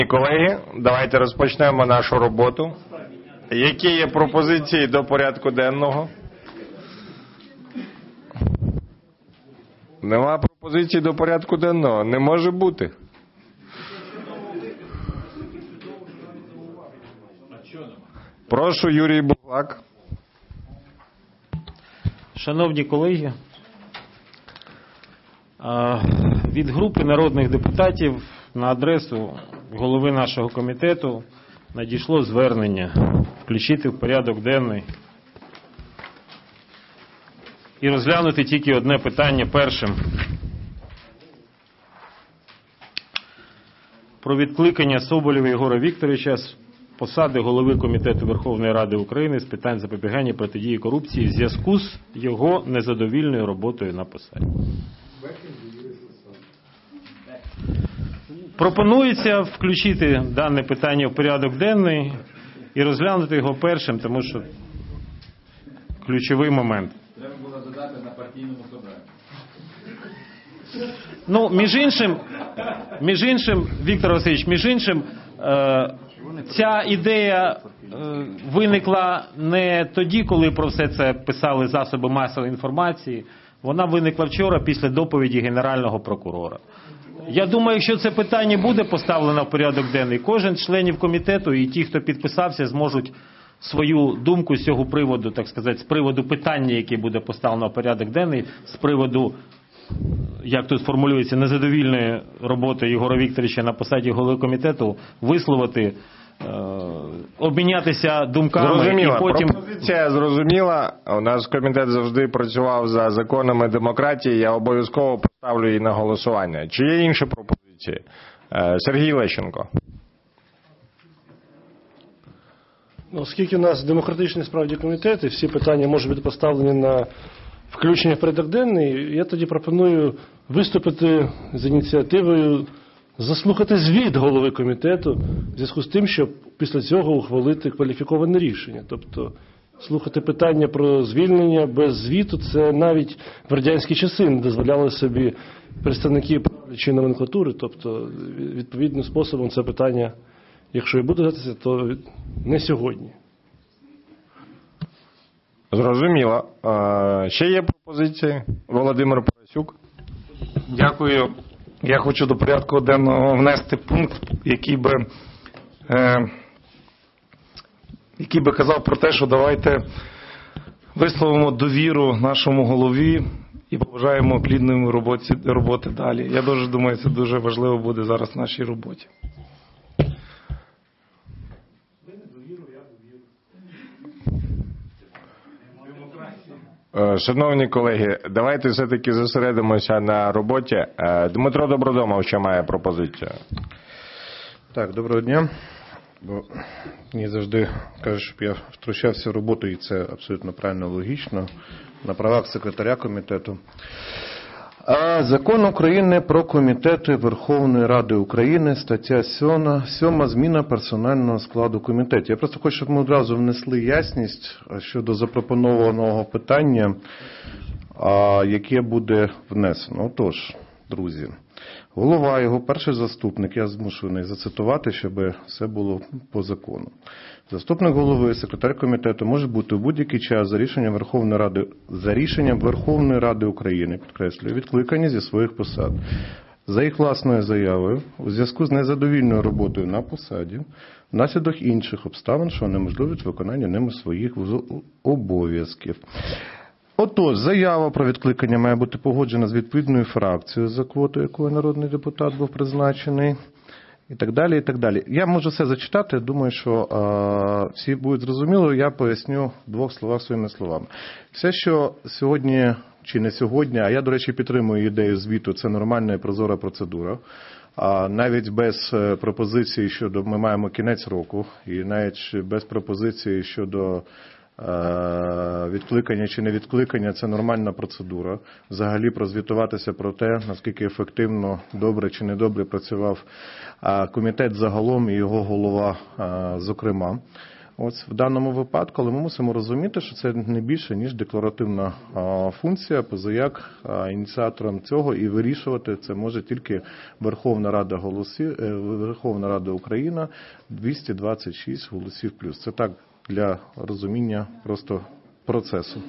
Колеги, давайте розпочнемо нашу роботу. Які є пропозиції до порядку денного? Нема пропозицій до порядку денного. Не може бути. Прошу, Юрій Буглак. Шановні колеги, від групи народних депутатів на адресу голови нашого комітету надійшло звернення включити в порядок денний і розглянути тільки одне питання першим. Про відкликання Соболєва Єгора Вікторовича з посади голови Комітету Верховної Ради України з питань запобігання і протидії корупції в зв'язку з його незадовільною роботою на посаді. Пропонується включити дане питання в порядок денний і розглянути його першим, тому що ключовий момент. Треба було задати на партійному собранні. Ну, між іншим, Віктор Васильович, ця ідея виникла не тоді, коли про все це писали засоби масової інформації. Вона виникла вчора після доповіді Генерального прокурора. Я думаю, якщо це питання буде поставлено в порядок денний, кожен з членів комітету і ті, хто підписався, зможуть свою думку з цього приводу, так сказати, з приводу питання, яке буде поставлено в порядок денний, з приводу, як тут формулюється, незадовільної роботи Єгора Вікторовича на посаді голови комітету, висловити, обмінятися думками. Зрозуміло. І потім... Пропозиція зрозуміла. У нас комітет завжди працював за законами демократії. Я обов'язково поставлю її на голосування. Чи є інші пропозиції? Сергій Лещенко. Оскільки у нас демократичний справді комітет, і всі питання можуть бути поставлені на включення в порядок денний, я тоді пропоную виступити з ініціативою заслухати звіт голови комітету в зв'язку з тим, щоб після цього ухвалити кваліфіковане рішення. Тобто слухати питання про звільнення без звіту, це навіть в радянські часи не дозволяли собі представники правлячої номенклатури. Тобто відповідним способом це питання, якщо і буде готуватися, то не сьогодні. Зрозуміло. Ще є пропозиції? Володимир Парасюк. Дякую. Я хочу до порядку денного внести пункт, який би казав про те, що давайте висловимо довіру нашому голові і побажаємо плідної роботи далі. Я дуже думаю, це дуже важливо буде зараз в нашій роботі. Шановні колеги, давайте все-таки зосередимося на роботі. Дмитро Добродомов ще має пропозицію. Так, доброго дня. Бо мені завжди кажуть, щоб я втручався в роботу, і це абсолютно правильно, логічно, на правах секретаря комітету. Закон України про комітети Верховної Ради України, стаття 7, зміна персонального складу комітетів. Я просто хочу, щоб ми одразу внесли ясність щодо запропонованого питання, яке буде внесено. Отож, друзі, голова, його перший заступник, я змушений зацитувати, щоб все було по закону. Заступник голови, секретар комітету може бути в будь-який час за рішенням Верховної Ради України, підкреслюю, відкликані зі своїх посад. За їх власною заявою, у зв'язку з незадовільною роботою на посаді, внаслідок інших обставин, що унеможливлюють виконання ними своїх обов'язків. Отож, заява про відкликання має бути погоджена з відповідною фракцією, за квотою якої народний депутат був призначений, і так далі, і так далі. Я можу все зачитати, думаю, що всі будуть зрозуміло, я поясню в двох словах своїми словами. Все, що сьогодні, чи не сьогодні, а я, до речі, підтримую ідею звіту, це нормальна і прозора процедура. Навіть без пропозиції щодо, ми маємо кінець року, і навіть без пропозиції щодо відкликання чи не відкликання – це нормальна процедура. Взагалі прозвітуватися про те, наскільки ефективно, добре чи недобре працював комітет загалом і його голова зокрема. Ось в даному випадку, але ми мусимо розуміти, що це не більше, ніж декларативна функція, позаяк ініціатором цього і вирішувати це може тільки Верховна Рада Україна, 226 голосів плюс. Це так для розуміння просто процесу.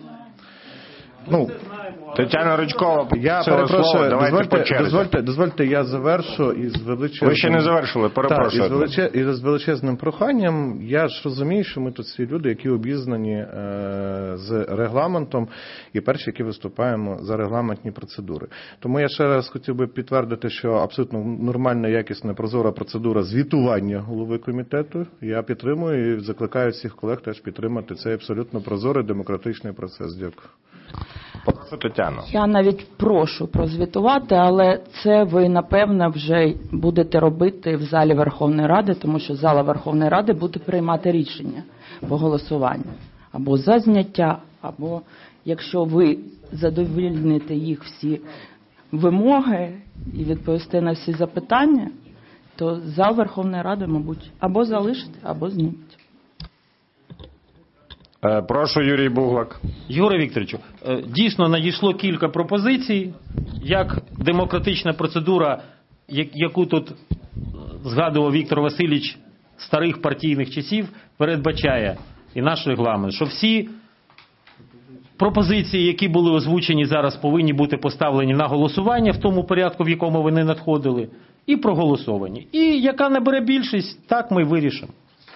Тетяна Ричкова, Я перепрошую, дозвольте, я завершу із величезним... Ви ще не завершили, перепрошую. Так, із величезним проханням. Я ж розумію, що ми тут всі люди, які обізнані з регламентом і перші, які виступаємо за регламентні процедури. Тому я ще раз хотів би підтвердити, що абсолютно нормальна, якісна, прозора процедура звітування голови комітету. Я підтримую і закликаю всіх колег теж підтримати цей абсолютно прозорий демократичний процес. Дякую. Прошу Тетяну. Я навіть прошу прозвітувати, але це ви, напевно, вже будете робити в залі Верховної Ради, тому що зала Верховної Ради буде приймати рішення по голосуванню. Або за зняття, або якщо ви задовольните їх всі вимоги і відповісте на всі запитання, то зал Верховної Ради, мабуть, або залишить, або знімуть. Прошу, Юрій Буглак. Юрій Вікторовичу, дійсно надійшло кілька пропозицій, як демократична процедура, яку тут згадував Віктор Васильович старих партійних часів, передбачає і наш регламент, що всі пропозиції, які були озвучені зараз, повинні бути поставлені на голосування в тому порядку, в якому вони надходили, і проголосовані. І яка набере більшість, так ми вирішимо.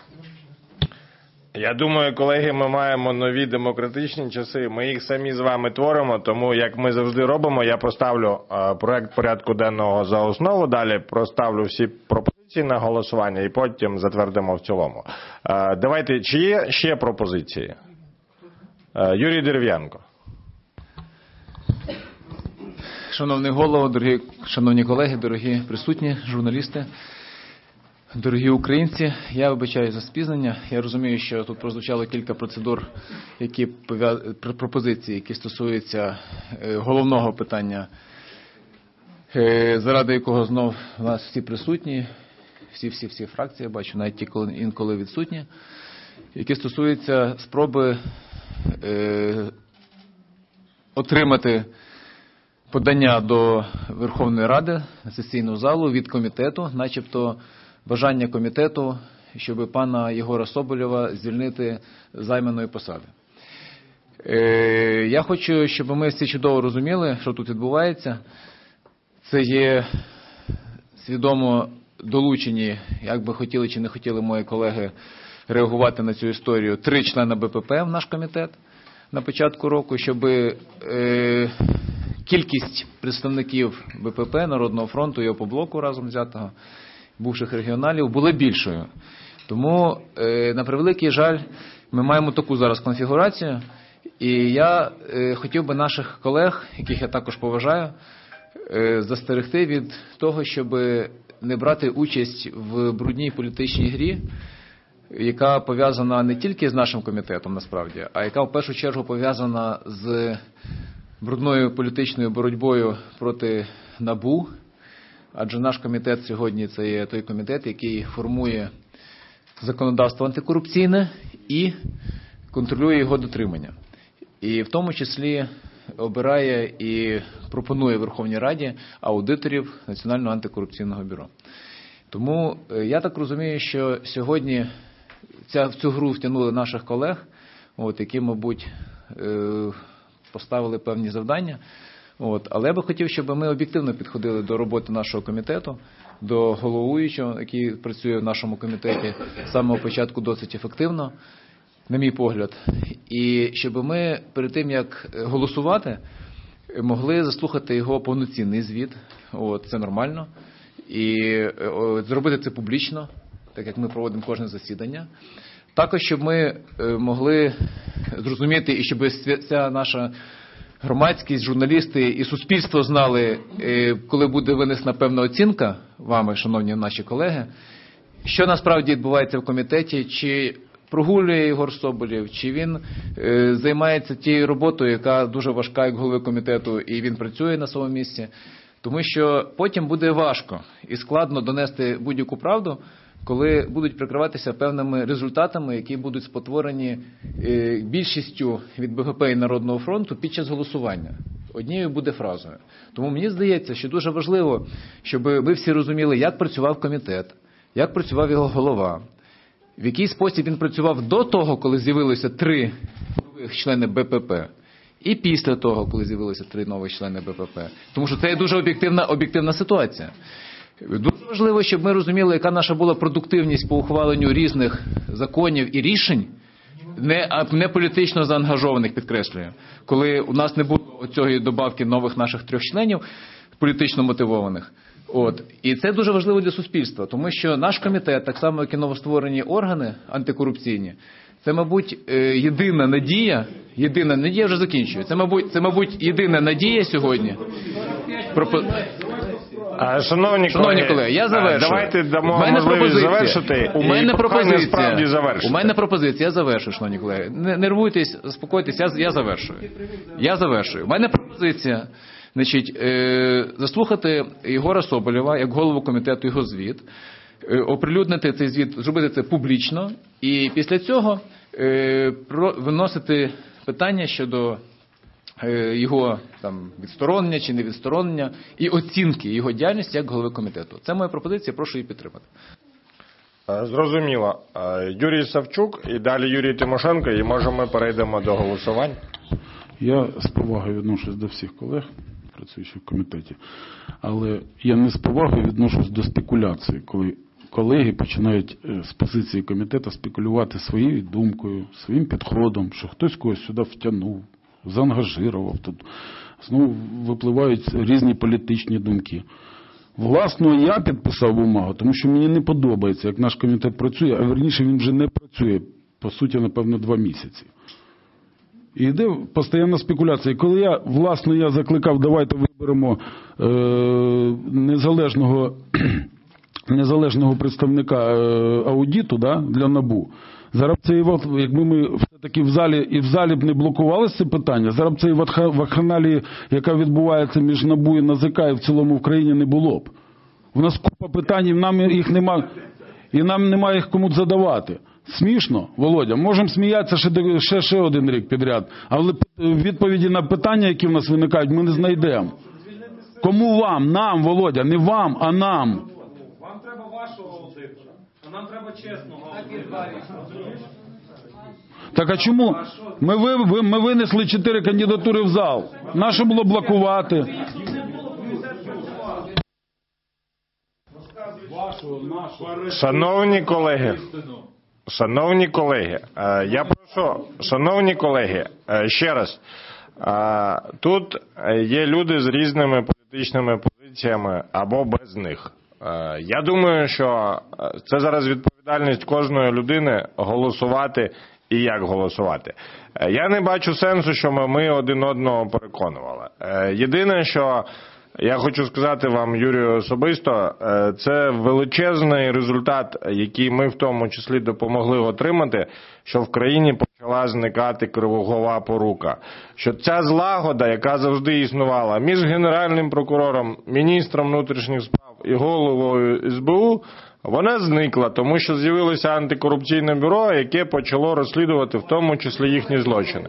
Я думаю, колеги, ми маємо нові демократичні часи, ми їх самі з вами творимо, тому, як ми завжди робимо, я поставлю проект порядку денного за основу, далі проставлю всі пропозиції на голосування і потім затвердимо в цілому. Давайте, чи є ще пропозиції? Юрій Дерев'янко. Шановний голово, шановні колеги, дорогі присутні, журналісти, дорогі українці, я вибачаю за спізнення. Я розумію, що тут прозвучало кілька пропозицій, які стосуються головного питання, заради якого знов у нас всі присутні, всі фракції, я бачу, навіть ті, коли інколи відсутні, які стосуються спроби отримати подання до Верховної Ради, сесійну залу від комітету, начебто бажання комітету, щоб пана Єгора Соболєва звільнити з займаної посади. Я хочу, щоб ми всі чудово розуміли, що тут відбувається. Це є свідомо долучені, як би хотіли чи не хотіли мої колеги реагувати на цю історію, 3 члени БПП в наш комітет на початку року, щоб кількість представників БПП, Народного фронту і Опоблоку разом взятого, бувших регіоналів, була більшою. Тому, на превеликий жаль, ми маємо таку зараз конфігурацію. І я хотів би наших колег, яких я також поважаю, застерегти від того, щоб не брати участь в брудній політичній грі, яка пов'язана не тільки з нашим комітетом, насправді, а яка в першу чергу пов'язана з брудною політичною боротьбою проти НАБУ, адже наш комітет сьогодні це є той комітет, який формує законодавство антикорупційне і контролює його дотримання. І в тому числі обирає і пропонує Верховній Раді аудиторів Національного антикорупційного бюро. Тому я так розумію, що сьогодні в цю гру втягнули наших колег, які, мабуть, поставили певні завдання. Але я би хотів, щоб ми об'єктивно підходили до роботи нашого комітету, до головуючого, який працює в нашому комітеті з самого початку досить ефективно, на мій погляд. І щоб ми перед тим, як голосувати, могли заслухати його повноцінний звіт. Це нормально. І зробити це публічно, так як ми проводимо кожне засідання. Також, щоб ми могли зрозуміти, і щоб ця наша громадськість, журналісти і суспільство знали, коли буде винесена певна оцінка вами, шановні наші колеги, що насправді відбувається в комітеті, чи прогулює Єгор Соболєв, чи він займається тією роботою, яка дуже важка, як голови комітету, і він працює на своєму місці. Тому що потім буде важко і складно донести будь-яку правду коли будуть прикриватися певними результатами, які будуть спотворені більшістю від БГП і Народного фронту під час голосування. Однією буде фразою. Тому мені здається, що дуже важливо, щоб ви всі розуміли, як працював комітет, як працював його голова, в який спосіб він працював до того, коли з'явилося 3 нових члени БПП, і після того, коли з'явилося 3 нових члени БПП. Тому що це є дуже об'єктивна ситуація. Дуже важливо, щоб ми розуміли, яка наша була продуктивність по ухваленню різних законів і рішень, не політично заангажованих, підкреслюю. Коли у нас не було цієї добавки нових наших 3 членів, політично мотивованих. І це дуже важливо для суспільства, тому що наш комітет, так само як і новостворені органи антикорупційні, це, мабуть, єдина надія, вже закінчую, це, мабуть, єдина надія сьогодні. Шановні колеги, я завершую. Давайте дамо можливість завершити. У мене пропозиція, я завершую, шановні колеги. Не нервуйтесь, заспокойтесь, я завершую. У мене пропозиція, заслухати Єгора Соболєва, як голову комітету, його звіт, оприлюднити цей звіт, зробити це публічно, і після цього виносити питання щодо його відсторонення чи не відсторонення і оцінки його діяльності як голови комітету. Це моя пропозиція, прошу її підтримати. Зрозуміло. Юрій Савчук і далі Юрій Тимошенко, і може ми перейдемо до голосувань. Я з повагою відношусь до всіх колег, працюючих в комітеті, але я не з повагою відношусь до спекуляції, коли колеги починають з позиції комітету спекулювати своєю думкою, своїм підходом, що хтось когось сюди втягнув, заангажирував. Тут знову випливають різні політичні думки. Власно, я підписав бумагу, тому що мені не подобається, як наш комітет працює, а верніше він вже не працює, по суті, напевно, 2 місяці. І йде постійна спекуляція. І коли я закликав, давайте виберемо незалежного представника аудиту для НАБУ, зараз це, якби ми все-таки в залі б не блокували це питання, зараз б цієї вакханалії, яка відбувається між НАБУ і НАЗК, і в цілому в країні не було б. У нас купа питань, і нам їх немає, і нам немає їх кому задавати. Смішно, Володя? Можемо сміятися ще 1 рік підряд, але відповіді на питання, які в нас виникають, ми не знайдемо. Кому вам? Нам, Володя, не вам, а нам. Вам треба вашого аудитора, а нам треба чесного аудитора. Так а чому? Ми винесли 4 кандидатури в зал. Нащо було блокувати? Шановні колеги, я прошу, ще раз, тут є люди з різними політичними позиціями або без них. Я думаю, що це зараз відповідальність кожної людини голосувати і як голосувати. Я не бачу сенсу, що ми один одного переконували. Єдине, що я хочу сказати вам, Юрію, особисто, це величезний результат, який ми в тому числі допомогли отримати, що в країні почала зникати кругова порука. Що ця злагода, яка завжди існувала між Генеральним прокурором, міністром внутрішніх справ і головою СБУ, вона зникла, тому що з'явилося антикорупційне бюро, яке почало розслідувати в тому числі їхні злочини.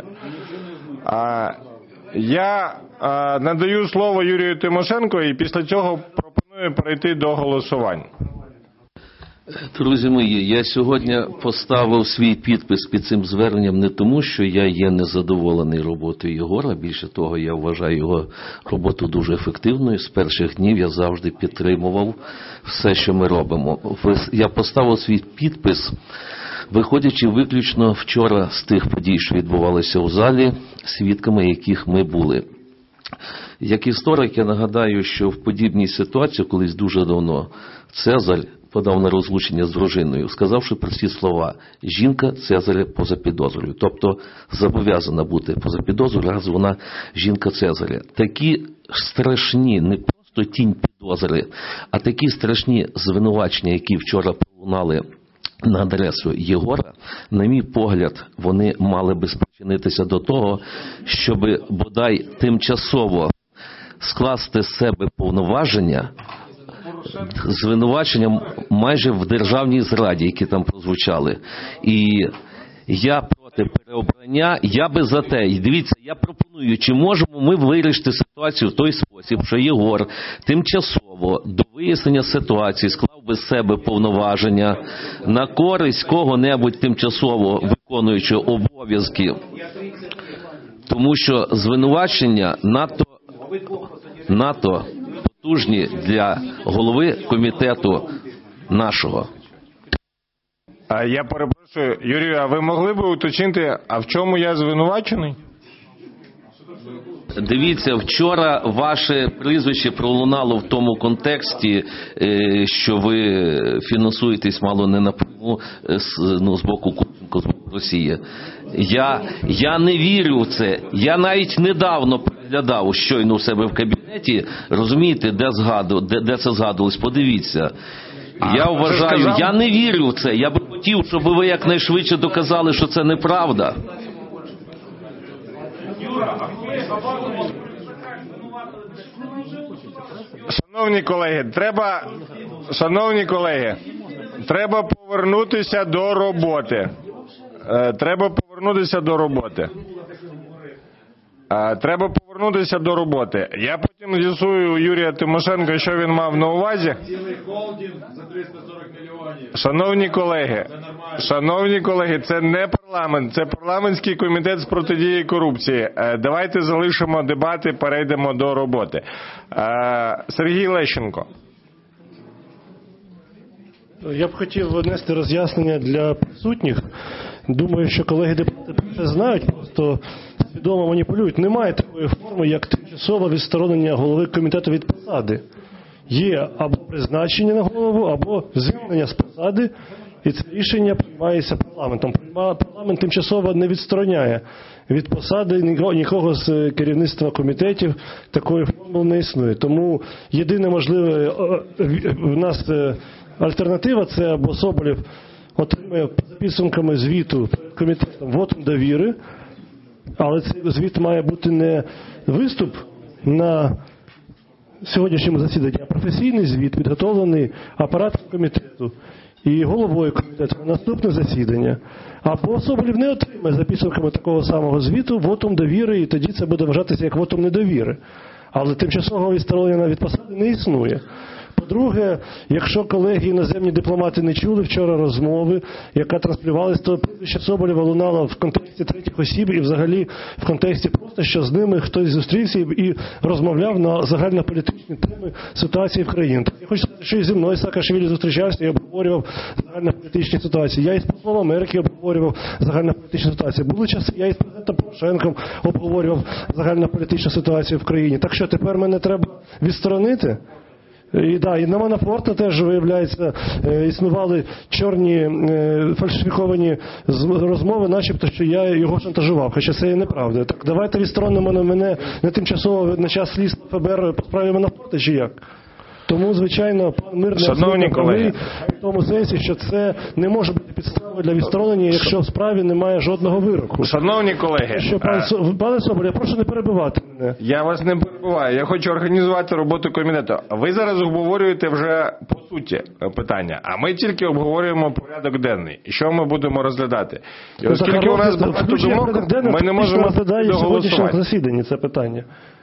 Я надаю слово Юрію Тимошенко і після цього пропоную перейти до голосувань. Друзі мої, я сьогодні поставив свій підпис під цим зверненням не тому, що я є незадоволений роботою Єгора, більше того, я вважаю його роботу дуже ефективною. З перших днів я завжди підтримував все, що ми робимо. Я поставив свій підпис, виходячи виключно вчора з тих подій, що відбувалися у залі, свідками яких ми були. Як історик, я нагадаю, що в подібній ситуації, колись дуже давно, Цезарь подав на розлучення з дружиною, сказавши прості слова: жінка Цезаря поза підозрою. Тобто зобов'язана бути поза підозрою, раз вона жінка Цезаря. Такі страшні, не просто тінь підозри, а такі страшні звинувачення, які вчора пролунали на адресу Єгора, на мій погляд, вони мали би спричинитися до того, щоб бодай тимчасово скласти з себе повноваження звинувачення майже в державній зраді, які там прозвучали. І я проти переобрання, я би за те. І дивіться, я пропоную, чи можемо ми вирішити ситуацію в той спосіб, що Єгор тимчасово до вияснення ситуації склав би з себе повноваження на користь кого-небудь тимчасово виконуючого обов'язки. Тому що звинувачення надто потужні для голови комітету нашого. Я перепрошую, Юрію, а ви могли б уточнити, а в чому я звинувачений? Дивіться, вчора ваше прізвище пролунало в тому контексті, що ви фінансуєтесь мало не напряму з боку Курченко, з боку Росії. Я не вірю в це. Я навіть недавно переглядав щойно у себе в кабінеті, розумієте, де це згадувалось, подивіться. Я вважаю, я не вірю в це. Я би хотів, щоб ви якнайшвидше доказали, що це неправда. Треба повернутися до роботи. Треба повернутися до роботи. Я потім з'ясую у Юрія Тимошенка, що він мав на увазі. Цілий холдинг за 340 мільйонів. Шановні колеги, це не парламент, це парламентський комітет з протидії корупції. Давайте залишимо дебати, перейдемо до роботи. Сергій Лещенко. Я б хотів внести роз'яснення для присутніх. Думаю, що колеги-депутати це знають, просто свідомо маніпулюють. Немає такої форми, як тимчасове відсторонення голови комітету від посади. Є або призначення на голову, або звільнення з посади, і це рішення приймається парламентом. Парламент тимчасово не відстороняє від посади нікого з керівництва комітетів, такої формули не існує. Тому єдине можливе в нас альтернатива – це або Соболєв отримає за підсумками звіту перед комітетом вотум довіри, але цей звіт має бути не виступ на сьогоднішньому засіданні, а професійний звіт, підготовлений апаратом комітету і головою комітету на наступне засідання. Або Соболєв не отримає за підсумками такого самого звіту вотум довіри, і тоді це буде вважатися як вотум недовіри. Але тимчасового відсторонення від посади не існує. По-друге, якщо колеги іноземні дипломати не чули вчора розмови, яка транслювалася, то прізвище Соболєва лунало в контексті третіх осіб і взагалі в контексті просто, що з ними хтось зустрівся і розмовляв на загальнополітичні теми ситуації в країні. Я хочу сказати, що і зі мною Саакашвілі зустрічався і обговорював загальнополітичні ситуації. Я із послом Америки обговорював загальнополітичну ситуацію. Були часи, я із президентом Порошенком обговорював загальнополітичну ситуацію в країні. Так що тепер мене треба відсторонити? І на Манафорта теж, виявляється, існували чорні фальсифіковані розмови, начебто, що я його шантажував, хоча це і неправда. Так давайте відсторонимо мене на тимчасово на час слідства ФБР по справі Манафорта, чи як? Тому, звичайно, пан Мирний абсолютно правий в тому сенсі, що це не може бути підставою для відсторонення, якщо в справі немає жодного вироку. Шановні колеги, пане Соболєв, я прошу не перебивати мене. Я вас не перебиваю. Я хочу організувати роботу комітету. Ви зараз обговорюєте вже по суті питання, а ми тільки обговорюємо порядок денний. І що ми будемо розглядати? І оскільки у нас багато думок, ми не можемо розглядати сьогоднішньому засіданні це питання.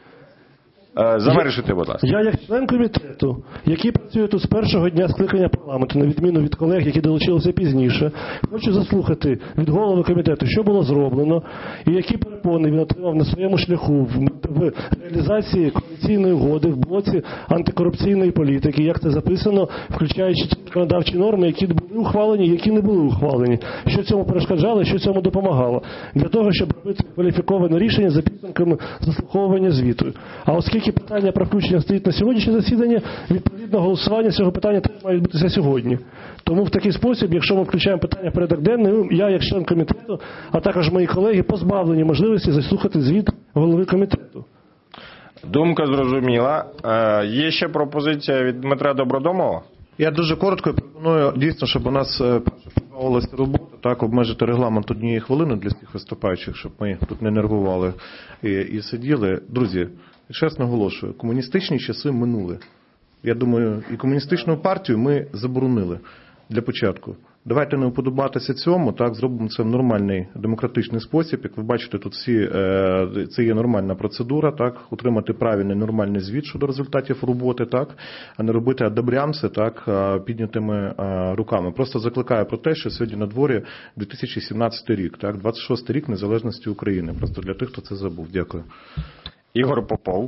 Завершити, будь ласка. Я як член комітету, який працює тут з першого дня скликання парламенту, на відміну від колег, які долучилися пізніше, хочу заслухати від голови комітету, що було зроблено, і які перепони він отримав на своєму шляху в реалізації коаліційної угоди, в блоці антикорупційної політики, як це записано, включаючи законодавчі норми, які були ухвалені, які не були ухвалені. Що цьому перешкоджало, що цьому допомагало. Для того, щоб робити кваліфіковане рішення за підсумками заслуховування звіту. А оскільки питання про включення стоїть на сьогоднішнє засідання, відповідно голосування цього питання має відбутися сьогодні. Тому в такий спосіб, якщо ми включаємо питання в порядок денний, я як член комітету, а також мої колеги, позбавлені можливості заслухати звіт голови комітету. Думка зрозуміла. Є ще пропозиція від Дмитра Добродомова? Я дуже коротко пропоную, дійсно, щоб у нас проводилася робота, так, обмежити регламент 1 хвилини для всіх виступаючих, щоб ми тут не нервували і сиділи. Друзі, ще раз наголошую, комуністичні часи минули. Я думаю, і комуністичну партію ми заборонили для початку. Давайте не уподобатися цьому, так, зробимо це в нормальний демократичний спосіб. Як ви бачите, тут це є нормальна процедура, так, отримати правильний нормальний звіт щодо результатів роботи, так, а не робити адабрямси, так, піднятими руками. Просто закликаю про те, що сьогодні на дворі 2017 рік, так, 26 рік незалежності України. Просто для тих, хто це забув. Дякую. Ігор Попов.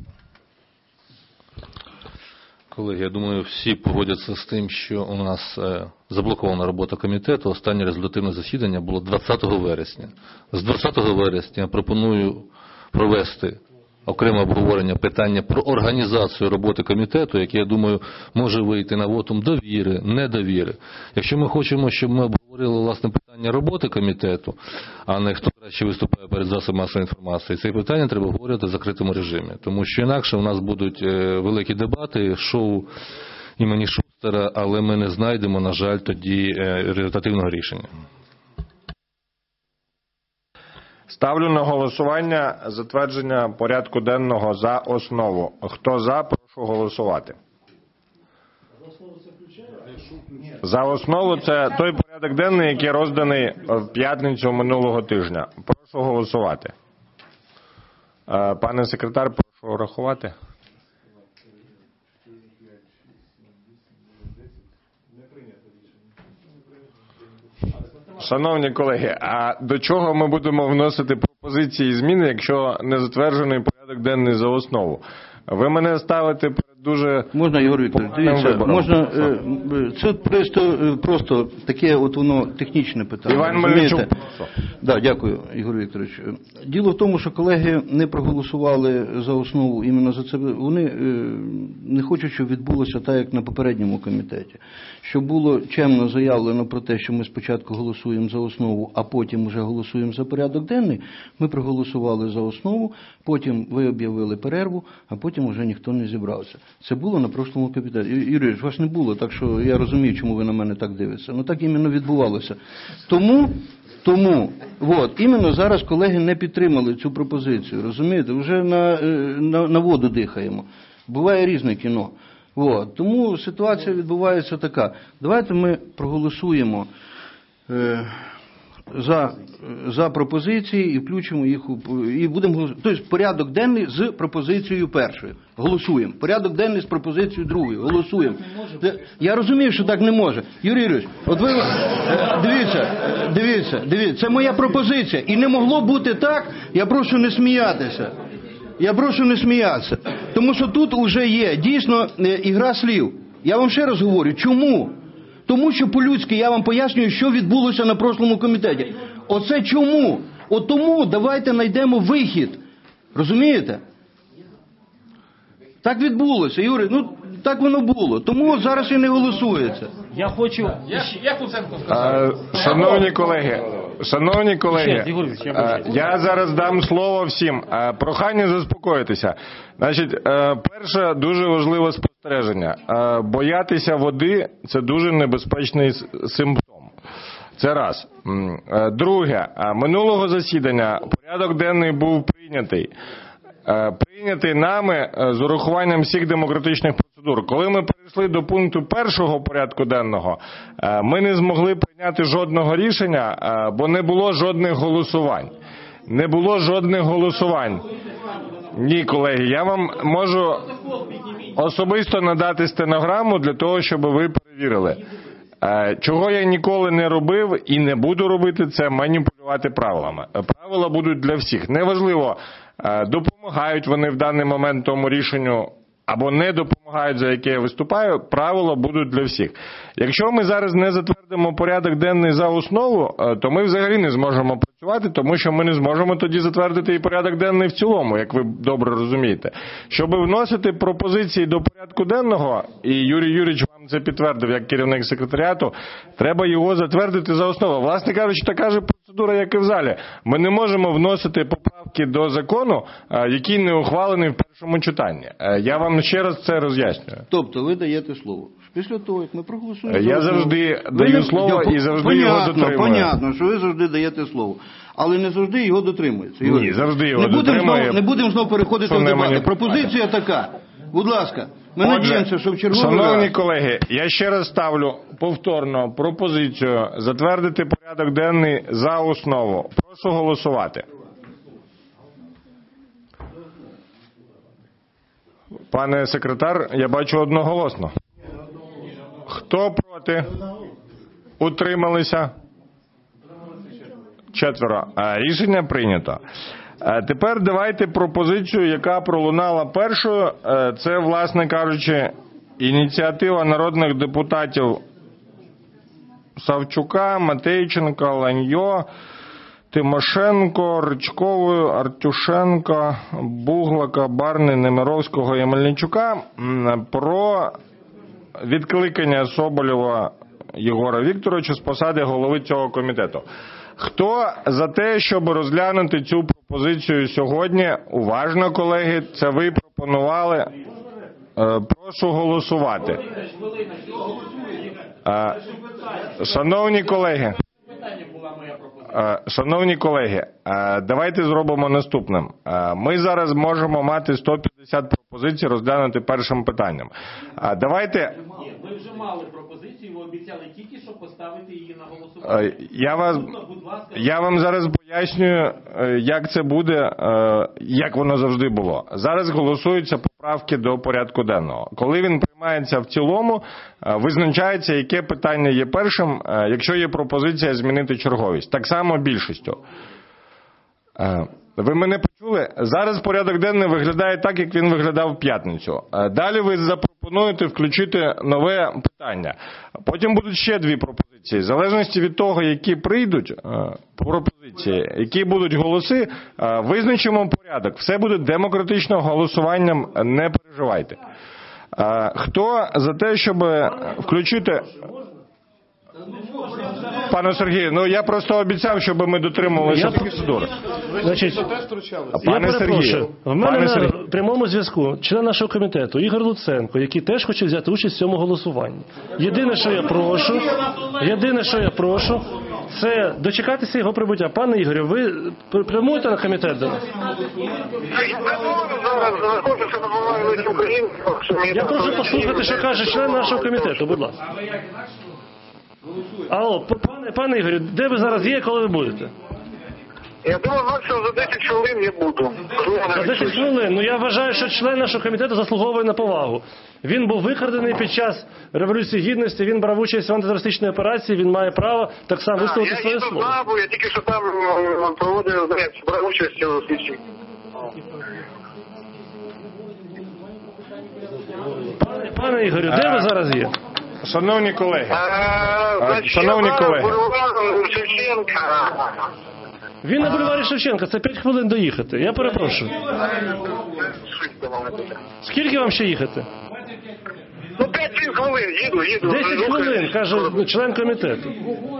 Колеги, я думаю, всі погодяться з тим, що у нас заблокована робота комітету. Останнє результативне засідання було 20 вересня. З 20 вересня я пропоную провести окреме обговорення питання про організацію роботи комітету, яке, я думаю, може вийти на вотум довіри, недовіри. Якщо ми хочемо, щоб ми обговорили, власне, питання роботи комітету, а не хто краще виступає перед засобами масової інформації, це питання треба обговорювати в закритому режимі. Тому що інакше у нас будуть великі дебати, шоу імені Шустера, але ми не знайдемо, на жаль, тоді результативного рішення. Ставлю на голосування затвердження порядку денного за основу. Хто за, прошу голосувати. За основу це той порядок денний, який розданий в п'ятницю минулого тижня. Прошу голосувати. Пане секретар, прошу рахувати. Шановні колеги, а до чого ми будемо вносити пропозиції і зміни, якщо не затверджений порядок денний за основу? Ви мене ставите перед дуже... Можна, Ігор Вікторович, дивіться, можна, це просто таке от воно технічне питання. Іван Мельничук, прошу. Да, дякую, Ігор Вікторович. Діло в тому, що колеги не проголосували за основу іменно за це. Вони не хочуть, щоб відбулося так, як на попередньому комітеті. Щоб було чемно заявлено про те, що ми спочатку голосуємо за основу, а потім вже голосуємо за порядок денний. Ми проголосували за основу, потім ви об'явили перерву, а потім вже ніхто не зібрався. Це було на прошлому комітеті. Юрій, вас не було, так що я розумію, чому ви на мене так дивитеся. Ну так іменно відбувалося. Тому, іменно зараз колеги не підтримали цю пропозицію, розумієте? Вже на воду дихаємо. Буває різне кіно. Тому ситуація відбувається така. Давайте ми проголосуємо за пропозиції і включимо їх і будемо голосувати. Тобто порядок денний з пропозицією першою. Голосуємо. Порядок денний з пропозицією другою. Голосуємо. Я розумію, що так не може. Юрій Юрійович, от ви дивіться, це моя пропозиція. І не могло бути так, я прошу не сміятися. Тому що тут вже є дійсно ігра слів. Я вам ще раз говорю, чому? Тому що по-людськи я вам пояснюю, що відбулося на прошлому комітеті. Оце чому? От тому давайте знайдемо вихід. Розумієте? Так відбулося, Юрій, так воно було. Тому зараз і не голосується. Я хочу... Шановні колеги, я зараз дам слово всім. Прохання заспокоїтися. Значить, перше дуже важливе спостереження. Боятися води – це дуже небезпечний симптом. Це раз. Друге, минулого засідання порядок денний був прийнятий. Прийнятий нами з урахуванням всіх демократичних процедур. Коли ми перейшли до пункту першого порядку денного, ми не змогли прийняти жодного рішення, бо не було жодних голосувань. Ні, колеги, я вам можу особисто надати стенограму для того, щоб ви перевірили. Чого я ніколи не робив і не буду робити, це маніпулювати правилами. Правила будуть для всіх. Неважливо, допомагають вони в даний момент тому рішенню або не допомагають, за яке я виступаю, правила будуть для всіх. Якщо ми зараз не затвердимо порядок денний за основу, то ми взагалі не зможемо працювати, тому що ми не зможемо тоді затвердити і порядок денний в цілому, як ви добре розумієте. Щоб вносити пропозиції до порядку денного, і Юрій Юрійович вам це підтвердив як керівник секретаріату, треба його затвердити за основу. Власне кажучи, така ж процедура, як і в залі. Ми не можемо вносити поправки до закону, який не ухвалений в першому читанні. Я вам ще раз це роз'яснюю. Тобто ви даєте слово. Після того, як ми проголосуємо... Я завжди даю слово і завжди його дотримую. Понятно, що ви завжди даєте слово. Але не завжди його дотримується. Ні, завжди його дотримує. Не будемо знову переходити в дебати. Пропозиція така. Будь ласка, Ми надіємося, що в черговий шановні раз... колеги, я ще раз ставлю повторно пропозицію затвердити порядок денний за основу. Прошу голосувати. Пане секретар, я бачу одноголосно. Хто проти? Утрималися? 4. Рішення прийнято. Тепер давайте пропозицію, яка пролунала першою. Це, власне кажучи, ініціатива народних депутатів Савчука, Матейченка, Ланьо, Тимошенко, Ричкової, Артюшенка, Буглака, Барни, Немировського і Мельничука про відкликання Соболєва Єгора Вікторовича з посади голови цього комітету. Хто за те, щоб розглянути цю пропозицію сьогодні? Уважно, колеги, це ви пропонували. Прошу голосувати. Шановні колеги, давайте зробимо наступним. Ми зараз можемо мати 150 пропозицій розглянути першим питанням. Давайте... Ви вже мали пропозицію, ви обіцяли тільки, що поставити її на голосування. Я вам зараз пояснюю, як це буде, як воно завжди було. Зараз голосуються поправки до порядку денного. Коли він приймається в цілому, визначається, яке питання є першим, якщо є пропозиція змінити черговість. Так само більшістю. Ви мене почули? Зараз порядок денний виглядає так, як він виглядав в п'ятницю. Далі ви запропонуєте включити нове питання. Потім будуть ще 2 пропозиції. В залежності від того, які прийдуть пропозиції, які будуть голоси, визначимо порядок. Все буде демократично голосуванням, не переживайте. Хто за те, щоб включити... Пане Сергію, я просто обіцяв, щоб ми дотримувалися процедури. Значить, пане Сергію, в мене на прямому зв'язку член нашого комітету Ігор Луценко, який теж хоче взяти участь в цьому голосуванні. Єдине, що я прошу, це дочекатися його прибуття. Пане Ігорю, ви прямуєте на комітет до нас? Я прошу послухати, що каже член нашого комітету, будь ласка. Алло, пане Ігорю, де ви зараз є, коли ви будете? Я думаю, максимум за 10 хвилин я буду. За 10 хвилин? Я вважаю, що член нашого комітету заслуговує на повагу. Він був викрадений під час Революції Гідності, він брав участь в антитерористичній операції, він має право так само висловити своє слово. Я тільки що там проводив, брав участь у слідчій. Пане Ігорю, де ви зараз є? Шановні колеги, він на бульварі Шевченка, це 5 хвилин доїхати. Я перепрошую. Скільки вам ще їхати? 5 хвилин, їду. 10 хвилин, каже член комітету.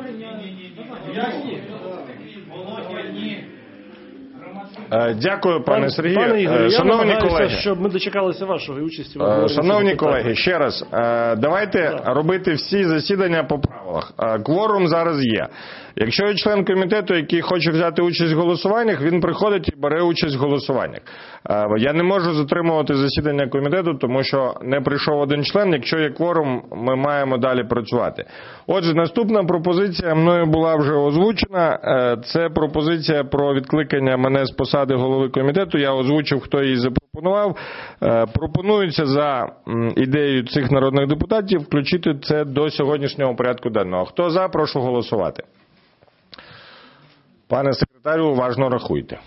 Дякую, пане Сергію. Пане Ігорю, шановні я колеги, щоб ми дочекалися вашої участі. Шановні колеги, ще раз, давайте робити всі засідання по правилах. Кворум зараз є. Якщо є член комітету, який хоче взяти участь в голосуваннях, він приходить і бере участь в голосуваннях. Я не можу затримувати засідання комітету, тому що не прийшов один член. Якщо є кворум, ми маємо далі працювати. Отже, наступна пропозиція мною була вже озвучена. Це пропозиція про відкликання мене з посади голови комітету. Я озвучив, хто її запропонував. Пропонується за ідеєю цих народних депутатів включити це до сьогоднішнього порядку денного. Хто за, прошу голосувати. Пане секретарю, уважно рахуйте.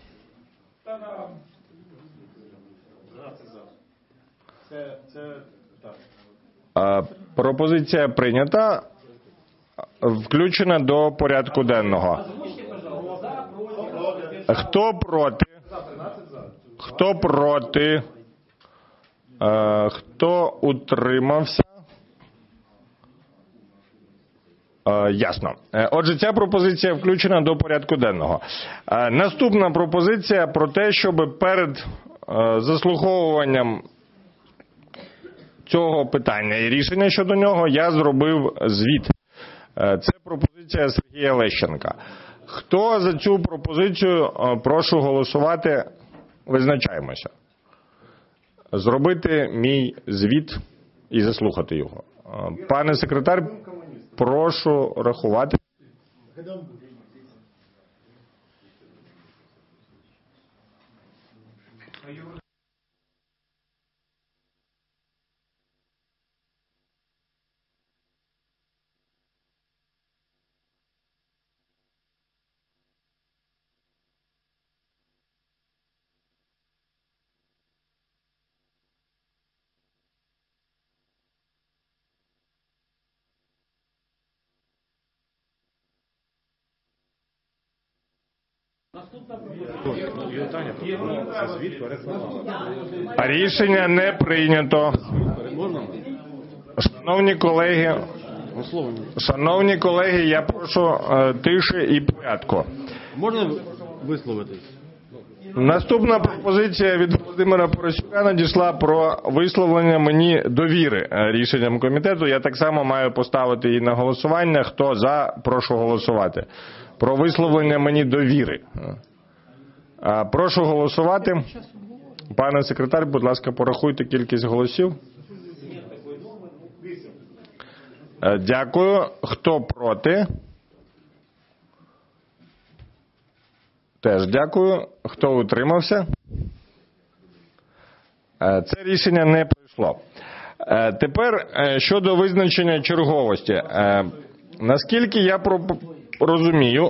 Пропозиція прийнята. Включена до порядку денного. Хто проти? Хто проти? Хто утримався? Ясно. Отже, ця пропозиція включена до порядку денного. Наступна пропозиція про те, щоб перед заслуховуванням цього питання і рішення щодо нього я зробив звіт. Це пропозиція Сергія Лещенка. Хто за цю пропозицію, прошу голосувати, визначаємося. зробити мій звіт і заслухати його. Пане секретар, прошу рахувати. Рішення не прийнято. Шановні колеги, я прошу тиші і порядку. Можна висловитись? Наступна пропозиція від Володимира Поросюка надійшла про висловлення мені довіри рішенням комітету. Я так само маю поставити її на голосування. Хто за, прошу голосувати. Про висловлення мені довіри. Прошу голосувати. Пане секретар, будь ласка, порахуйте кількість голосів. Дякую. Хто проти? Теж дякую. Хто утримався? Це рішення не пройшло. Тепер щодо визначення черговості. Наскільки я розумію,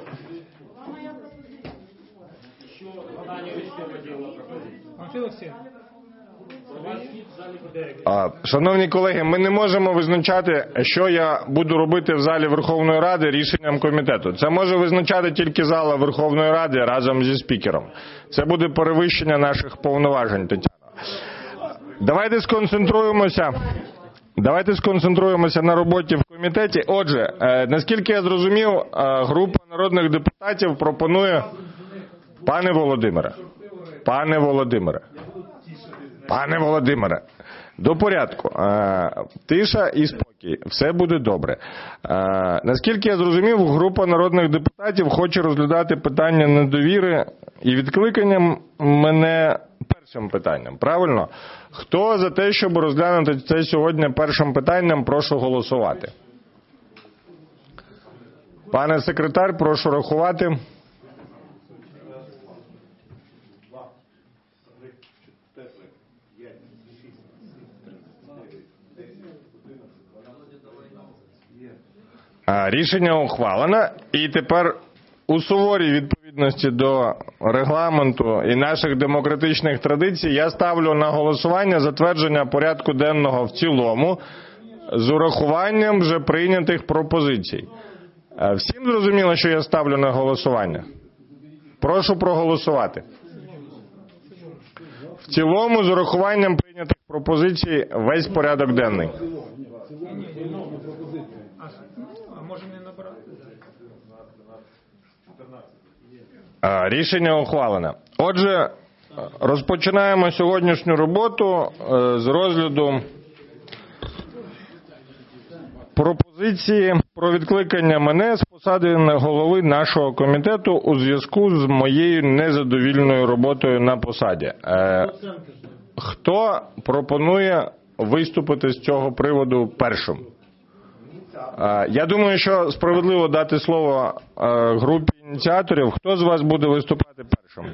шановні колеги, ми не можемо визначати, що я буду робити в залі Верховної Ради рішенням комітету. Це може визначати тільки зала Верховної Ради разом зі спікером. Це буде перевищення наших повноважень, Тетяна. Давайте сконцентруємося на роботі в комітеті. Отже, наскільки я зрозумів, група народних депутатів пропонує... Пане Володимире, до порядку. Тиша і спокій. Все буде добре. Наскільки я зрозумів, група народних депутатів хоче розглядати питання недовіри і відкликанням мене першим питанням. Правильно? Хто за те, щоб розглянути це сьогодні першим питанням, прошу голосувати. Пане секретар, прошу рахувати. Рішення ухвалено. І тепер у суворій відповідності до регламенту і наших демократичних традицій я ставлю на голосування затвердження порядку денного в цілому з урахуванням вже прийнятих пропозицій. Всім зрозуміло, що я ставлю на голосування? Прошу проголосувати. В цілому з урахуванням прийнятих пропозицій весь порядок денний. Рішення ухвалено. Отже, розпочинаємо сьогоднішню роботу з розгляду пропозиції про відкликання мене з посади голови нашого комітету у зв'язку з моєю незадовільною роботою на посаді. Хто пропонує виступити з цього приводу першим? Я думаю, що справедливо дати слово групі ініціаторів. Хто з вас буде виступати першим?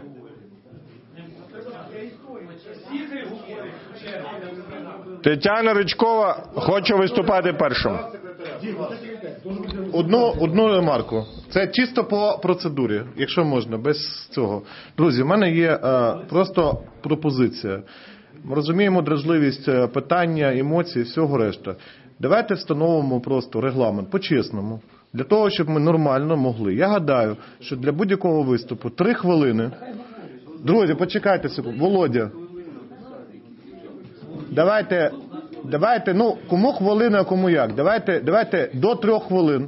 Тетяна Ричкова хоче виступати першим. Одну ремарку. Це чисто по процедурі, якщо можна, без цього. Друзі, в мене є просто пропозиція. Ми розуміємо дражливість питання, емоцій, всього решта. Давайте встановимо просто регламент, по-чесному, для того, щоб ми нормально могли. Я гадаю, що для будь-якого виступу 3 хвилини. Друзі, почекайте секунду. Володя. Давайте, кому хвилина, а кому як. Давайте до 3 хвилин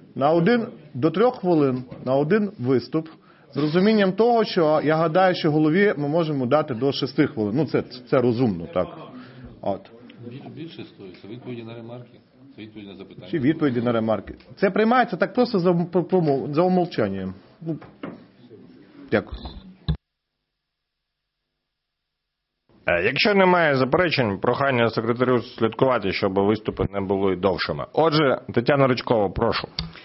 на один виступ. З розумінням того, що я гадаю, що голові ми можемо дати до 6 хвилин. Це розумно, так. От. Більше стоїть. Відповіді на ремарки, відповіді на запитання. Чи відповіді на ремарки. Це приймається так просто за умовчанням. Дякую. Якщо немає заперечень, прохання секретарю слідкувати, щоб виступи не були довшими. Отже, Тетяна Ричкова, прошу.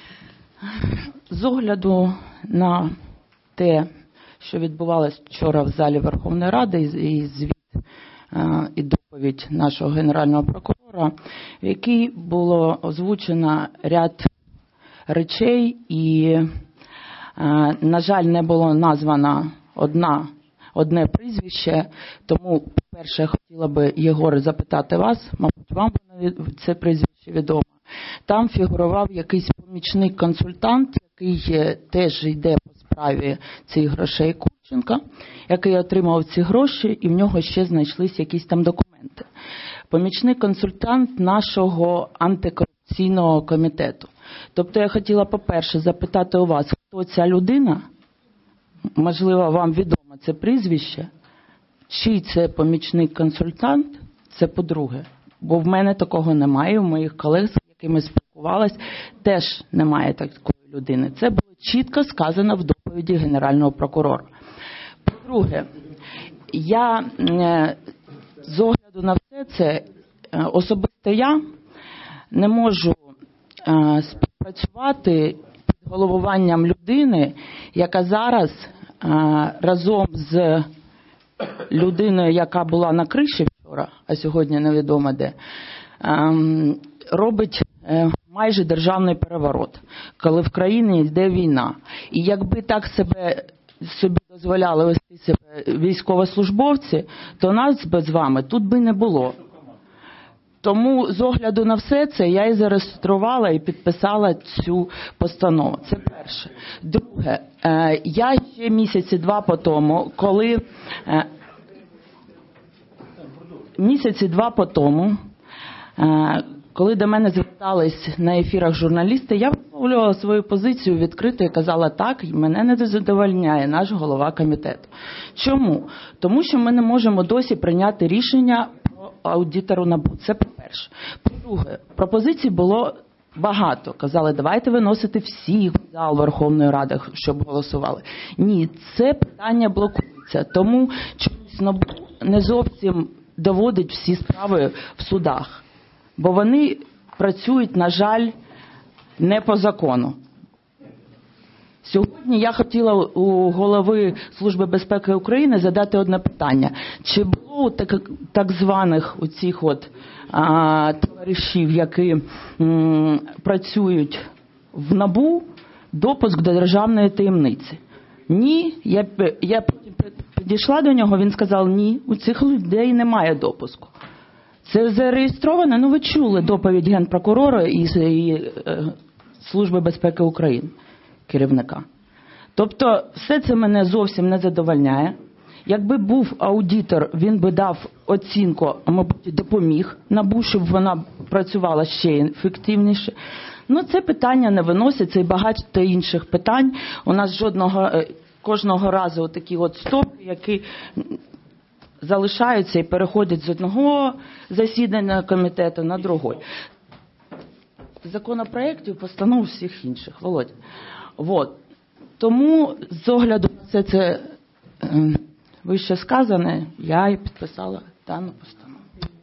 З огляду на те, що відбувалось вчора в залі Верховної Ради, і звіт, і доповідь нашого Генерального прокурора, в якій було озвучено ряд речей і, на жаль, не було названо одне прізвище, тому, по-перше, я хотіла би, Єгоре, запитати вас, мабуть, вам це прізвище відомо. Там фігурував якийсь помічник-консультант, який теж йде по справі цих грошей Курченка, який отримав ці гроші, і в нього ще знайшлись якісь там документи. Помічник-консультант нашого антикорупційного комітету. Тобто я хотіла, по-перше, запитати у вас, хто ця людина, можливо, вам відомо це прізвище, чий це помічник-консультант, це по-друге. Бо в мене такого немає, у моїх колег, з якими спілкувалась, теж немає такої людини. Це було чітко сказано в доповіді Генерального прокурора. По-друге, я з огляду на все це, особисто я не можу співпрацювати під головуванням людини, яка зараз разом з людиною, яка була на криші вчора, а сьогодні невідомо де, робить майже державний переворот, коли в країні йде війна. І якби так собі дозволяли вести себе військовослужбовці, то нас би з вами тут би не було. Тому з огляду на все це я і зареєструвала і підписала цю постанову. Це перше. Друге, я ще місяці два по тому, коли до мене звертались на ефірах журналісти, я висловлювала свою позицію відкрито і казала, так, мене не задовольняє наш голова комітету. Чому? Тому що ми не можемо досі прийняти рішення про аудитору НАБУ. Це по-перше. По-друге, пропозицій було багато. Казали, давайте виносити всіх в зал Верховної Ради, щоб голосували. Ні, це питання блокується. Тому чомусь НАБУ не зовсім доводить всі справи в судах. Бо вони працюють, на жаль, не по закону. Сьогодні я хотіла у голови Служби безпеки України задати одне питання. Чи було у так званих у цих товаришів, які працюють в НАБУ, допуск до державної таємниці? Ні, я потім підійшла до нього, він сказав, ні, у цих людей немає допуску. Це зареєстровано, ви чули доповідь Генпрокурора і Служби безпеки України, керівника. Тобто все це мене зовсім не задовольняє. Якби був аудитор, він би дав оцінку, а мабуть допоміг НАБУ, щоб вона працювала ще ефективніше. Це питання не виноситься і багато інших питань. У нас кожного разу такі стопи, які залишаються і переходять з одного засідання комітету на другий. Законопроєктів, постанов всіх інших. Володя. Тому з огляду на все це вище сказане, я і підписала дану постанову.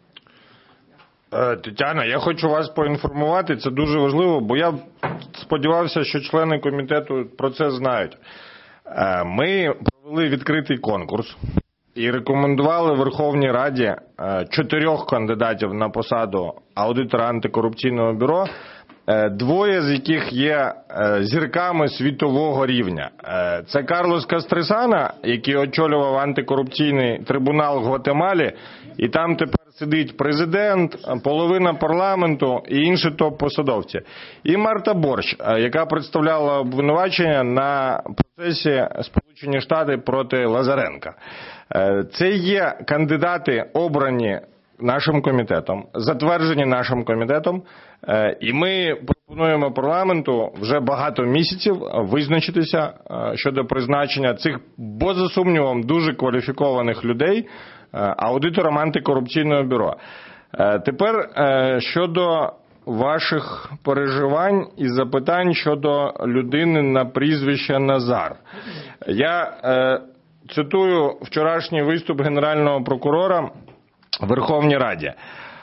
Тетяна, я хочу вас поінформувати, це дуже важливо, бо я сподівався, що члени комітету про це знають. Ми провели відкритий конкурс і рекомендували Верховній Раді 4 кандидатів на посаду аудитора антикорупційного бюро, 2 з яких є зірками світового рівня. Це Карлос Кастресана, який очолював антикорупційний трибунал в Гватемалі, і там тепер сидить президент, половина парламенту і інші топ-посадовці. І Марта Борщ, яка представляла обвинувачення на процесі Сполучені Штати проти Лазаренка. Це є кандидати, обрані нашим комітетом, затверджені нашим комітетом, і ми пропонуємо парламенту вже багато місяців визначитися щодо призначення цих, поза сумнівом, дуже кваліфікованих людей аудитором антикорупційного бюро. Тепер щодо ваших переживань і запитань щодо людини на прізвище Назар. Я цитую вчорашній виступ Генерального прокурора в Верховній Раді.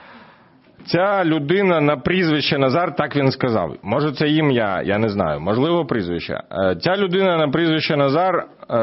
Ця людина на прізвище Назар, так він сказав. Може це ім'я, я не знаю, можливо прізвище. Ця людина на прізвище Назар,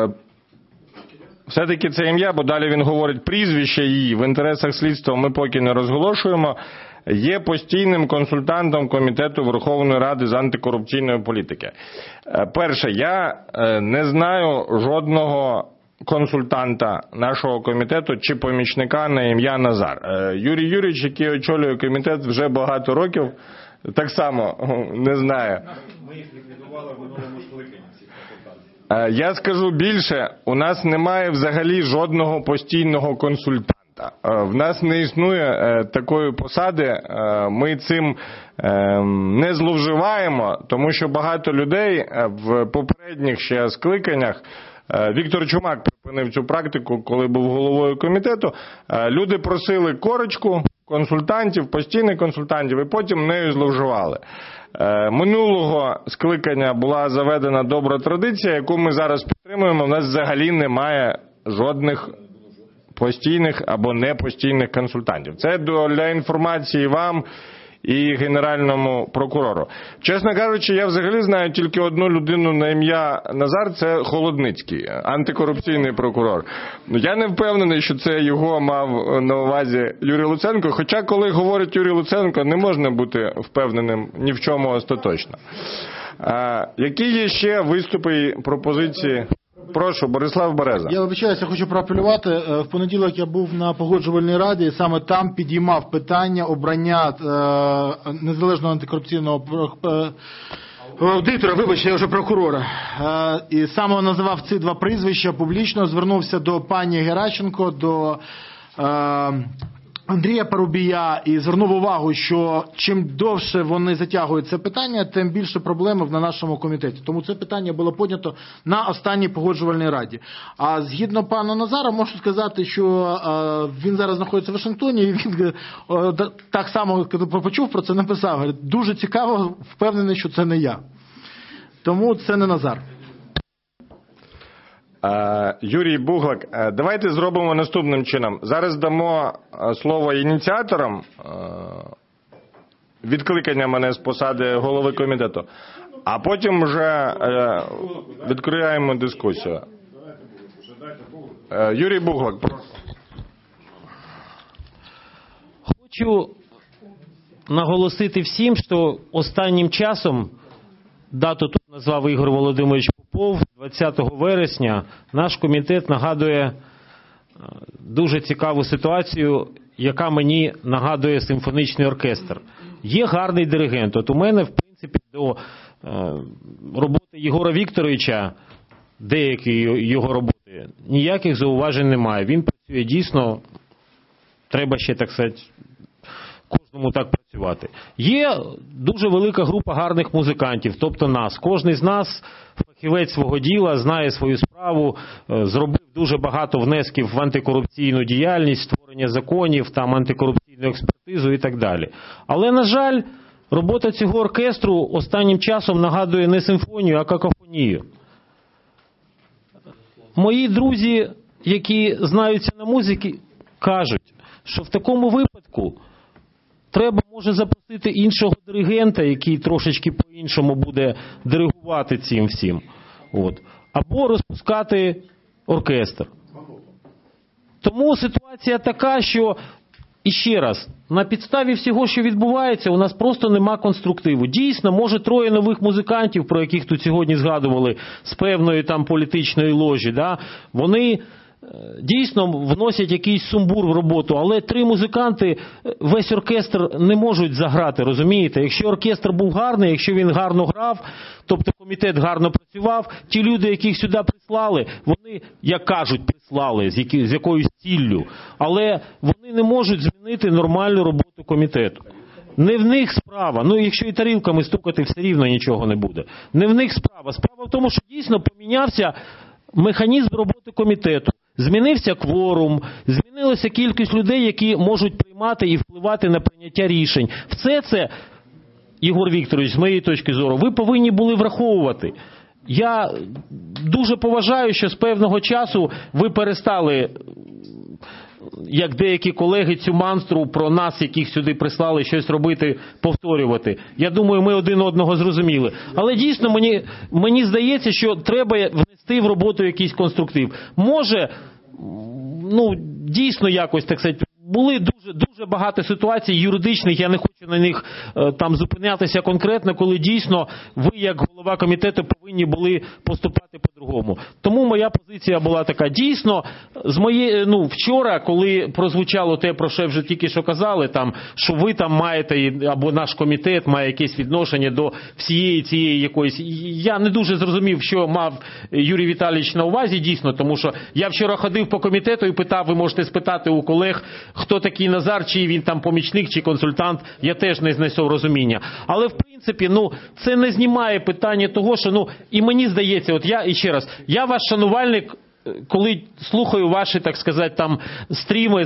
все-таки це ім'я, бо далі він говорить прізвище її, в інтересах слідства ми поки не розголошуємо, є постійним консультантом Комітету Верховної Ради з антикорупційної політики. Перше, я не знаю жодного консультанта нашого комітету чи помічника на ім'я Назар. Юрій Юрійович, який очолює комітет вже багато років, так само не знає. Ми їх ліквідували в минулому скликанні, всіх консультантів. Я скажу більше, у нас немає взагалі жодного постійного консультанта. В нас не існує такої посади, ми цим не зловживаємо, тому що багато людей в попередніх ще скликаннях, Віктор Чумак припинив цю практику, коли був головою комітету, люди просили корочку консультантів, постійних консультантів, і потім нею зловживали. Минулого скликання була заведена добра традиція, яку ми зараз підтримуємо, у нас взагалі немає жодних постійних або непостійних консультантів. Це для інформації вам і Генеральному прокурору. Чесно кажучи, я взагалі знаю тільки одну людину на ім'я Назар, це Холодницький, антикорупційний прокурор. Я не впевнений, що це його мав на увазі Юрій Луценко, хоча коли говорить Юрій Луценко, не можна бути впевненим ні в чому остаточно. Які є ще виступи і пропозиції? Прошу, Борислав Береза. Я вибачаюся, хочу проапелювати. В понеділок я був на Погоджувальній раді, і саме там підіймав питання обрання незалежного антикорупційного аудитора, вибачте, я вже прокурора. І саме називав ці два прізвища публічно, звернувся до пані Геращенко, до Андрія Парубія і звернув увагу, що чим довше вони затягують це питання, тим більше проблем на нашому комітеті. Тому це питання було піднято на останній Погоджувальній раді. А згідно пана Назара, можу сказати, що він зараз знаходиться в Вашингтоні, і він так само, коли почув про це, написав. Говорить, дуже цікаво, впевнений, що це не я. Тому це не Назар. Юрій Буглак, давайте зробимо наступним чином. Зараз дамо слово ініціаторам відкликання мене з посади голови комітету, а потім вже відкриємо дискусію. Юрій Буглак, прошу. Хочу наголосити всім, що останнім часом, дату тут назвав Ігор Володимирович Попов, 20 вересня наш комітет нагадує дуже цікаву ситуацію, яка мені нагадує симфонічний оркестр. Є гарний диригент. От у мене, в принципі, до роботи Єгора Вікторовича, деякі його роботи, ніяких зауважень немає. Він працює дійсно, треба ще, так сказати, кожному так працювати. Є дуже велика група гарних музикантів, тобто нас. Кожен з нас фахівець свого діла, знає свою справу, зробив дуже багато внесків в антикорупційну діяльність, створення законів, там антикорупційну експертизу і так далі. Але, на жаль, робота цього оркестру останнім часом нагадує не симфонію, а какофонію. Мої друзі, які знаються на музиці, кажуть, що в такому випадку треба, може, запросити іншого диригента, який трошечки по-іншому буде диригувати цим всім. От. Або розпускати оркестр. Тому ситуація така, що, і ще раз, на підставі всього, що відбувається, у нас просто нема конструктиву. Дійсно, може, 3 нових музикантів, про яких тут сьогодні згадували, з певної там політичної ложі, да, вони дійсно вносять якийсь сумбур в роботу, але 3 музиканти весь оркестр не можуть заграти, розумієте? Якщо оркестр був гарний, якщо він гарно грав, тобто комітет гарно працював, ті люди, яких сюди прислали, вони, як кажуть, прислали з якоюсь ціллю, але вони не можуть змінити нормальну роботу комітету. Не в них справа, ну якщо і тарілками стукати, все рівно нічого не буде. Не в них справа. Справа в тому, що дійсно помінявся механізм роботи комітету. Змінився кворум, змінилася кількість людей, які можуть приймати і впливати на прийняття рішень. Все це, Єгор Вікторович, з моєї точки зору, ви повинні були враховувати. Я дуже поважаю, що з певного часу ви перестали, як деякі колеги, цю мантру про нас, яких сюди прислали щось робити, повторювати. Я думаю, ми один одного зрозуміли. Але дійсно мені здається, що треба внести в роботу якийсь конструктив. Може, дійсно якось, так сказати, були дуже багато ситуацій юридичних, я не хочу на них там зупинятися конкретно, коли дійсно ви, як голова комітету, повинні були поступати по-другому. Тому моя позиція була така. Дійсно, вчора, коли прозвучало те, про що вже тільки що казали, там, що ви там маєте, або наш комітет має якесь відношення до всієї цієї якоїсь... Я не дуже зрозумів, що мав Юрій Віталійович на увазі, дійсно, тому що я вчора ходив по комітету і питав, ви можете спитати у колег, хто такий Назар, чи він там помічник, чи консультант, я теж не знайшов розуміння. Але, в принципі, це не знімає питання того, що, і мені здається, от я, і ще раз, я ваш шанувальник, коли слухаю ваші, так сказати, там, стріми,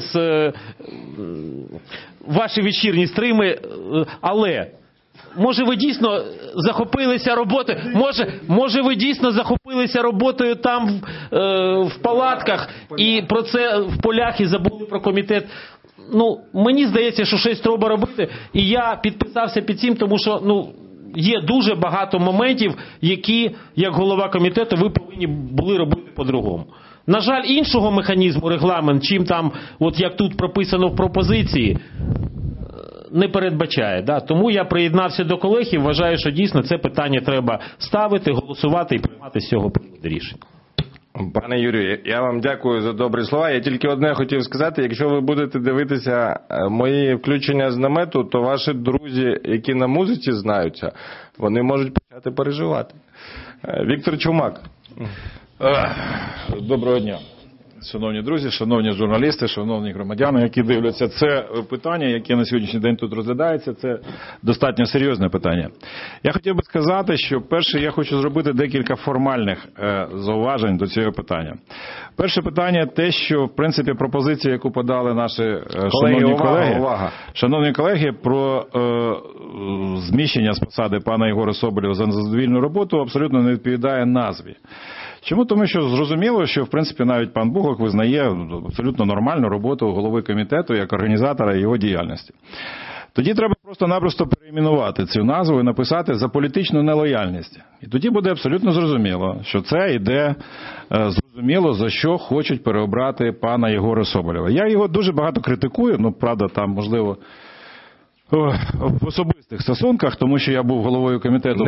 ваші вечірні стріми, але... Може ви дійсно захопилися роботою, може ви дійсно захопилися роботою там в палатках і про це в полях і забули про комітет. Мені здається, що щось треба робити, і я підписався під цим, тому що є дуже багато моментів, які, як голова комітету, ви повинні були робити по-другому. На жаль, іншого механізму регламент, чим там, от як тут прописано в пропозиції, не передбачає. Да? Тому я приєднався до колег і вважаю, що дійсно це питання треба ставити, голосувати і приймати з цього приводу рішення. Пане Юрію, я вам дякую за добрі слова. Я тільки одне хотів сказати, якщо ви будете дивитися мої включення з намету, то ваші друзі, які на музиці знаються, вони можуть почати переживати. Віктор Чумак. Доброго дня. Шановні друзі, шановні журналісти, шановні громадяни, які дивляться, це питання, яке на сьогоднішній день тут розглядається, це достатньо серйозне питання. Я хотів би сказати, що перше, я хочу зробити декілька формальних зауважень до цього питання. Перше питання те, що, в принципі, пропозиція, яку подали наші шановні колеги, про зміщення з посади пана Єгора Соболєва за незадовільну роботу абсолютно не відповідає назві. Чому? Тому що зрозуміло, що, в принципі, навіть пан Буглак визнає абсолютно нормальну роботу голови комітету як організатора його діяльності. Тоді треба просто-напросто перейменувати цю назву і написати «за політичну нелояльність». І тоді буде абсолютно зрозуміло, що це йде зрозуміло, за що хочуть переобрати пана Єгора Соболєва. Я його дуже багато критикую, правда, там, можливо, в особистих стосунках, тому що я був головою комітету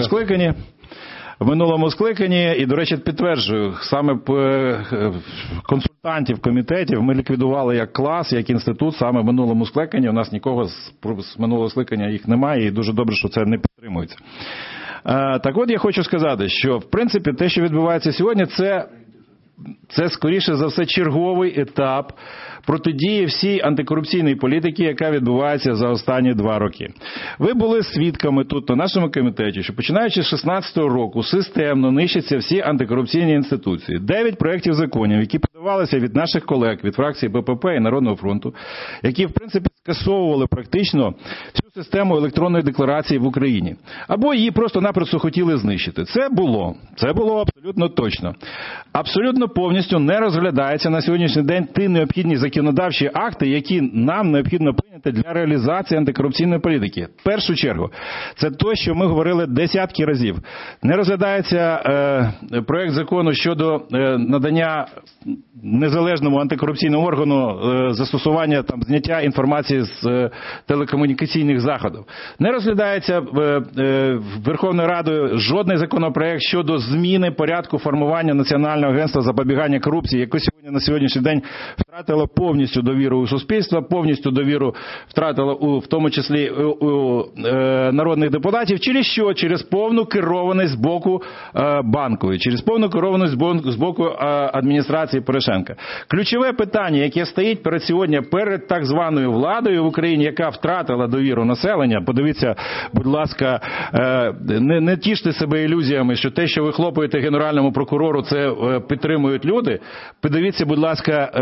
в минулому скликанні, і, до речі, підтверджую, саме консультантів комітетів ми ліквідували як клас, як інститут саме в минулому скликанні. У нас нікого з минулого скликання їх немає, і дуже добре, що це не підтримується. Так от я хочу сказати, що, в принципі, те, що відбувається сьогодні, це скоріше за все черговий етап протидії всій антикорупційній політики, яка відбувається за останні 2 роки. Ви були свідками тут на нашому комітеті, що починаючи з 2016 року системно нищаться всі антикорупційні інституції. 9 проєктів законів, які подавалися від наших колег, від фракції БПП і Народного фронту, які, в принципі, скасовували практично всю систему електронної декларації в Україні. Або її просто-напросто хотіли знищити. Це було абсолютно точно. Абсолютно повністю не розглядається на сьогоднішній день ті необхідні законодавчі акти, які нам необхідно прийняти для реалізації антикорупційної політики. В першу чергу, це те, що ми говорили десятки разів. Не розглядається проект закону щодо надання незалежному антикорупційному органу застосування зняття інформації з телекомунікаційних заходів. Не розглядається Верховною Радою жодний законопроект щодо зміни порядку формування Національного агентства запобігання корупції, яке сьогодні на сьогоднішній день втратило повністю довіру у суспільства, повністю довіру втратило в тому числі у народних депутатів. Через що? Через повну керованість з боку Банкової, через повну керованість з боку адміністрації Порошенка. Ключове питання, яке стоїть перед так званою владою в Україні, яка втратила довіру населення, подивіться, будь ласка, не тіште себе ілюзіями, що те, що ви хлопаєте Генеральному прокурору, це підтримують люди. Подивіться, будь ласка, соціологічні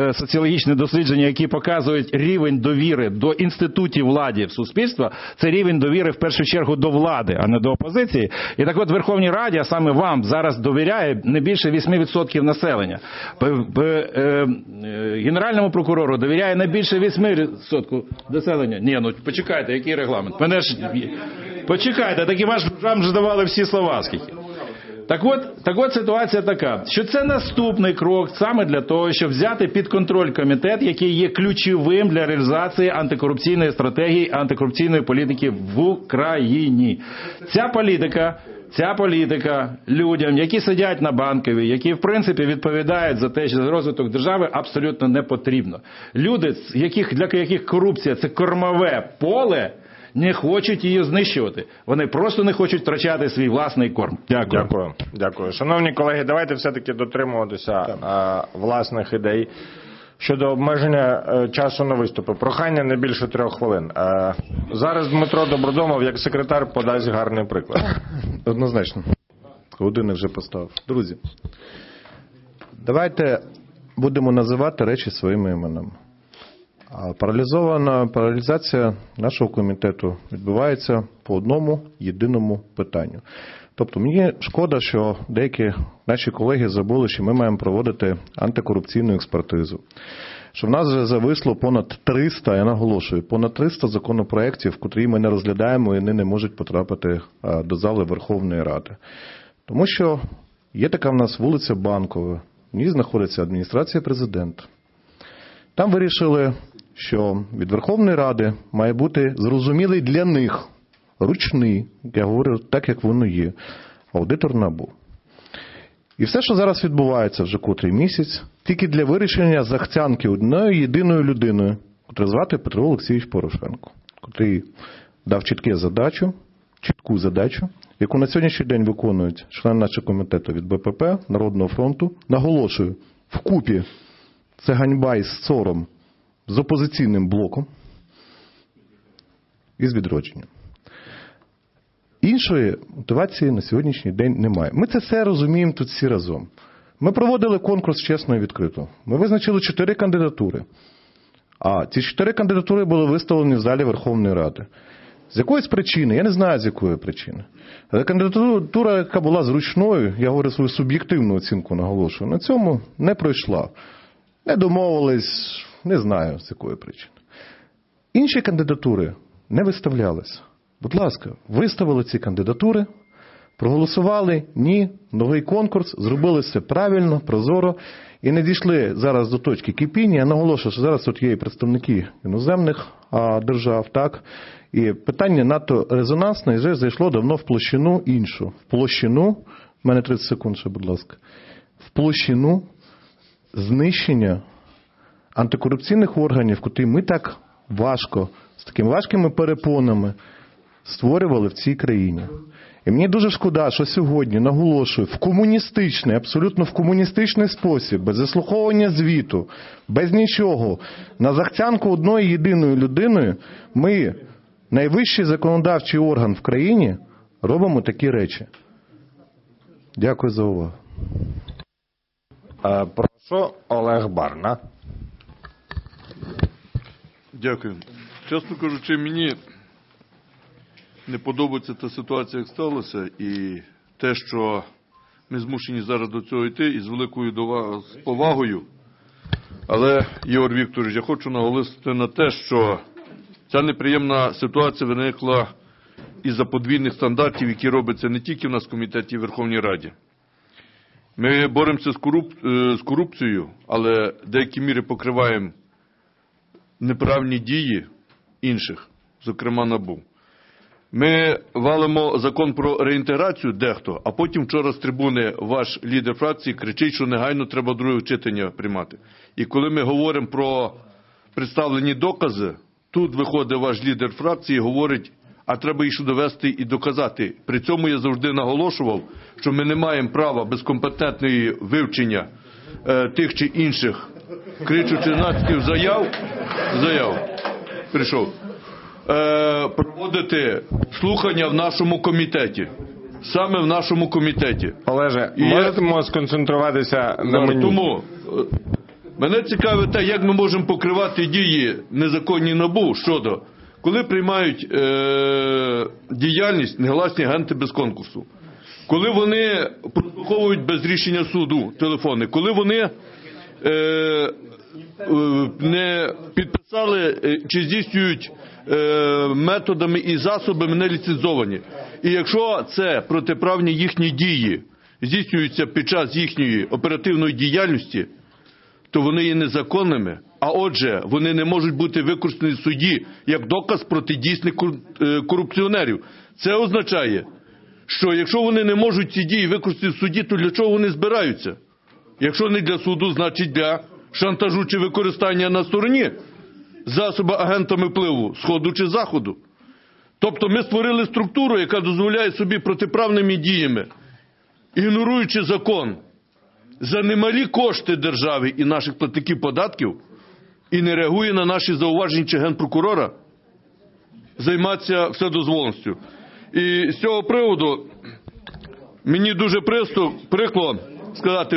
соціологічні дослідження, які показують рівень довіри до інститутів влади в суспільства, це рівень довіри в першу чергу до влади, а не до опозиції. І так от Верховній Раді, а саме вам, зараз довіряє не більше 8% населення. Генеральному прокурору довіряє не більше 8% населення. Ні, ну почекайте, який регламент? Мене ж... Почекайте, так і вам ж давали всі слова скільки. Так от ситуація така, що це наступний крок саме для того, щоб взяти під контроль комітет, який є ключовим для реалізації антикорупційної стратегії, антикорупційної політики в Україні. Ця політика людям, які сидять на Банковій, які в принципі відповідають за те, що за розвиток держави, абсолютно не потрібно. Люди, для яких корупція – це кормове поле, не хочуть її знищувати. Вони просто не хочуть втрачати свій власний корм. Дякую. Шановні колеги, давайте все-таки дотримуватися власних ідей. Щодо обмеження часу на виступи. Прохання не більше 3 хвилин. Зараз Дмитро Добродомов, як секретар, подасть гарний приклад. Однозначно. Години вже поставив. Друзі, давайте будемо називати речі своїми іменами. Паралізація нашого комітету відбувається по одному єдиному питанню. Тобто мені шкода, що деякі наші колеги забули, що ми маємо проводити антикорупційну експертизу. Що в нас вже зависло понад 300, я наголошую, понад 300 законопроєктів, котрі ми не розглядаємо і вони не можуть потрапити до зали Верховної Ради. Тому що є така в нас вулиця Банкова, в ній знаходиться адміністрація президента. Там вирішили, що від Верховної Ради має бути зрозумілий для них, ручний, я говорю так, як воно є, аудитор НАБУ. І все, що зараз відбувається вже котрий місяць, тільки для вирішення захцянки одною єдиною людиною, яку звати Петро Олексійович Порошенко, котрий дав чітку задачу, яку на сьогоднішній день виконують члени нашого комітету від БПП, Народного фронту. Наголошую, вкупі це ганьба і сором з опозиційним блоком і з Відродженням. Іншої мотивації на сьогоднішній день немає. Ми це все розуміємо тут всі разом. Ми проводили конкурс чесно і відкрито. Ми визначили 4 кандидатури. А ці 4 кандидатури були виставлені в залі Верховної Ради. З якоїсь причини, я не знаю з якої причини. Але кандидатура, яка була зручною, я говорю свою суб'єктивну оцінку, наголошую, на цьому не пройшла. Не домовились, не знаю з якої причини. Інші кандидатури не виставлялися. Будь ласка, виставили ці кандидатури, проголосували, ні, новий конкурс, зробили все правильно, прозоро і не дійшли зараз до точки кипіння. Я наголошую, що зараз тут є і представники іноземних держав, так, і питання надто резонансне, і вже зайшло давно в площину іншу. В площину, в мене 30 секунд ще, будь ласка, в площину знищення антикорупційних органів, котрі ми так важко, з такими важкими перепонами створювали в цій країні. І мені дуже шкода, що сьогодні, наголошую, в комуністичний, абсолютно в комуністичний спосіб, без заслуховування звіту, без нічого, на захцянку одної єдиної людини, ми, найвищий законодавчий орган в країні, робимо такі речі. Дякую за увагу. Прошу, Олег Барна. Дякую. Чесно кажучи, мені не подобається та ситуація, як сталося, і те, що ми змушені зараз до цього йти, і з великою до вас повагою. Але, Ігор Вікторович, я хочу наголосити на те, що ця неприємна ситуація виникла із-за подвійних стандартів, які робляться не тільки в нас в комітеті, і в Верховній Раді. Ми боремося з корупцією, але в деякій мірі покриваємо неправильні дії інших, зокрема НАБУ. Ми валимо закон про реінтеграцію дехто, а потім вчора з трибуни ваш лідер фракції кричить, що негайно треба друге читання приймати. І коли ми говоримо про представлені докази, тут виходить ваш лідер фракції і говорить, а треба їх довести і доказати. При цьому я завжди наголошував, що ми не маємо права безкомпетентної вивчення тих чи інших кричучих нацьких заяв прийшов, проводити слухання в нашому комітеті. Саме в нашому комітеті. Олеже, можемо сконцентруватися на мені? Тому Мене цікавить те, як ми можемо покривати дії незаконні НАБУ щодо, коли приймають діяльність негласні агенти без конкурсу, коли вони прослуховують без рішення суду телефони, коли вони не підписали чи здійснюють методами і засобами не ліцензовані. І якщо це протиправні їхні дії здійснюються під час їхньої оперативної діяльності, то вони є незаконними, а отже, вони не можуть бути використані в суді як доказ проти дійсних корупціонерів. Це означає, що якщо вони не можуть ці дії використати в суді, то для чого вони збираються? Якщо не для суду, значить для шантажу чи використання на стороні засоби агентами впливу сходу чи заходу. Тобто ми створили структуру, яка дозволяє собі протиправними діями, ігноруючи закон, за немалі кошти держави і наших платників податків, і не реагує на наші зауваження чи генпрокурора, займатися вседозволеністю. І з цього приводу мені дуже прикро сказати,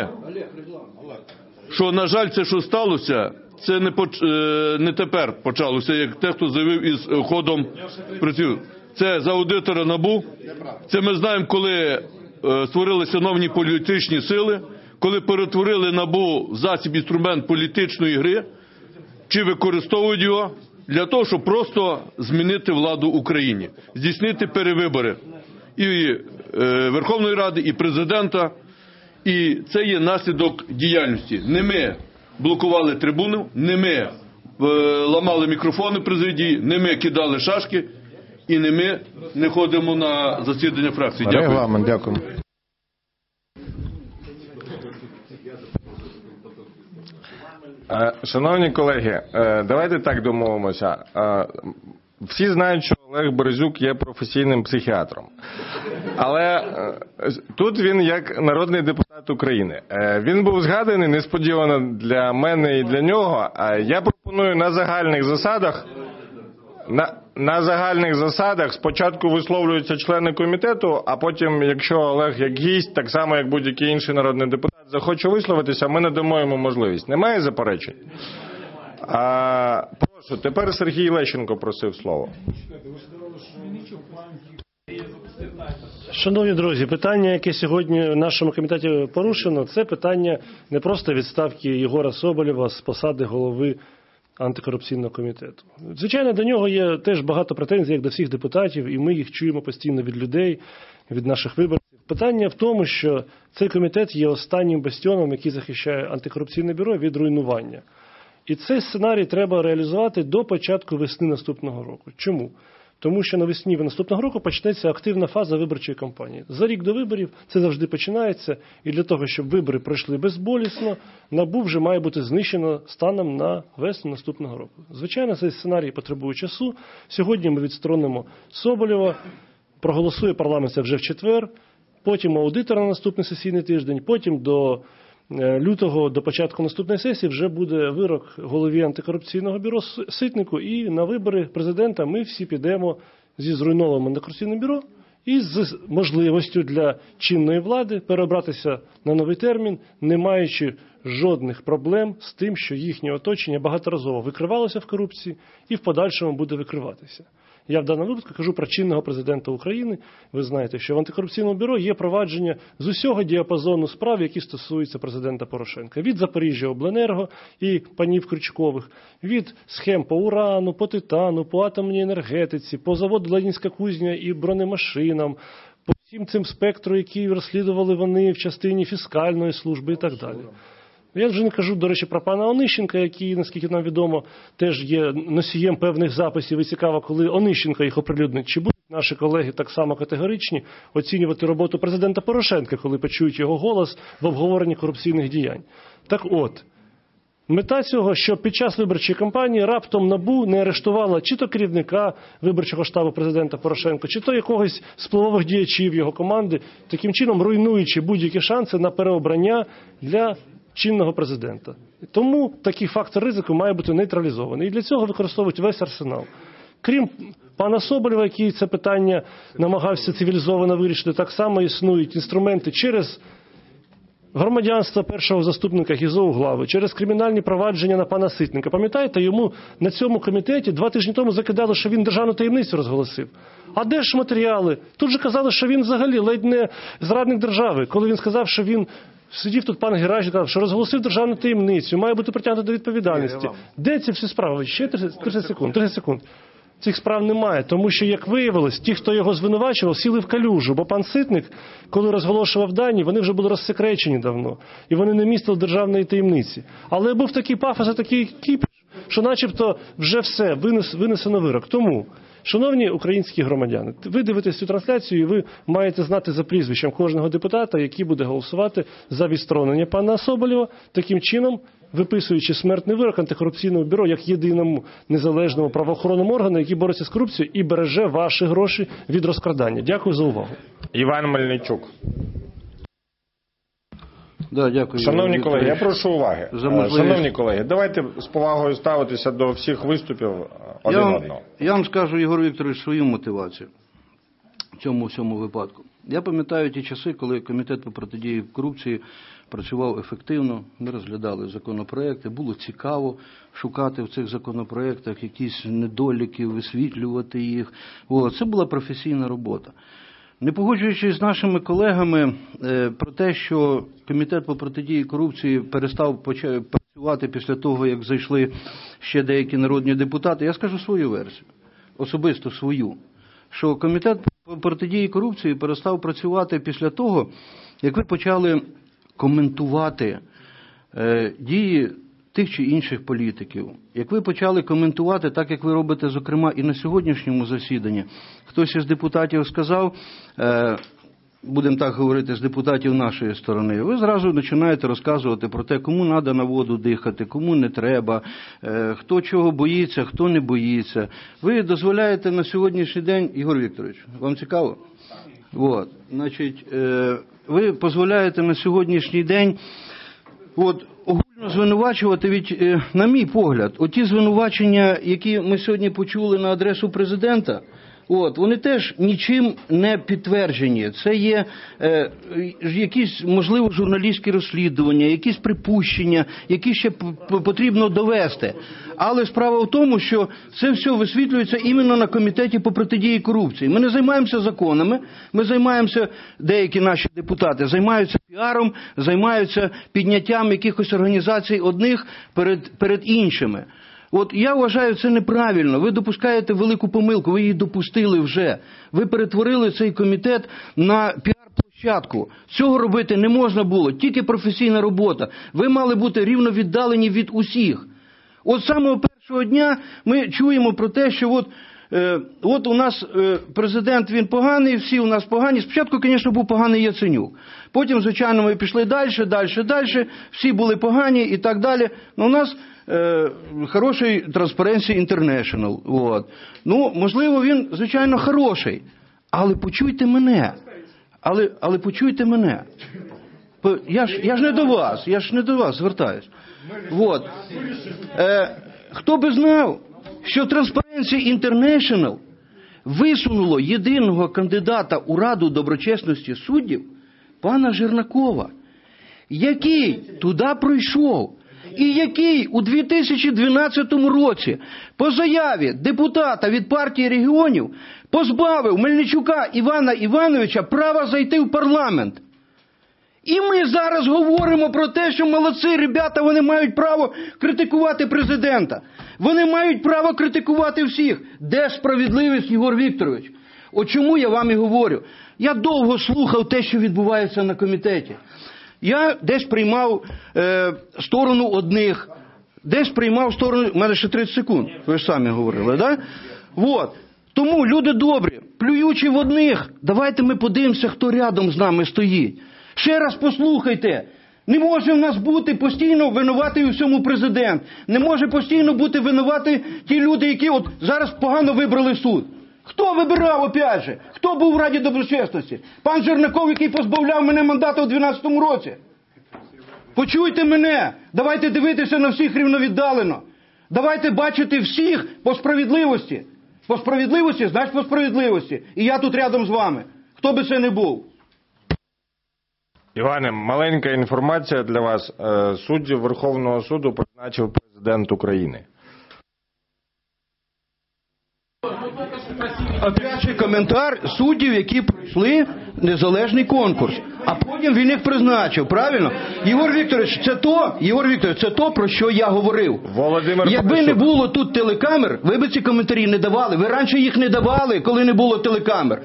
що, на жаль, це, що сталося, це не тепер почалося, як те, хто заявив із ходом працює. Це за аудитора НАБУ. Це ми знаємо, коли створилися нові політичні сили, коли перетворили НАБУ в засіб, інструмент політичної гри, чи використовують його для того, щоб просто змінити владу в Україні, здійснити перевибори і Верховної Ради, і Президента. І це є наслідок діяльності. Не ми блокували трибуну, не ми ламали мікрофони в президії, не ми кидали шашки, і не ми не ходимо на засідання фракції. Дякую. Регламент, дякую. Шановні колеги, давайте так домовимося. Всі знають, що Олег Березюк є професійним психіатром. Але тут він як народний депутат України. Він був згаданий несподівано для мене і для нього. Я пропоную на загальних засадах спочатку висловлюються члени комітету, а потім, якщо Олег як гість, так само як будь-який інший народний депутат, захоче висловитися, ми надамо йому можливість. Немає заперечень? Прошу, тепер Сергій Лещенко просив слово. Шановні друзі, питання, яке сьогодні в нашому комітеті порушено, це питання не просто відставки Єгора Соболєва з посади голови антикорупційного комітету. Звичайно, до нього є теж багато претензій, як до всіх депутатів, і ми їх чуємо постійно від людей, від наших виборців. Питання в тому, що цей комітет є останнім бастіоном, який захищає антикорупційне бюро від руйнування. І цей сценарій треба реалізувати до початку весни наступного року. Чому? Тому що навесні наступного року почнеться активна фаза виборчої кампанії. За рік до виборів це завжди починається, і для того, щоб вибори пройшли безболісно, НАБУ вже має бути знищено станом на весну наступного року. Звичайно, цей сценарій потребує часу. Сьогодні ми відсторонимо Соболєва, проголосує парламент це вже в четвер, потім аудитора на наступний сесійний тиждень, потім до лютого, до початку наступної сесії вже буде вирок голові антикорупційного бюро Ситнику, і на вибори президента ми всі підемо зі зруйнованим антикорупційним бюро і з можливістю для чинної влади переобратися на новий термін, не маючи жодних проблем з тим, що їхнє оточення багаторазово викривалося в корупції і в подальшому буде викриватися. Я в даному випадку кажу про чинного президента України. Ви знаєте, що в антикорупційному бюро є провадження з усього діапазону справ, які стосуються президента Порошенка. Від Запоріжжяобленерго і панів Крючкових, від схем по урану, по титану, по атомній енергетиці, по заводу Ленінська кузня і бронемашинам, по всім цим спектру, які розслідували вони в частині фіскальної служби і так далі. Я вже не кажу, до речі, про пана Онищенка, який, наскільки нам відомо, теж є носієм певних записів. І цікаво, коли Онищенко їх оприлюднить, чи будуть наші колеги так само категоричні оцінювати роботу президента Порошенка, коли почують його голос в обговоренні корупційних діянь. Так от, мета цього, щоб під час виборчої кампанії раптом НАБУ не арештувала чи то керівника виборчого штабу президента Порошенка, чи то якогось з впливових діячів його команди, таким чином руйнуючи будь-які шанси на переобрання для чинного президента. Тому такий фактор ризику має бути нейтралізований. І для цього використовують весь арсенал. Крім пана Соболєва, який це питання намагався цивілізовано вирішити, так само існують інструменти через громадянства першого заступника ГІЗО-Углави, через кримінальні провадження на пана Ситника. Пам'ятаєте, йому на цьому комітеті 2 тижні тому закидали, що він державну таємницю розголосив. А де ж матеріали? Тут же казали, що він взагалі ледь не зрадник держави. Коли він сказав, що він сидів тут пан Геращенко, казав, що розголосив державну таємницю, має бути притягнутий до відповідальності. Де ці всі справи? Ще 30 секунд. Цих справ немає, тому що, як виявилось, ті, хто його звинувачував, сіли в калюжу, бо пан Ситник, коли розголошував дані, вони вже були розсекречені давно, і вони не містили державної таємниці. Але був такий пафос, такий кіпіш, що начебто вже все, винесено вирок. Тому, шановні українські громадяни, ви дивитесь цю трансляцію, і ви маєте знати за прізвищем кожного депутата, який буде голосувати за відсторонення пана Соболєва, таким чином виписуючи смертний вирок антикорупційного бюро як єдиному незалежному правоохоронному органу, який бореться з корупцією і береже ваші гроші від розкрадання. Дякую за увагу. Іван Мельничук. Да, дякую. Шановні колеги, я прошу уваги. Шановні колеги, давайте з повагою ставитися до всіх виступів один одного. Я вам скажу, Ігор Вікторович, свою мотивацію в цьому випадку. Я пам'ятаю ті часи, коли Комітет по протидії корупції працював ефективно, ми розглядали законопроекти, було цікаво шукати в цих законопроектах якісь недоліки, висвітлювати їх. Це була професійна робота. Не погоджуючись з нашими колегами про те, що Комітет по протидії корупції перестав працювати після того, як зайшли ще деякі народні депутати, я скажу свою версію, особисто свою, що Комітет по протидії корупції перестав працювати після того, як ви почали коментувати дії тих чи інших політиків. Як ви почали коментувати, так як ви робите, зокрема, і на сьогоднішньому засіданні, хтось із депутатів сказав, будемо так говорити, з депутатів нашої сторони, ви зразу починаєте розказувати про те, кому треба на воду дихати, кому не треба, хто чого боїться, хто не боїться. Ви дозволяєте на сьогоднішній день, Ігор Вікторович, вам цікаво? Ви дозволяєте на сьогоднішній день огульно звинувачувати, на мій погляд, оті звинувачення, які ми сьогодні почули на адресу президента, вони теж нічим не підтверджені. Це є якісь, можливо, журналістські розслідування, якісь припущення, які ще потрібно довести. Але справа в тому, що це все висвітлюється іменно на Комітеті по протидії корупції. Ми не займаємося законами, ми займаємося, деякі наші депутати, займаються піаром, займаються підняттям якихось організацій одних перед іншими. Я вважаю, це неправильно. Ви допускаєте велику помилку, ви її допустили вже. Ви перетворили цей комітет на піар-площадку. Цього робити не можна було, тільки професійна робота. Ви мали бути рівно віддалені від усіх. З самого першого дня ми чуємо про те, що у нас президент, він поганий, всі у нас погані. Спочатку, звісно, був поганий Яценюк. Потім, звичайно, ми пішли далі, всі були погані і так далі. У нас хороший Transparency International. Можливо, він, звичайно, хороший. Але почуйте мене. Але почуйте мене. Я ж не до вас звертаюсь. Хто би знав, що Transparency International висунуло єдиного кандидата у Раду доброчесності суддів, пана Жернакова, який туди пройшов, і який у 2012 році по заяві депутата від партії регіонів позбавив Мельничука Івана Івановича права зайти в парламент. І ми зараз говоримо про те, що молодці, ребята, вони мають право критикувати президента. Вони мають право критикувати всіх. Де справедливість, Єгор Вікторович? Чому я вам і говорю? Я довго слухав те, що відбувається на комітеті. Я десь приймав сторону одних, десь приймав сторону... У мене ще 30 секунд, ви ж самі говорили, так? Тому, люди добрі, плюючи в одних, давайте ми подивимося, хто рядом з нами стоїть. Ще раз послухайте. Не може в нас бути постійно винуватий у всьому президент. Не може постійно бути винуваті ті люди, які зараз погано вибрали суд. Хто вибирав, опять же? Хто був в Раді доброчесності? Пан Жернаков, який позбавляв мене мандата у 2012 році. Почуйте мене. Давайте дивитися на всіх рівновіддалено. Давайте бачити всіх по справедливості. По справедливості, значить по справедливості. І я тут рядом з вами. Хто би це не був. Іване, маленька інформація для вас. Суддів Верховного суду призначив президент України. Опять же коментар суддів, які пройшли незалежний конкурс. А потім він їх призначив, правильно? Єгор Вікторович, це то, про що я говорив. Якби не було тут телекамер, ви б ці коментарі не давали. Ви раніше їх не давали, коли не було телекамер.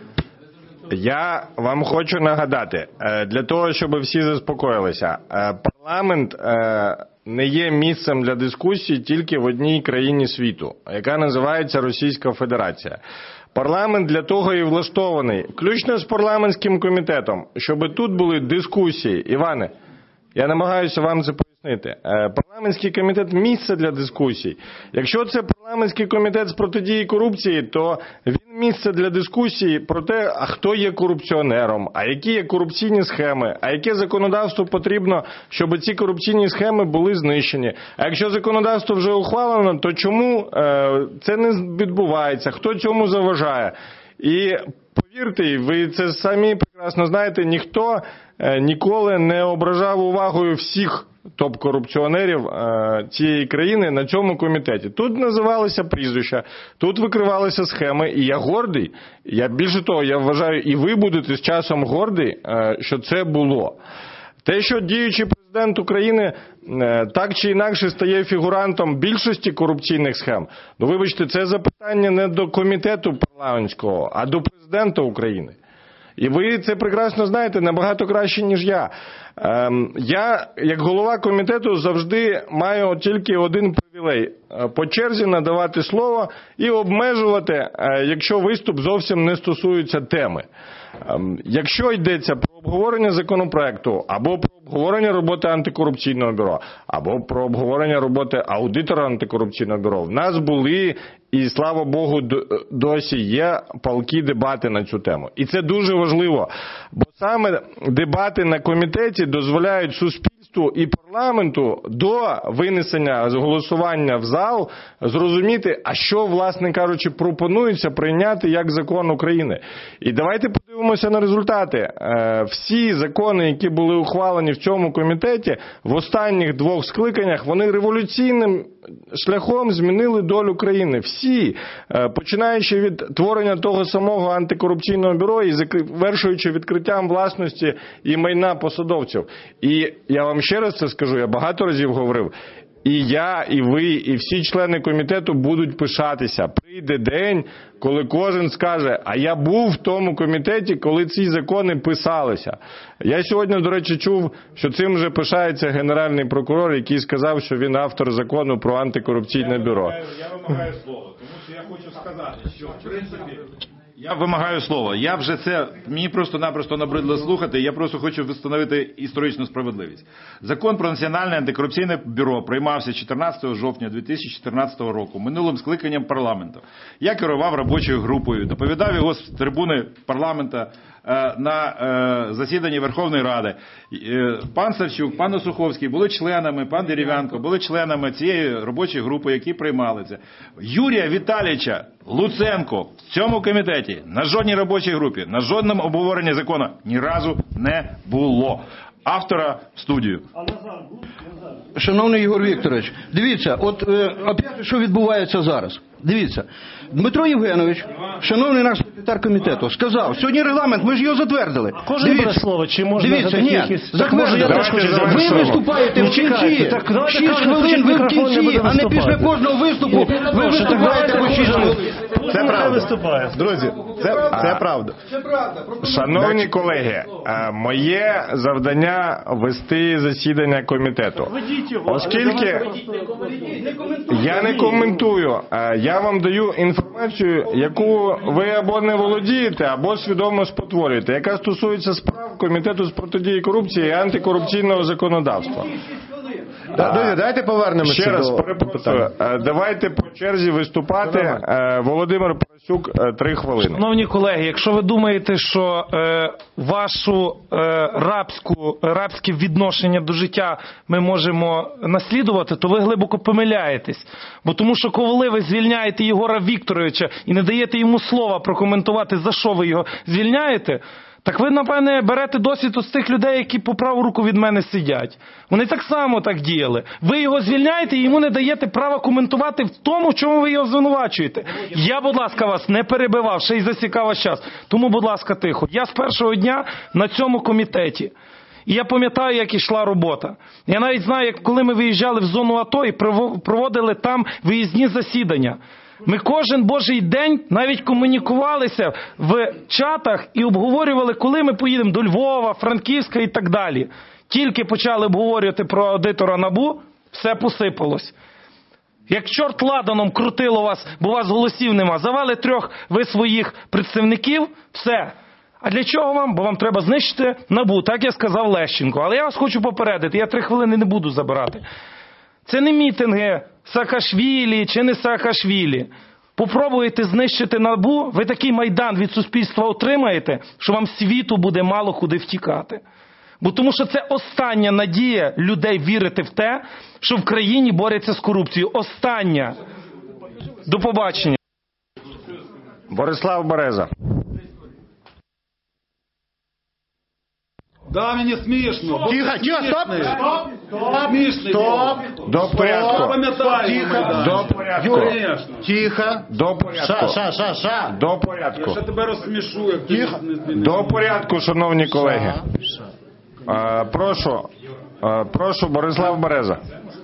Я вам хочу нагадати, для того, щоб всі заспокоїлися, парламент не є місцем для дискусій тільки в одній країні світу, яка називається Російська Федерація. Парламент для того і влаштований, включно з парламентським комітетом, щоб тут були дискусії. Іване, я намагаюся вам це пояснити. Парламентський комітет – місце для дискусій. Якщо це парламентський комітет з протидії корупції, то він місце для дискусії про те, а хто є корупціонером, а які є корупційні схеми, а яке законодавство потрібно, щоб ці корупційні схеми були знищені. А якщо законодавство вже ухвалено, то чому це не відбувається, хто цьому заважає? І повірте, ви це самі прекрасно знаєте, ніхто ніколи не ображав увагою всіх топ-корупціонерів цієї країни на цьому комітеті. Тут називалися прізвища, тут викривалися схеми, і я гордий. Більше того, я вважаю, і ви будете з часом гордий, що це було. Те, що діючий президент України так чи інакше стає фігурантом більшості корупційних схем, ну вибачте, це запитання не до комітету парламентського, а до президента України. І ви це прекрасно знаєте набагато краще, ніж я. Я, як голова комітету, завжди маю тільки один привілей – по черзі надавати слово і обмежувати, якщо виступ зовсім не стосується теми. Якщо йдеться про обговорення законопроекту, або про обговорення роботи антикорупційного бюро, або про обговорення роботи аудитора антикорупційного бюро, в нас були, і слава Богу, досі є палкі дебати на цю тему. І це дуже важливо, бо саме дебати на комітеті дозволяють суспільству і парламенту до винесення з голосування в зал зрозуміти, а що, власне кажучи, пропонується прийняти як закон України. І давайте подивимося на результати. Всі закони, які були ухвалені в цьому комітеті, в останніх 2 скликаннях, вони революційним шляхом змінили долю країни. Всі, починаючи від творення того самого антикорупційного бюро і завершуючи відкриттям власності і майна посадовців. І я вам ще раз це скажу, я багато разів говорив, і я, і ви, і всі члени комітету будуть пишатися. Прийде день, коли кожен скаже, а я був в тому комітеті, коли ці закони писалися. Я сьогодні, до речі, чув, що цим вже пишається генеральний прокурор, який сказав, що він автор закону про антикорупційне бюро. Я вимагаю слова, тому що я хочу сказати, що в принципі... Я вимагаю слова. Я вже це, мені просто-напросто набридло слухати, я просто хочу встановити історичну справедливість. Закон про Національне антикорупційне бюро приймався 14 жовтня 2014 року, минулим скликанням парламенту. Я керував робочою групою, доповідав його з трибуни парламенту на засіданні Верховної Ради. Пан Савчук, пан Осуховський були членами, пан Дерев'янко були членами цієї робочої групи, які приймали це. Юрія Віталійовича Луценко в цьому комітеті на жодній робочій групі, на жодному обговоренні закону ні разу не було. Автора в студію. Шановний Єгор Вікторович, дивіться, от опять, що відбувається зараз. Дивіться, Дмитро Євгенович, шановний наш секретар комітету, сказав, сьогодні регламент, ми ж його затвердили. Кожен бере слово, чи можна... Дивіться, ні, затвердили. Ви слово. виступаєте в кінці, 6 хвилин ви в кінці, а не після кожного виступу ви виступаєте по 6 хвилин. Це правда. Друзі, це правда. Шановні колеги, моє завдання вести засідання комітету. Оскільки я не коментую, я вам даю інформацію, яку ви або не володієте, або свідомо спотворюєте, яка стосується справ Комітету з протидії корупції і антикорупційного законодавства. Друзі, давайте повернемося ще раз до перепрошую. Давайте по черзі виступати. Володимир Парасюк, 3 хвилини. Шановні колеги, якщо ви думаєте, що вашу рабське відношення до життя ми можемо наслідувати, то ви глибоко помиляєтесь. Бо тому що коли ви звільняєте Єгора Вікторовича і не даєте йому слова прокоментувати, за що ви його звільняєте, Так ви, напевне, берете досвід з тих людей, які по праву руку від мене сидять. Вони так само так діяли. Ви його звільняєте і йому не даєте права коментувати в тому, в чому ви його звинувачуєте. Я, будь ласка, вас не перебивав, ще й засікав ваш час. Тому, будь ласка, тихо. Я з першого дня на цьому комітеті. І я пам'ятаю, як йшла робота. Я навіть знаю, як коли ми виїжджали в зону АТО і проводили там виїзні засідання. Ми кожен божий день навіть комунікувалися в чатах і обговорювали, коли ми поїдемо до Львова, Франківська і так далі. Тільки почали обговорювати про аудитора НАБУ, все посипалось. Як чорт ладаном крутило вас, бо у вас голосів нема. Завели 3 ви своїх представників, все. А для чого вам? Бо вам треба знищити НАБУ, так я сказав Лещенко. Але я вас хочу попередити, я 3 хвилини не буду забирати. Це не мітинги Саакашвілі чи не Саакашвілі. Попробуєте знищити НАБУ, ви такий майдан від суспільства отримаєте, що вам світу буде мало куди втікати. Бо тому що це остання надія людей вірити в те, що в країні борються з корупцією. Остання. До побачення. Борислав Береза. Да, мені смішно. Тихо, стоп! Смішний. Стоп! До порядку. Пам'ятаю. До порядку. Тихо! До порядку. Ша. До порядку. Я ще тебе розсмішу, як ти не змінив. До порядку, шановні колеги. Прошу, Борислав Береза.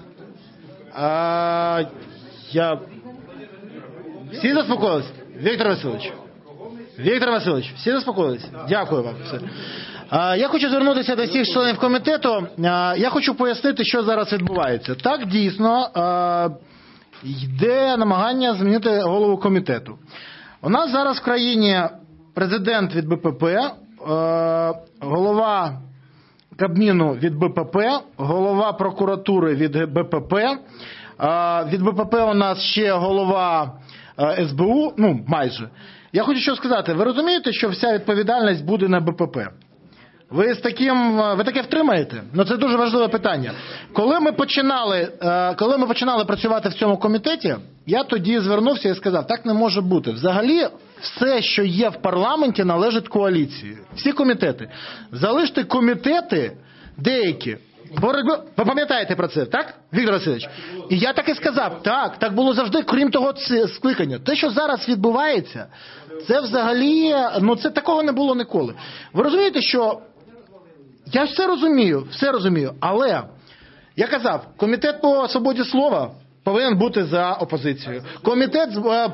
Всі заспокоїлись? Віктор Васильович, всі заспокоїлись? Дякую вам. Все. Я хочу звернутися до всіх членів комітету. Я хочу пояснити, що зараз відбувається. Так, дійсно, йде намагання змінити голову комітету. У нас зараз в країні президент від БПП, голова Кабміну від БПП, голова прокуратури від БПП. Від БПП у нас ще голова СБУ, ну майже. Я хочу що сказати, ви розумієте, що вся відповідальність буде на БПП? Ви таке втримаєте? Ну це дуже важливе питання. Коли ми починали працювати в цьому комітеті, я тоді звернувся і сказав, так не може бути. Взагалі, все, що є в парламенті, належить коаліції. Всі комітети. Залиште комітети деякі. Ви пам'ятаєте про це, так, Віктор Васильович? І я так і сказав, так було завжди, крім того скликання. Те, що зараз відбувається, це взагалі, це такого не було ніколи. Ви розумієте, що я все розумію, але я казав, комітет по свободі слова повинен бути за опозицією. Комітет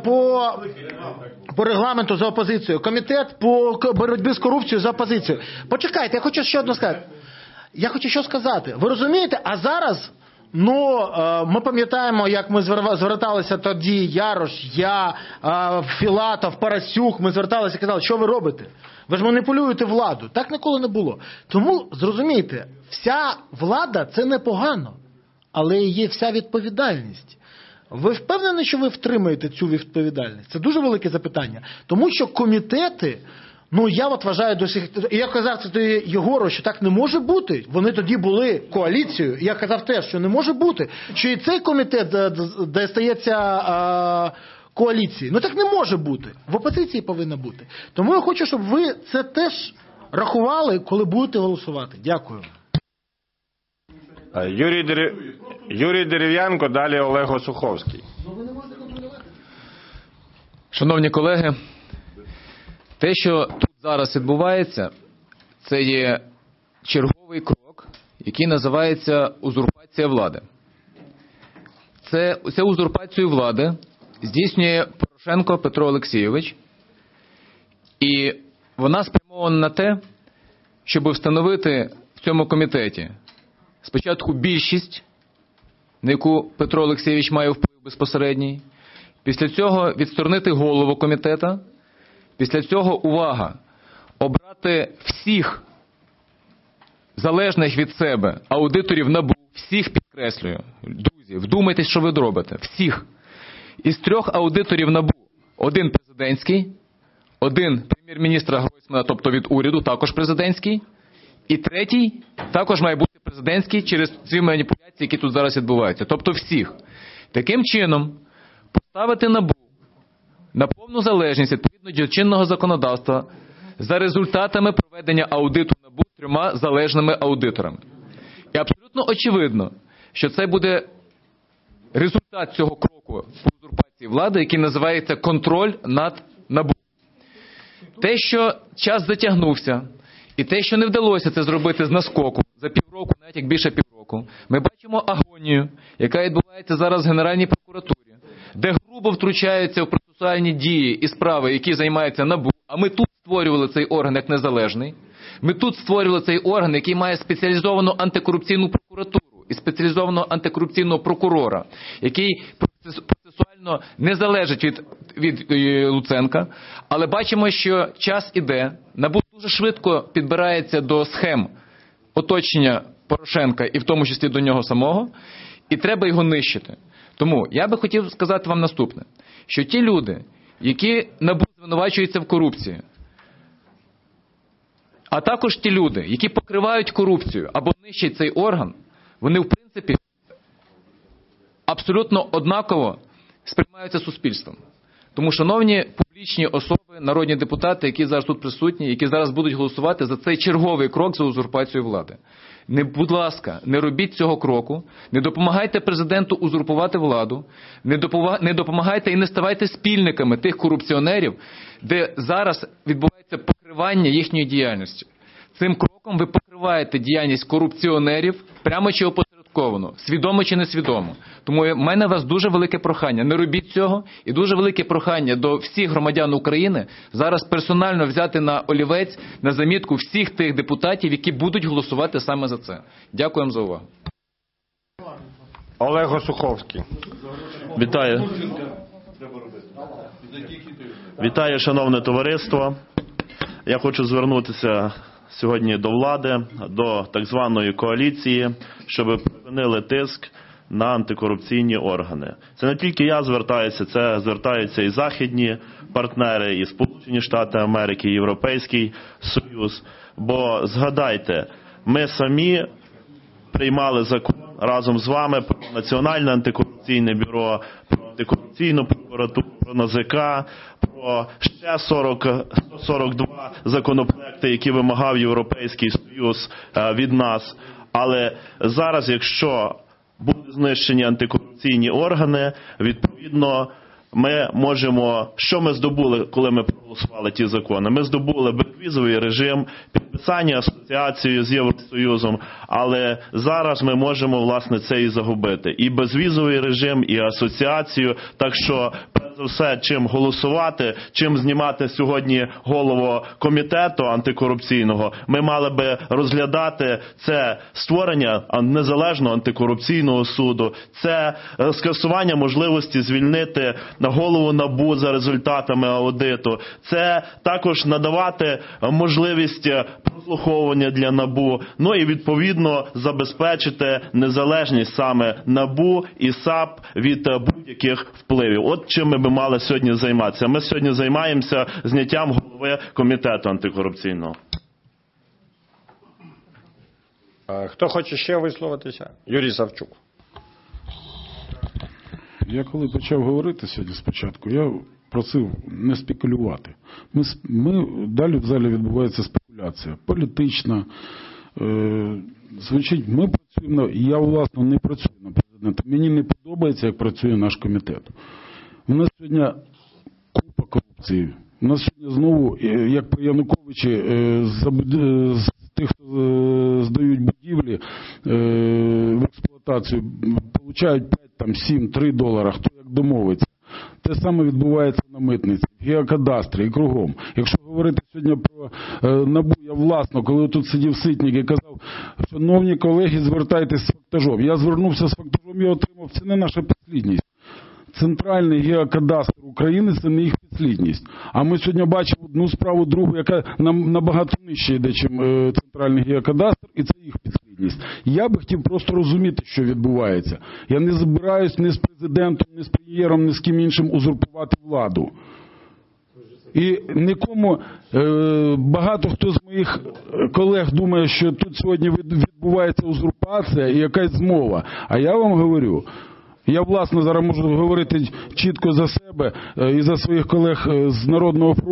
по регламенту за опозицією. Комітет по боротьбі з корупцією за опозицією. Почекайте, я хочу ще одне сказати. Я хочу що сказати. Ви розумієте? А зараз, ми пам'ятаємо, як ми зверталися тоді, Ярош, я, Філатов, Парасюк, ми зверталися і казали, що ви робите? Ви ж маніпулюєте владу. Так ніколи не було. Тому, зрозумійте, вся влада – це непогано, але є вся відповідальність. Ви впевнені, що ви втримаєте цю відповідальність? Це дуже велике запитання. Тому що комітети... я вважаю до сих... Я казав тоді Єгору, що так не може бути. Вони тоді були коаліцією. Я казав теж, що не може бути. Що і цей комітет достається коаліції. Так не може бути. В опозиції повинно бути. Тому я хочу, щоб ви це теж рахували, коли будете голосувати. Дякую. Юрій Дерев'янко, далі Олег Осуховський. Шановні колеги, те, що тут зараз відбувається, це є черговий крок, який називається узурпація влади. Цю узурпацію влади здійснює Порошенко Петро Олексійович, і вона спрямована на те, щоб встановити в цьому комітеті спочатку більшість, на яку Петро Олексійович має вплив безпосередній, після цього відсторонити голову комітету, після цього, увага, обрати всіх залежних від себе аудиторів НАБУ, всіх підкреслюю, друзі, вдумайтесь, що ви робите, всіх. Із 3 аудиторів НАБУ, 1 президентський, 1 прем'єр-міністра Гройсмана, тобто від уряду, також президентський, і 3 також має бути президентський через ці маніпуляції, які тут зараз відбуваються. Тобто всіх. Таким чином, поставити НАБУ на повну залежність відповідно до чинного законодавства за результатами проведення аудиту НАБУ 3 залежними аудиторами. І абсолютно очевидно, що це буде результат цього кроку по узурпації влади, який називається контроль над НАБУ. Те, що час затягнувся, і те, що не вдалося це зробити з наскоку, за півроку, навіть як більше півроку, ми бачимо агонію, яка відбувається зараз в Генеральній прокуратурі, де грубо втручаються в процесуальні дії і справи, які займаються НАБУ, а ми тут створювали цей орган як незалежний. Ми тут створювали цей орган, який має спеціалізовану антикорупційну прокуратуру і спеціалізованого антикорупційного прокурора, який процесуально не залежить від Луценка. Але бачимо, що час іде, НАБУ дуже швидко підбирається до схем оточення Порошенка і в тому числі до нього самого, і треба його нищити. Тому я би хотів сказати вам наступне, що ті люди, які НАБУ звинувачуються в корупції, а також ті люди, які покривають корупцію або нищать цей орган, вони в принципі абсолютно однаково сприймаються суспільством. Тому, шановні публічні особи, народні депутати, які зараз тут присутні, які зараз будуть голосувати за цей черговий крок за узурпацію влади. Будь ласка, не робіть цього кроку, не допомагайте президенту узурпувати владу, не допомагайте і не ставайте спільниками тих корупціонерів, де зараз відбувається покривання їхньої діяльності. Цим кроком ви покриваєте діяльність корупціонерів прямо чи опосередковано, свідомо чи несвідомо. Тому в мене у вас дуже велике прохання, не робіть цього, і дуже велике прохання до всіх громадян України зараз персонально взяти на олівець, на замітку всіх тих депутатів, які будуть голосувати саме за це. Дякую вам за увагу. Олег Осуховський. Вітаю. Вітаю, шановне товариство. Я хочу звернутися сьогодні до влади, до так званої коаліції, щоб припинили тиск на антикорупційні органи. Це не тільки я звертаюся, це звертаються і західні партнери, і Сполучені Штати Америки, і Європейський Союз. Бо згадайте, ми самі приймали закон разом з вами про Національне антикорупційне бюро, про антикорупційну прокуратуру, про НАЗК, про ще 142 законопроекти, які вимагав Європейський Союз від нас. Але зараз, якщо будуть знищені антикорупційні органи, відповідно, ми можемо, що ми здобули, коли ми проголосували ті закони? Ми здобули безвізовий режим, підписання асоціацією з Євросоюзом, але зараз ми можемо, власне, це і загубити. І безвізовий режим, і асоціацію, так що, перш за все, чим голосувати, чим знімати сьогодні голову комітету антикорупційного, ми мали би розглядати це створення незалежного антикорупційного суду, це скасування можливості звільнити голову НАБУ за результатами аудиту. Це також надавати можливість прослуховування для НАБУ, ну і відповідно забезпечити незалежність саме НАБУ і САП від будь-яких впливів. От чим ми би мали сьогодні займатися. Ми сьогодні займаємося зняттям голови комітету антикорупційного. Хто хоче ще висловитися? Юрій Савчук. Я коли почав говорити сьогодні спочатку, я просив не спекулювати. Далі в залі відбувається спекуляція політична. Звучить, ми працюємо, я власне не працюю на президента. Мені не подобається, як працює наш комітет. У нас сьогодні купа корупції. У нас сьогодні знову, як при Януковичі, з тих, хто здають будівлі в експлуатацію, получають 5, там, 7, 3 долара, хто як домовиться. Те саме відбувається на митниці, в геокадастрі і кругом. Якщо говорити сьогодні про НАБУ, я власно, коли тут сидів Ситник і казав, шановні колеги, звертайтесь з фактажом. Я звернувся з фактажом і отримав, це не наша підслідність. Центральний геокадастр України – це не їх підслідність. А ми сьогодні бачимо одну справу, другу, яка набагато нижче йде, ніж центральний геокадастр, і це їх підслідність. Я би хотів просто розуміти, що відбувається. Я не збираюсь ні з президентом, ні з прем'єром, ні з ким іншим узурпувати владу. І нікому, багато хто з моїх колег думає, що тут сьогодні відбувається узурпація і якась змова. А я вам говорю, я, власне, зараз можу говорити чітко за себе і за своїх колег з Народного фронту,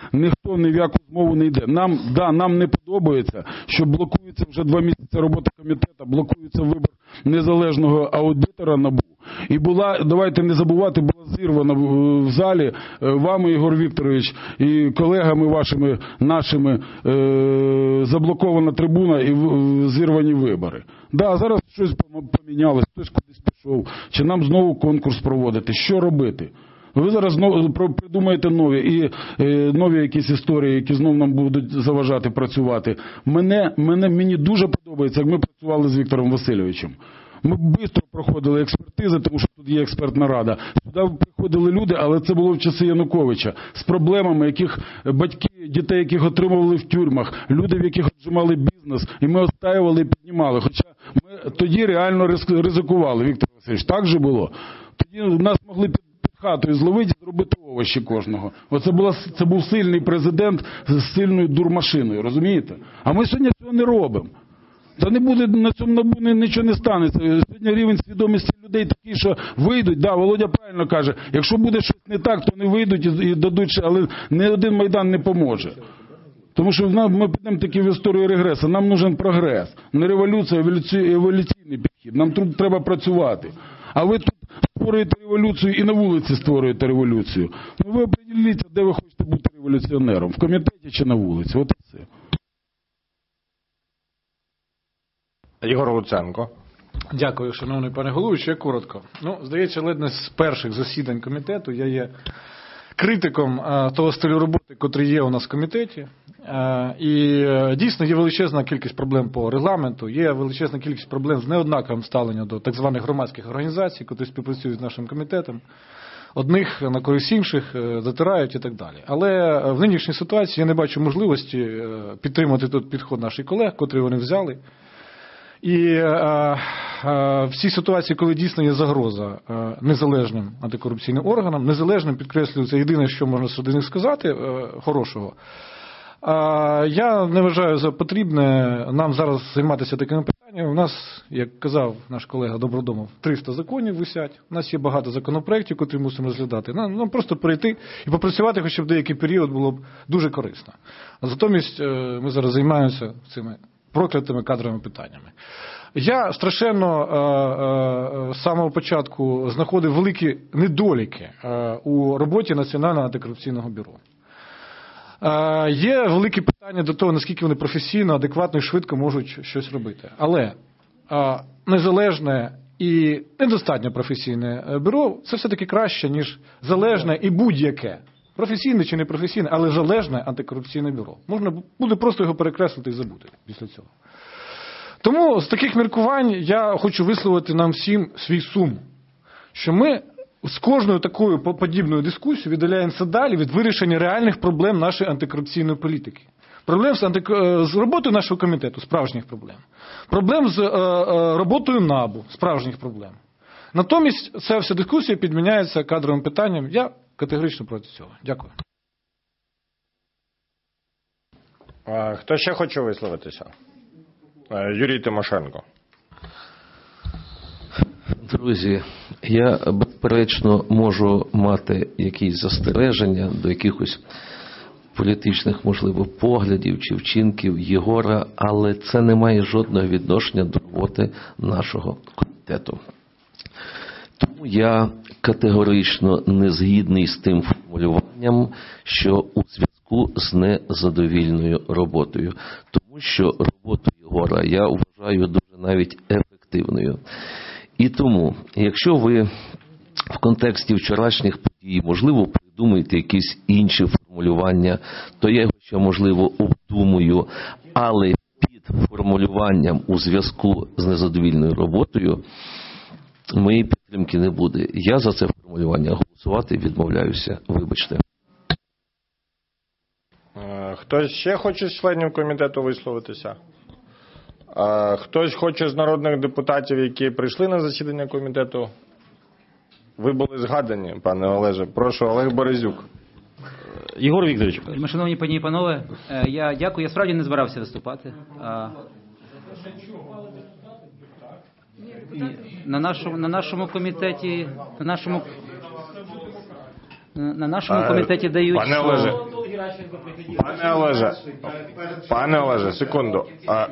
ніхто ні в яку змову не йде. Нам не подобається, що блокується вже 2 місяці робота комітету, блокується вибір незалежного аудитора НАБУ. І давайте не забувати, була зірвана в залі вами, Ігор Вікторович, і колегами вашими, нашими, заблокована трибуна і зірвані вибори. Зараз щось помінялось, хтось кудись пішов, чи нам знову конкурс проводити, що робити? Ви зараз придумаєте нові якісь історії, які знову нам будуть заважати працювати. Мені дуже подобається, як ми працювали з Віктором Васильовичем. Ми швидко проходили експертизи, тому що тут є експертна рада. Сюди приходили люди, але це було в часи Януковича, з проблемами, яких батьки, дітей, яких отримували в тюрмах, люди, в яких отжимали бізнес, і ми отстаювали і піднімали. Хоча ми тоді реально ризикували, Віктор Васильович, так же було? Тоді нас могли під хатою зловити і зробити овочі кожного. Це був сильний президент з сильною дурмашиною, розумієте? А ми сьогодні цього не робимо. Та не буде, на цьому НАБУ нічого не станеться. Сьогодні рівень свідомості людей такий, що вийдуть, Володя правильно каже, якщо буде щось не так, то не вийдуть і дадуть, але ні один Майдан не поможе. Тому що ми підемо таки в історію регресу, нам нужен прогрес, не революція, а еволюційний підхід, нам тут треба працювати. А ви тут створюєте революцію і на вулиці створюєте революцію. Ви определіться, де ви хочете бути революціонером, в комітеті чи на вулиці, от і все. Ігор Луценко. Дякую, шановний пане головуючий. Я коротко. Здається, ледь не з перших засідань комітету я є критиком того стилю роботи, котрий є у нас в комітеті. І дійсно є величезна кількість проблем по регламенту, є величезна кількість проблем з неоднаковим ставленням до так званих громадських організацій, які співпрацюють з нашим комітетом. Одних на користь інших затирають і так далі. Але в нинішній ситуації я не бачу можливості підтримати той підход наших колег, котрий вони взяли. І в цій ситуації, коли дійсно є загроза незалежним антикорупційним органам, незалежним, підкреслюю, це єдине, що можна з них сказати, хорошого, я не вважаю за потрібне нам зараз займатися такими питаннями. У нас, як казав наш колега Добродомов, 300 законів висять, у нас є багато законопроєктів, котрі мусимо розглядати. Нам просто прийти і попрацювати хоча б деякий період було б дуже корисно. А натомість ми зараз займаємося цими проклятими кадровими питаннями. Я страшенно з самого початку знаходив великі недоліки у роботі Національного антикорупційного бюро. Є великі питання до того, наскільки вони професійно, адекватно і швидко можуть щось робити. Але незалежне і недостатньо професійне бюро – це все-таки краще, ніж залежне і будь-яке. Професійне чи не професійне, але залежне антикорупційне бюро. Можна буде просто його перекреслити і забути після цього. Тому з таких міркувань я хочу висловити нам всім свій сум, що ми з кожною такою подібною дискусією віддаляємося далі від вирішення реальних проблем нашої антикорупційної політики. Проблем з роботою нашого комітету, справжніх проблем. Проблем з роботою НАБУ, справжніх проблем. Натомість ця вся дискусія підміняється кадровим питанням. Я категорично проти цього. Дякую. Хто ще хоче висловитися? Юрій Тимошенко. Друзі, я безперечно можу мати якісь застереження до якихось політичних, можливо, поглядів чи вчинків Єгора, але це не має жодного відношення до роботи нашого комітету. Тому я категорично не згідний з тим формулюванням, що у зв'язку з незадовільною роботою. Тому що роботу Єгора я вважаю дуже навіть ефективною. І тому, якщо ви в контексті вчорашніх подій, можливо, придумаєте якісь інші формулювання, то я його ще, можливо, обдумую, але під формулюванням у зв'язку з незадовільною роботою моєї підтримки не буде. Я за це формулювання голосувати відмовляюся. Вибачте. Хтось ще хоче з членів комітету висловитися? Хтось хоче з народних депутатів, які прийшли на засідання комітету? Ви були згадані, пане Олеже. Прошу, Олег Березюк. Єгор Вікторович. Шановні пані і панове, я дякую. Я справді не збирався виступати. На нашому комітеті комітеті дають, пане Олеже, Пане Олеже, секунду.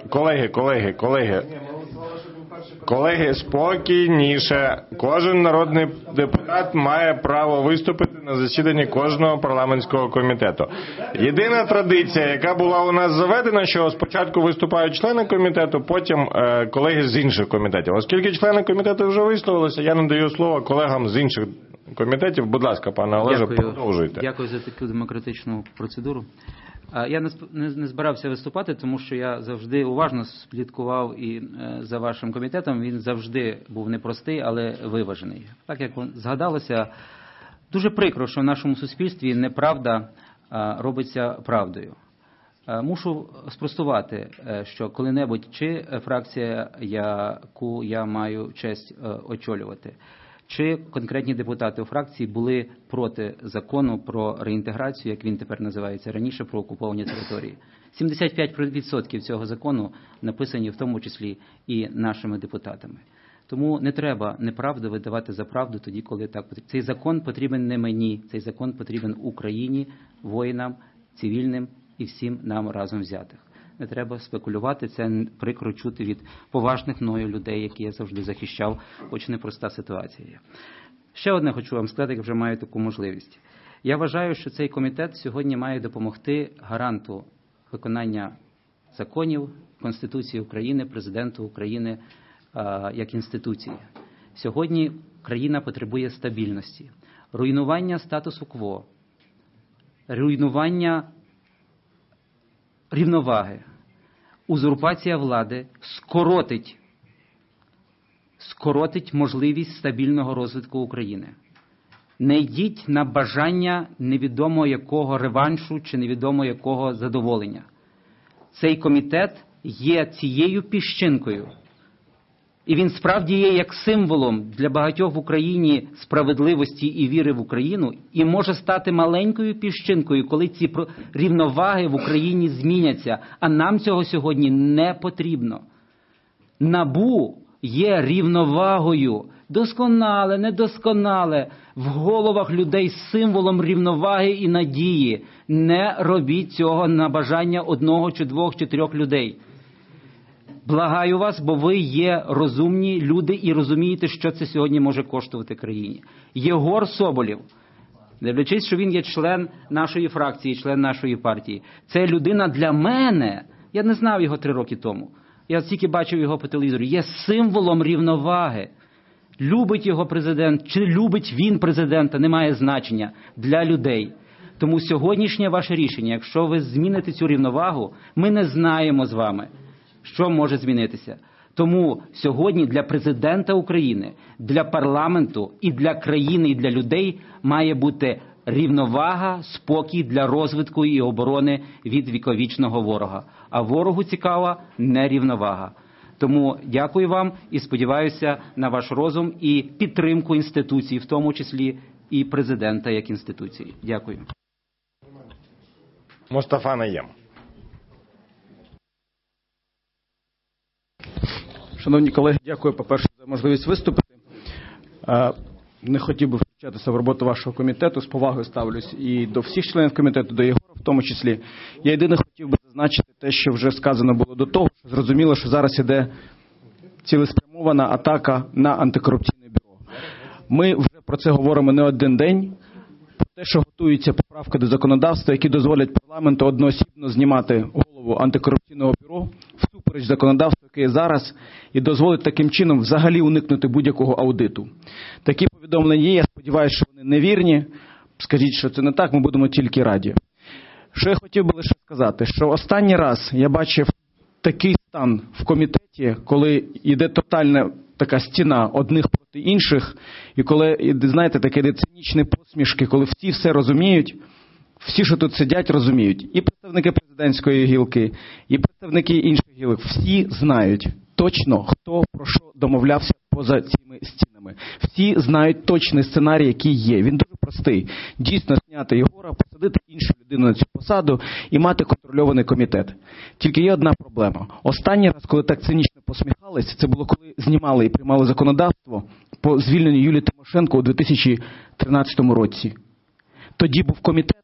Колеги, спокійніше. Кожен народний депутат має право виступити на засіданні кожного парламентського комітету. Єдина традиція, яка була у нас заведена, що спочатку виступають члени комітету, потім колеги з інших комітетів. Оскільки члени комітету вже висловилися, я надаю слово колегам з інших комітетів. Будь ласка, пане Олеже, продовжуйте. Дякую за таку демократичну процедуру. Я не збирався виступати, тому що я завжди уважно слідкував і за вашим комітетом. Він завжди був непростий, але виважений. Так як згадалося, дуже прикро, що в нашому суспільстві неправда робиться правдою. Мушу спростувати, що коли-небудь чи фракція, яку я маю честь очолювати, чи конкретні депутати у фракції були проти закону про реінтеграцію, як він тепер називається, раніше про окуповані території. 75% цього закону написані в тому числі і нашими депутатами. Тому не треба неправду видавати за правду тоді, коли так потрібно. Цей закон потрібен не мені, цей закон потрібен Україні, воїнам, цивільним і всім нам разом взятих. Не треба спекулювати, це прикро чути від поважних мною людей, які я завжди захищав, хоч непроста ситуація є. Ще одне хочу вам сказати, як вже маю таку можливість. Я вважаю, що цей комітет сьогодні має допомогти гаранту виконання законів, Конституції України, Президенту України як інституції. Сьогодні країна потребує стабільності, руйнування статусу кво, руйнування рівноваги, узурпація влади скоротить можливість стабільного розвитку України. Не йдіть на бажання невідомо якого реваншу чи невідомо якого задоволення. Цей комітет є цією піщинкою. І він справді є як символом для багатьох в Україні справедливості і віри в Україну, і може стати маленькою піщинкою, коли ці рівноваги в Україні зміняться, а нам цього сьогодні не потрібно. НАБУ є рівновагою, досконале, недосконале, в головах людей символом рівноваги і надії. Не робіть цього на бажання одного чи двох чи трьох людей. Благаю вас, бо ви є розумні люди і розумієте, що це сьогодні може коштувати країні. Єгор Соболєв, дивлячись, що він є член нашої фракції, член нашої партії, це людина для мене, я не знав його 3 роки тому, я тільки бачив його по телевізору, є символом рівноваги. Любить його президент, чи любить він президента, не має значення для людей. Тому сьогоднішнє ваше рішення, якщо ви зміните цю рівновагу, ми не знаємо з вами, що може змінитися. Тому сьогодні для президента України, для парламенту і для країни, і для людей має бути рівновага, спокій для розвитку і оборони від віковічного ворога. А ворогу цікава не рівновага. Тому дякую вам і сподіваюся на ваш розум і підтримку інституцій, в тому числі і президента як інституції. Дякую. Мустафа Найєм. Шановні колеги, дякую, по-перше, за можливість виступити. Не хотів би втручатися в роботу вашого комітету, з повагою ставлюсь і до всіх членів комітету, до Єгора в тому числі. Я єдине хотів би зазначити те, що вже сказано було до того, що зрозуміло, що зараз іде цілеспрямована атака на антикорупційне бюро. Ми вже про це говоримо не один день, про те, що готуються поправки до законодавства, які дозволять парламенту одноосібно знімати голову антикорупційного бюро всупереч законодавству, яке є зараз, і дозволить таким чином взагалі уникнути будь-якого аудиту. Такі повідомлення є, я сподіваюся, що вони невірні. Скажіть, що це не так, ми будемо тільки раді. Що я хотів би лише сказати, що останній раз я бачив такий стан в комітеті, коли йде тотальна така стіна одних проти інших, і коли, знаєте, такі цинічні посмішки, коли всі все розуміють, всі, що тут сидять, розуміють. І представники президентської гілки, і представники інших гілок. Всі знають точно, хто про що домовлявся поза цими стінами. Всі знають точний сценарій, який є. Він дуже простий. Дійсно, зняти Єгора, посадити іншу людину на цю посаду і мати контрольований комітет. Тільки є одна проблема. Останній раз, коли так цинічно посміхались, це було коли знімали і приймали законодавство по звільненню Юлії Тимошенко у 2013 році. Тоді був комітет,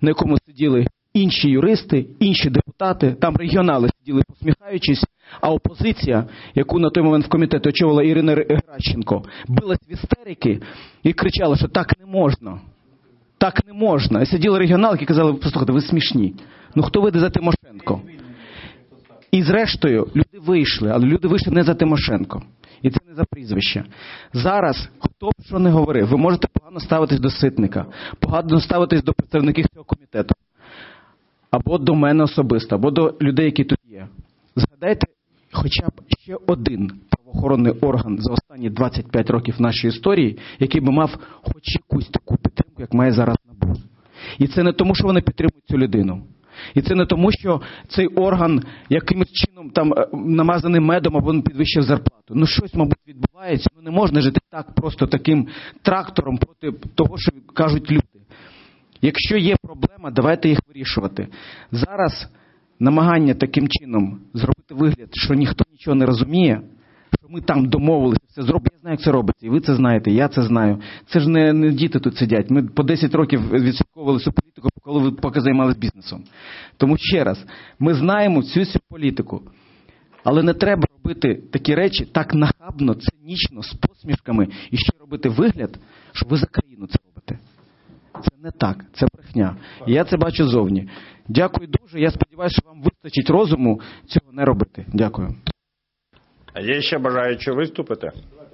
на якому сиділи інші юристи, інші депутати, там регіонали сиділи посміхаючись, а опозиція, яку на той момент в комітеті очолила Ірина Геращенко, билась в істерики і кричала, що так не можна. Так не можна. І сиділи регіонали, які казали, послухайте, ви смішні. Ну хто вийде за Тимошенко? І зрештою, люди вийшли, але люди вийшли не за Тимошенко. І це не за прізвище. Зараз, хто б що не говорив, ви можете погано ставитись до Ситника, погано ставитись до представників цього комітету. Або до мене особисто, або до людей, які тут є. Згадайте хоча б ще один правоохоронний орган за останні 25 років нашої історії, який би мав хоч якусь таку підтримку, як має зараз НАБУ. І це не тому, що вони підтримують цю людину. І це не тому, що цей орган якимось чином там намазаний медом або не підвищив зарплату. Ну щось, мабуть, відбувається. Ну не можна жити так просто таким трактором проти того, що кажуть люди. Якщо є проблема, давайте їх вирішувати. Зараз намагання таким чином зробити вигляд, що ніхто нічого не розуміє, що ми там домовилися, все зробимо. Я знаю, як це робиться, і ви це знаєте, я це знаю. Це ж не діти тут сидять. Ми по 10 років відслідковували цю політику, поки займалися бізнесом. Тому ще раз, ми знаємо всю цю політику. Але не треба робити такі речі так нахабно, цинічно, з посмішками, і ще робити вигляд, що ви за країну це робите. Це не так, це брехня. І я це бачу зовні. Дякую дуже, я сподіваюся, що вам вистачить розуму цього не робити. Дякую. А є ще бажаючі виступити?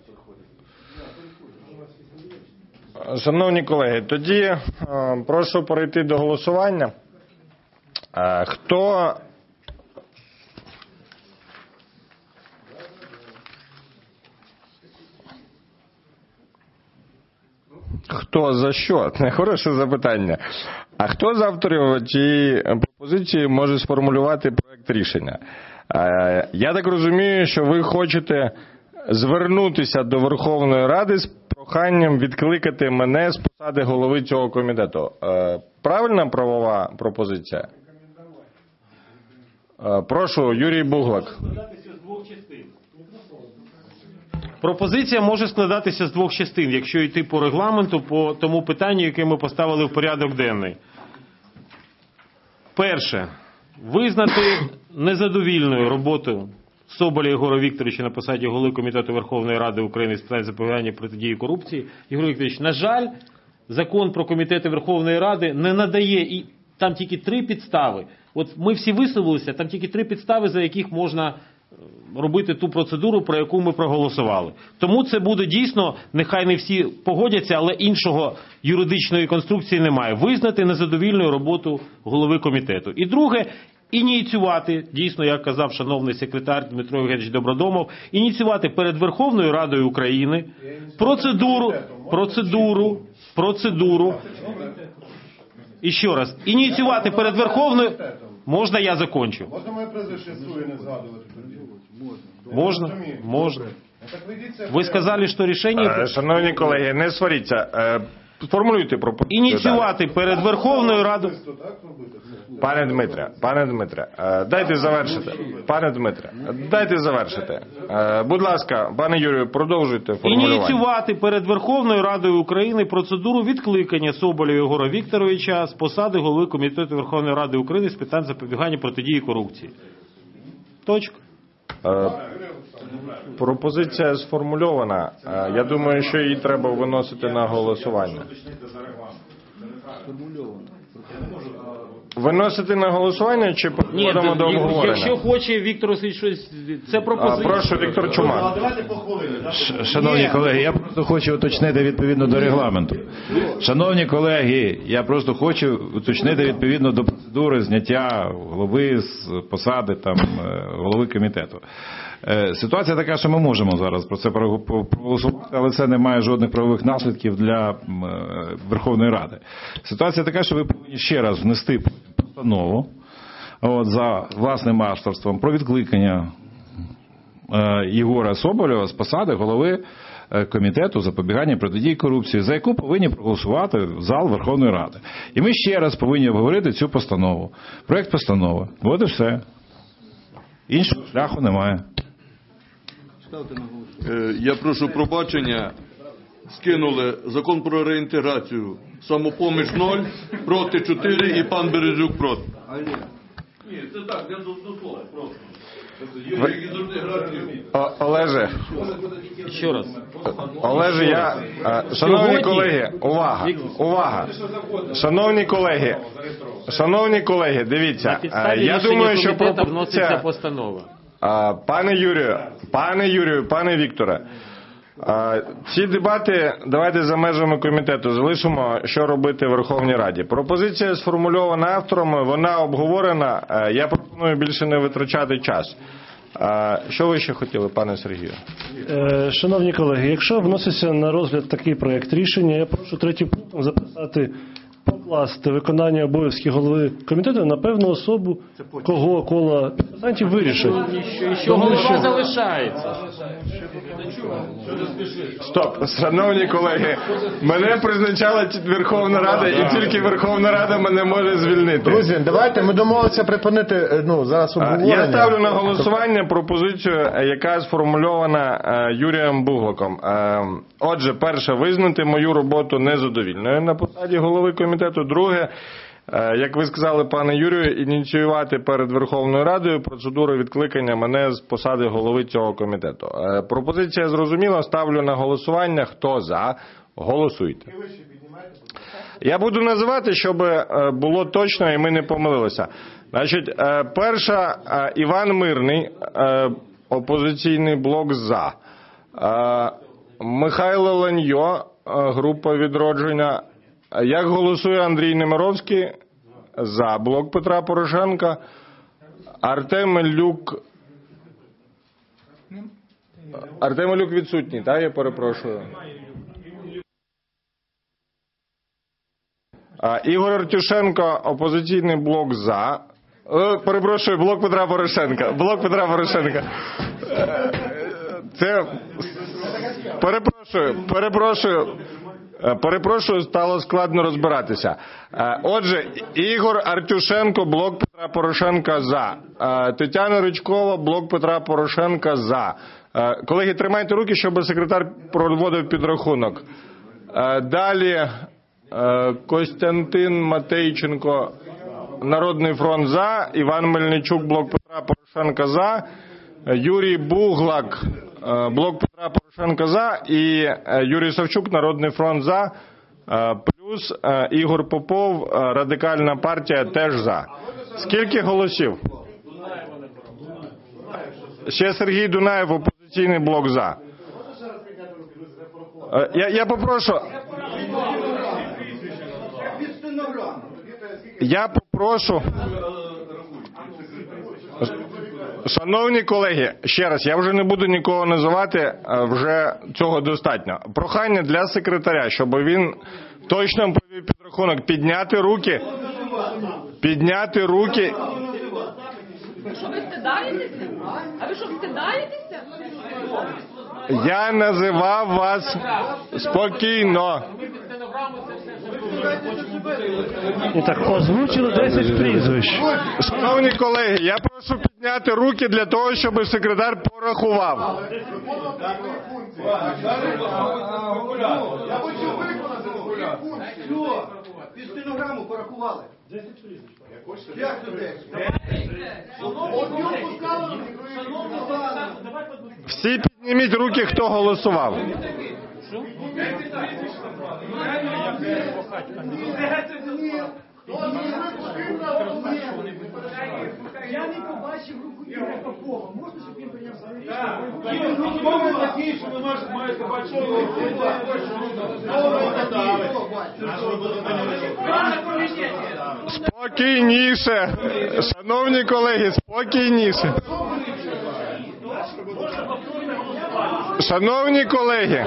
Шановні колеги, тоді прошу перейти до голосування. Хто за що? Хороше запитання. А хто з авторів цієї пропозиції може сформулювати проект рішення? Я так розумію, що ви хочете звернутися до Верховної Ради з проханням відкликати мене з посади голови цього комітету. Правильна правова пропозиція? Прошу, Юрій Буглак. Пропозиція може складатися з двох частин, якщо йти по регламенту, по тому питанню, яке ми поставили в порядок денний. Перше. Визнати незадовільною роботу Соболя Єгора Вікторовича на посаді голови Комітету Верховної Ради України з питань запобігання протидії корупції. Єгор Вікторович, на жаль, закон про комітети Верховної Ради не надає, і там тільки 3 підстави. От ми всі висловилися, там тільки 3 підстави, за яких можна робити ту процедуру, про яку ми проголосували. Тому це буде дійсно, нехай не всі погодяться, але іншого юридичної конструкції немає. Визнати незадовільною роботу голови комітету. І друге, ініціювати, дійсно, як казав шановний секретар Дмитро Євгенович Добродомов, ініціювати перед Верховною Радою України процедуру, і ще раз, ініціювати перед Верховною... Можна я закончу? Можна моє прізвище своє не згадувати тоді? Можна. Ви сказали, що рішення... Шановні колеги, не сваріться. Формулюйте пропозицію. Ініціювати перед Верховною Радою... Пане Дмитре, дайте завершити. Дайте завершити. Будь ласка, пане Юрію, продовжуйте формулювання. Ініціювати перед Верховною Радою України процедуру відкликання Соболя Єгора Вікторовича з посади голови Комітету Верховної Ради України з питань запобігання протидії корупції. Точка. Пропозиція сформульована. Я думаю, що її треба виносити на голосування. Виносити на голосування чи переходимо до обговорення? Якщо хоче Віктор Васильович щось, це пропозиція. Прошу, Віктор Чумак. Шановні колеги, я просто хочу уточнити відповідно до регламенту. Шановні колеги, я просто хочу уточнити відповідно до процедури зняття голови з посади голови комітету. Ситуація така, що ми можемо зараз про це проголосувати, але це не має жодних правових наслідків для Верховної Ради. Ситуація така, що ви повинні ще раз внести постанову за власним авторством про відкликання Єгора Соболєва з посади голови Комітету запобігання протидії корупції, за яку повинні проголосувати зал Верховної Ради. І ми ще раз повинні обговорити цю постанову. Проект постанови. От і все. Іншого шляху немає. Я прошу пробачення. скинули закон про реінтеграцію. Самопоміч 0, проти 4 і пан Березюк проти. Ні, це так, я до слова просто. Олеже, ще раз. Олеже, шановні колеги, увага. Шановні колеги, дивіться, я думаю, що вноситься постанова. Пане Юрію, пане Вікторе, ці дебати давайте за межами комітету залишимо, що робити в Верховній Раді. Пропозиція сформульована авторами, вона обговорена, я пропоную більше не витрачати час. Що ви ще хотіли, пане Сергію? Шановні колеги, якщо вноситься на розгляд такий проєкт рішення, я прошу третім пунктом записати, покласти виконання обов'язків голови комітету на певну особу, кого кола підписантів вирішить. Що голова залишається. Стоп, шановні колеги, мене призначала Верховна Рада, і тільки Верховна Рада мене може звільнити. Друзі, давайте ми домовилися припинити зараз обговорення. Я ставлю на голосування пропозицію, яка сформульована Юрієм Буглаком. Отже, перше, визнати мою роботу незадовільною на посаді голови комітету. Друге, як ви сказали, пане Юрію, ініціювати перед Верховною Радою процедуру відкликання мене з посади голови цього комітету. Пропозиція зрозуміла, ставлю на голосування. Хто за? Голосуйте. Я буду називати, щоб було точно і ми не помилилися. Значить, перша, Іван Мирний, опозиційний блок за. Михайло Ланьо, група «Відродження». Як голосує Андрій Немировський? За. Блок Петра Порошенка. Артем Люк відсутній, так? Я перепрошую. Ігор Артюшенко, опозиційний блок за. Перепрошую, блок Петра Порошенка. Блок Петра Порошенка. Це... Перепрошую, стало складно розбиратися. Отже, Ігор Артюшенко, блок Петра Порошенка за. Тетяна Ричкова, блок Петра Порошенка за. Колеги, тримайте руки, щоб секретар проводив підрахунок. Далі Костянтин Матейченко, Народний фронт за. Іван Мельничук, блок Петра Порошенка за. Юрій Буглак, блок Петра Порошенка за, і Юрій Савчук, Народний фронт за, плюс Ігор Попов, Радикальна партія теж за. Скільки голосів? Ще Сергій Дунаєв, опозиційний блок за. Я попрошу... Шановні колеги, ще раз, я вже не буду нікого називати, вже цього достатньо. Прохання для секретаря, щоб він точно провів підрахунок, підняти руки. Що ви стидаєтеся? А ви що, стидаєтеся? Я називав вас спокійно. І так, озвучили 10 прізвищ. Шановні колеги, я прошу підняти руки для того, щоб секретар порахував. Я хочу виконати свою функцію. Під стенограму порахували. 10 прізвищ. Як це 10? Всі підніміть руки, хто голосував. Я не побачив руку Ігоря Попова. Можна, щоб він прийняв свою Спокійніше. Шановні колеги, спокійніше. Шановні колеги.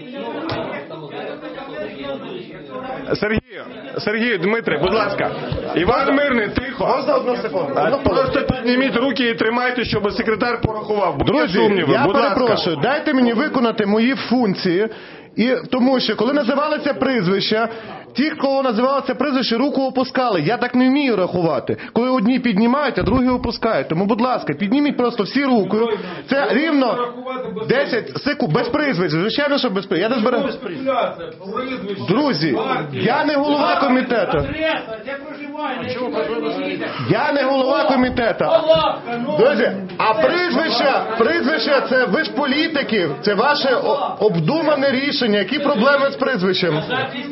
Сергію, Дмитре, будь ласка. Іван Мирний, тихо. Можна одну секунду? Просто підніміть руки і тримайте, щоб секретар порахував. Друзі, я перепрошую, дайте мені виконати мої функції І тому що, коли називалися прізвища, ті, кого називалося прізвище, руку опускали. Я так не вмію рахувати. Коли одні піднімають, а другі опускають. Тому, будь ласка, підніміть просто всі руки. Це рівно 10 секунд. Без прізвища. Звичайно, що без прізвища. Я не збираю. Друзі, я не голова комітету. Я не голова комітету. Друзі, а прізвища, це ви ж політики. Це ваше обдумане рішення. Які проблеми з прізвищем?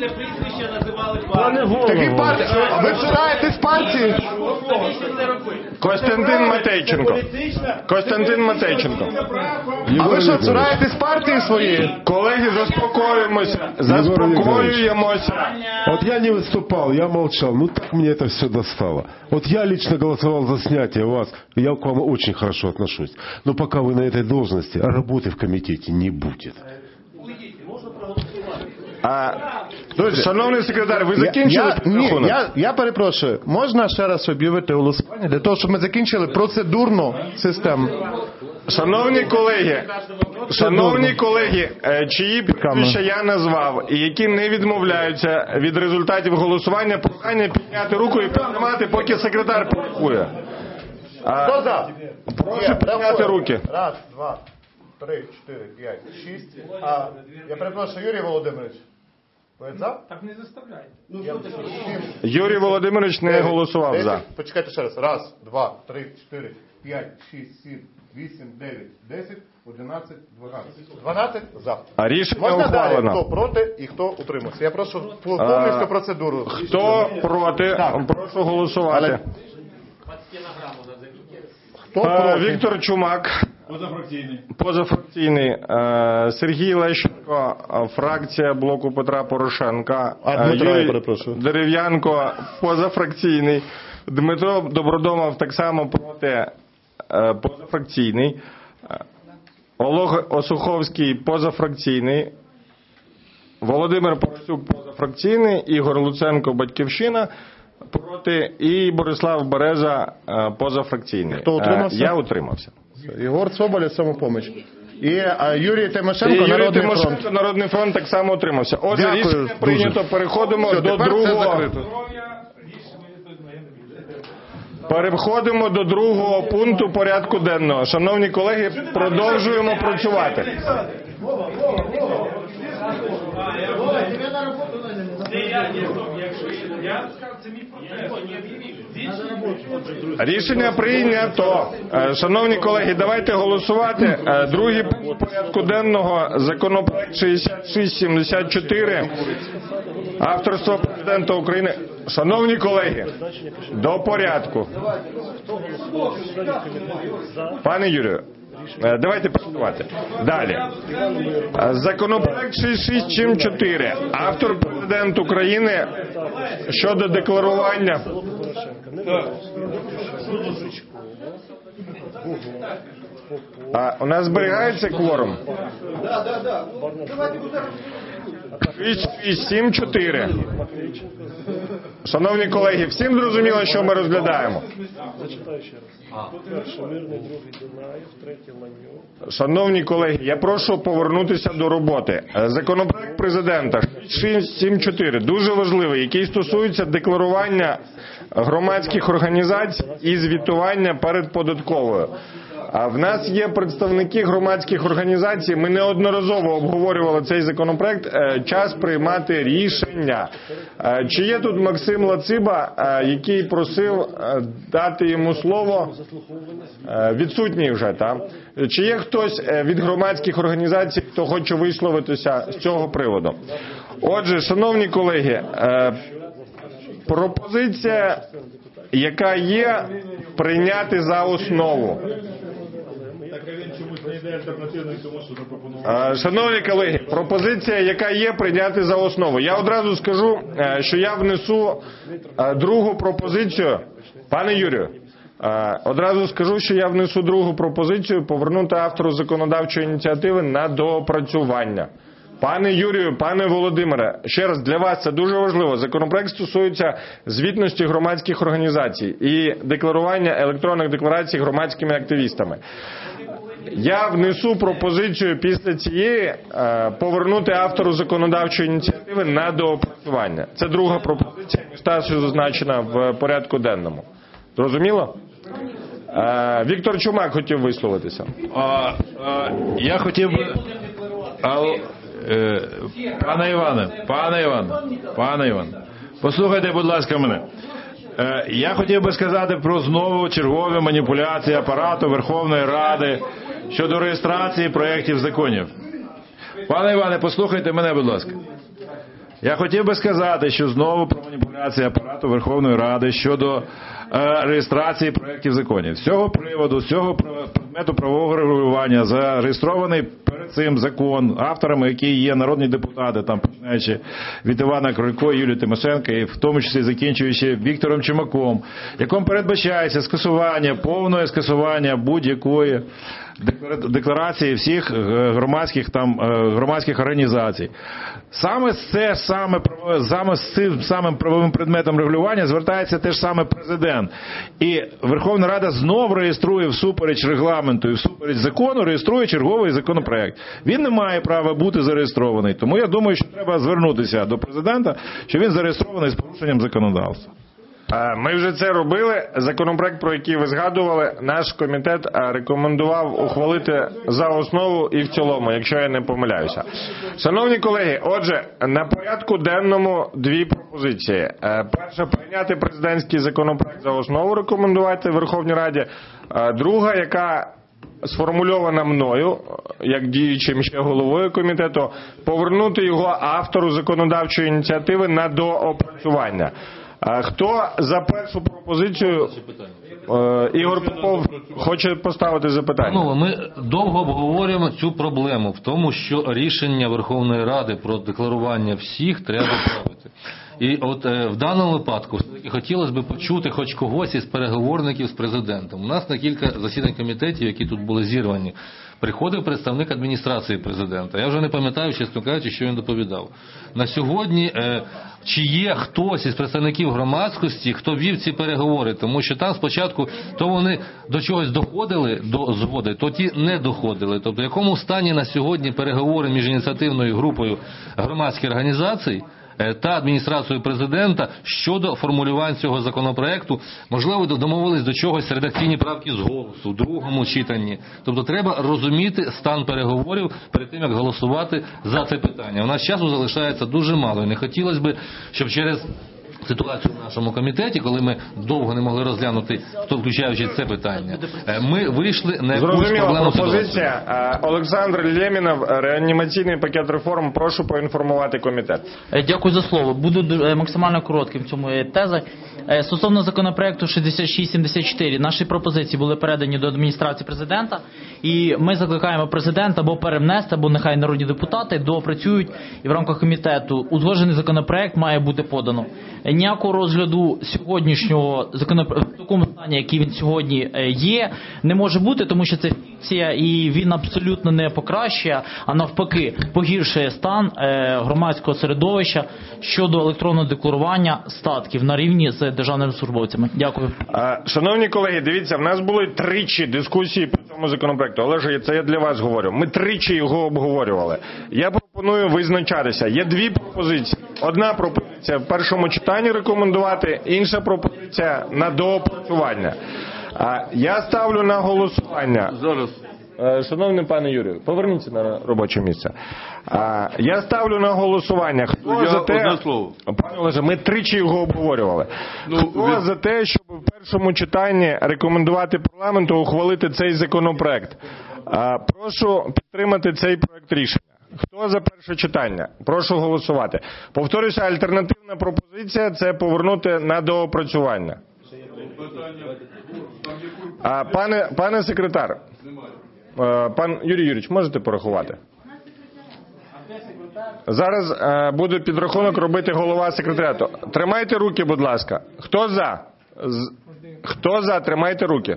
Такі партії. А ви цураєтесь партії? Костянтин Матейченко. Костянтин Матейченко. А ви що, цураєтесь партії своєї? Колеги, заспокоїмося. Заспокоюємося. Вот я не выступал, я молчал. Ну так мне это все достало. Вот я лично голосовал за снятие вас. Я к вам очень хорошо отношусь. Но пока вы на этой должности, а работы в комитете не будет. Шановний секретар, ви закінчили? Я перепрошую. Можна ще раз об'явити голосування для того, щоб ми закінчили процедурну систему? Шановні колеги, чиї прізвища я назвав і які не відмовляються від результатів голосування, прохання підняти руку і піднімати, поки секретар порахує. Хто за? Прошу підняти руки. Раз, два, 3, 4, 5, 6. Я перепрошую, Юрій Володимирович. Ви за? Так не заставляйте. Юрій Володимирович не голосував за. Почекайте ще раз. Раз, два, 3, 4, 5, 6, 7, 8, 9, 10, 11, 12. 12 за. А рішення Можна ухвалено. далі? Хто проти і хто утримався? Я прошу повністю процедуру. Хто проти? Прошу голосувати. Хто проти? Віктор Чумак. Позафракційний. Сергій Лещенко, фракція Блоку Петра Порошенка. Дмитро, я Юрій перепрошую. Дерев'янко, позафракційний. Дмитро Добродомов так само проти, позафракційний. Олег Осуховський, позафракційний. Володимир Поросюк, позафракційний. Ігор Луценко, Батьківщина. Проти. І Борислав Береза, позафракційний. Хто утримався? Я утримався. Єгор Соболєв, Самопоміч. І Юрій Тимошенко, Народний фронт. Народний фронт так само утримався. Отже, Дякую рішення прийнято. дуже. Переходимо Все, до тепер це другого. закрито. Переходимо до другого пункту порядку денного. Шановні колеги, продовжуємо працювати. Рішення прийнято. Шановні колеги, давайте голосувати. Другий пункт порядку денного, законопроект 6674, авторство президента України. Шановні колеги, до порядку. Пане Юрію, давайте працювати. Далі. Законопроект 6674, автор президент України щодо декларування. У нас зберігається кворум? 6674. Шановні колеги, всім зрозуміло, що ми розглядаємо? Зачитаю ще раз. По-перше, Мирний, другий Дунаєв, третій Ланюк. Шановні колеги, я прошу повернутися до роботи. Законопроект президента 6674 дуже важливий, який стосується декларування громадських організацій і звітування перед податковою. А в нас є представники громадських організацій, ми неодноразово обговорювали цей законопроект, час приймати рішення. Чи є тут Максим Лациба, який просив дати йому слово? Відсутній вже, так? Чи є хтось від громадських організацій, хто хоче висловитися з цього приводу? Отже, шановні колеги, пропозиція, яка є, прийняти за основу. Шановні колеги, пропозиція, яка є, прийняти за основу. Я одразу скажу, що я внесу другу пропозицію. Пане Юрію, одразу скажу, що я внесу другу пропозицію повернути автору законодавчої ініціативи на доопрацювання. Пане Юрію, пане Володимире, ще раз, для вас це дуже важливо. Законопроект стосується звітності громадських організацій і декларування електронних декларацій громадськими активістами. Я внесу пропозицію після цієї повернути автору законодавчої ініціативи на доопрацювання. Це друга пропозиція, між старшою зазначена в порядку денному. Зрозуміло? Віктор Чумак хотів висловитися. Я хотів би... Пане Іване, послухайте, будь ласка, мене. Я хотів би сказати про знову чергові маніпуляції апарату Верховної Ради щодо реєстрації проєктів законів. Пане Іване, послухайте мене, будь ласка. Я хотів би сказати, що знову про маніпуляції апарату Верховної Ради щодо реєстрації проєктів законів. З цього приводу, з цього предмету правового регулювання зареєстрований перед цим закон, авторами які є народні депутати, там починаючи від Івана Крулько, Юлії Тимошенко, і в тому числі закінчуючи Віктором Чумаком, якому передбачається скасування, повне скасування будь-якої декларації всіх громадських організацій. Саме з цим самим правовим предметом регулювання звертається теж саме президент. І Верховна Рада знов реєструє всупереч регламенту і всупереч закону, реєструє черговий законопроект. Він не має права бути зареєстрований. Тому я думаю, що треба звернутися до президента, що він зареєстрований з порушенням законодавства. Ми вже це робили. Законопроект, про який ви згадували, наш комітет рекомендував ухвалити за основу і в цілому, якщо я не помиляюся. Шановні колеги, отже, на порядку денному дві пропозиції. Перша – прийняти президентський законопроект за основу, рекомендувати Верховній Раді. Друга, яка сформульована мною, як діючим ще головою комітету, повернути його автору законодавчої ініціативи на доопрацювання. Хто за першу пропозицію? Ігор Попов хоче поставити запитання. Ми довго обговорюємо цю проблему в тому, що рішення Верховної Ради про декларування всіх треба правити. І от в даному випадку все-таки хотілося б почути хоч когось із переговорників з президентом. У нас на кілька засідань комітетів, які тут були зірвані, приходив представник адміністрації президента. Я вже не пам'ятаю, чесно кажучи, що він доповідав. На сьогодні чи є хтось із представників громадськості, хто вів ці переговори, тому що там спочатку то вони до чогось доходили, до згоди, то ті не доходили. Тобто в якому стані на сьогодні переговори між ініціативною групою громадських організацій та адміністрацією президента щодо формулювань цього законопроекту, можливо, домовились до чогось редакційні правки з голосу, в другому читанні. Тобто треба розуміти стан переговорів перед тим, як голосувати за це питання. У нас часу залишається дуже мало, і не хотілося б, щоб через ситуацію в нашому комітеті, коли ми довго не могли розглянути, включаючи це питання, ми вийшли на якусь проблему. Пропозиція. Олександр Лємінов, реанімаційний пакет реформ. Прошу поінформувати комітет. Дякую за слово. Буду максимально коротким в цьому тезі. Стосовно законопроекту 6674, наші пропозиції були передані до адміністрації президента, і ми закликаємо президента або перевнести, або нехай народні депутати доопрацюють, і в рамках комітету узгоджений законопроект має бути подано. Ніякого розгляду сьогоднішнього законопроекту в такому стані, який він сьогодні є, не може бути, тому що це фікція, і він абсолютно не покращує, а навпаки погіршує стан громадського середовища щодо електронного декларування статків на рівні з державними службовцями. Дякую. Шановні колеги, дивіться, в нас були тричі дискусії по цьому законопроекту. Олеже, це я для вас говорю. Ми тричі його обговорювали. Я пропоную визначатися. Є дві пропозиції. Одна пропозиція в першому читанні рекомендувати, інша пропозиція на доопрацювання. Я ставлю на голосування. Зараз. Шановний пане Юрію, поверніться на робоче місце. Я ставлю на голосування. Хто за те... Одне слово. Пане Олеже, ми тричі його обговорювали. Хто за те, щоб в першому читанні рекомендувати парламенту ухвалити цей законопроект? Прошу підтримати цей проект рішення. Хто за перше читання? Прошу голосувати. Повторюся, альтернативна пропозиція – це повернути на доопрацювання. Пане секретар, пан Юрій Юрійович, можете порахувати? Зараз буде підрахунок робити голова секретаріату. Тримайте руки, будь ласка. Хто за? Хто за? Тримайте руки.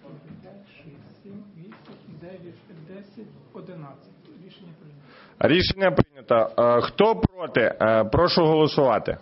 11. Рішення прийнято. Хто проти? Прошу голосувати.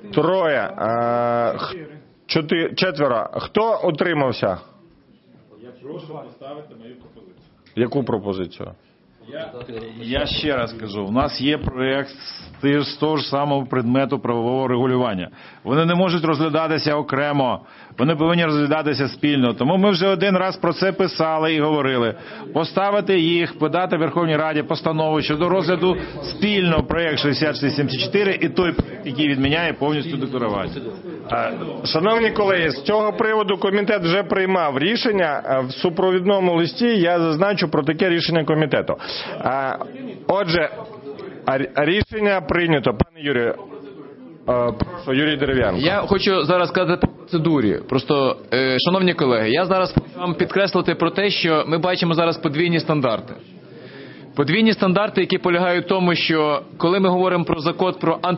Троє. Четверо. Хто утримався? Прошу поставити мою пропозицію. Яку пропозицію? Я ще раз кажу, у нас є проєкт з того ж самого предмету правового регулювання. Вони не можуть розглядатися окремо, вони повинні розглядатися спільно. Тому ми вже один раз про це писали і говорили. Поставити їх, подати Верховній Раді постанову щодо розгляду спільно проєкт 6674 і той, який відміняє повністю декларування. Шановні колеги, з цього приводу комітет вже приймав рішення. В супровідному листі я зазначу про таке рішення комітету. Отже, рішення прийнято. Пане Юрію, прошу, Юрій Дерев'янко. Я хочу зараз сказати по процедурі. Просто, шановні колеги, я зараз хочу вам підкреслити про те, що ми бачимо зараз подвійні стандарти. Подвійні стандарти, які полягають в тому, що коли ми говоримо про закон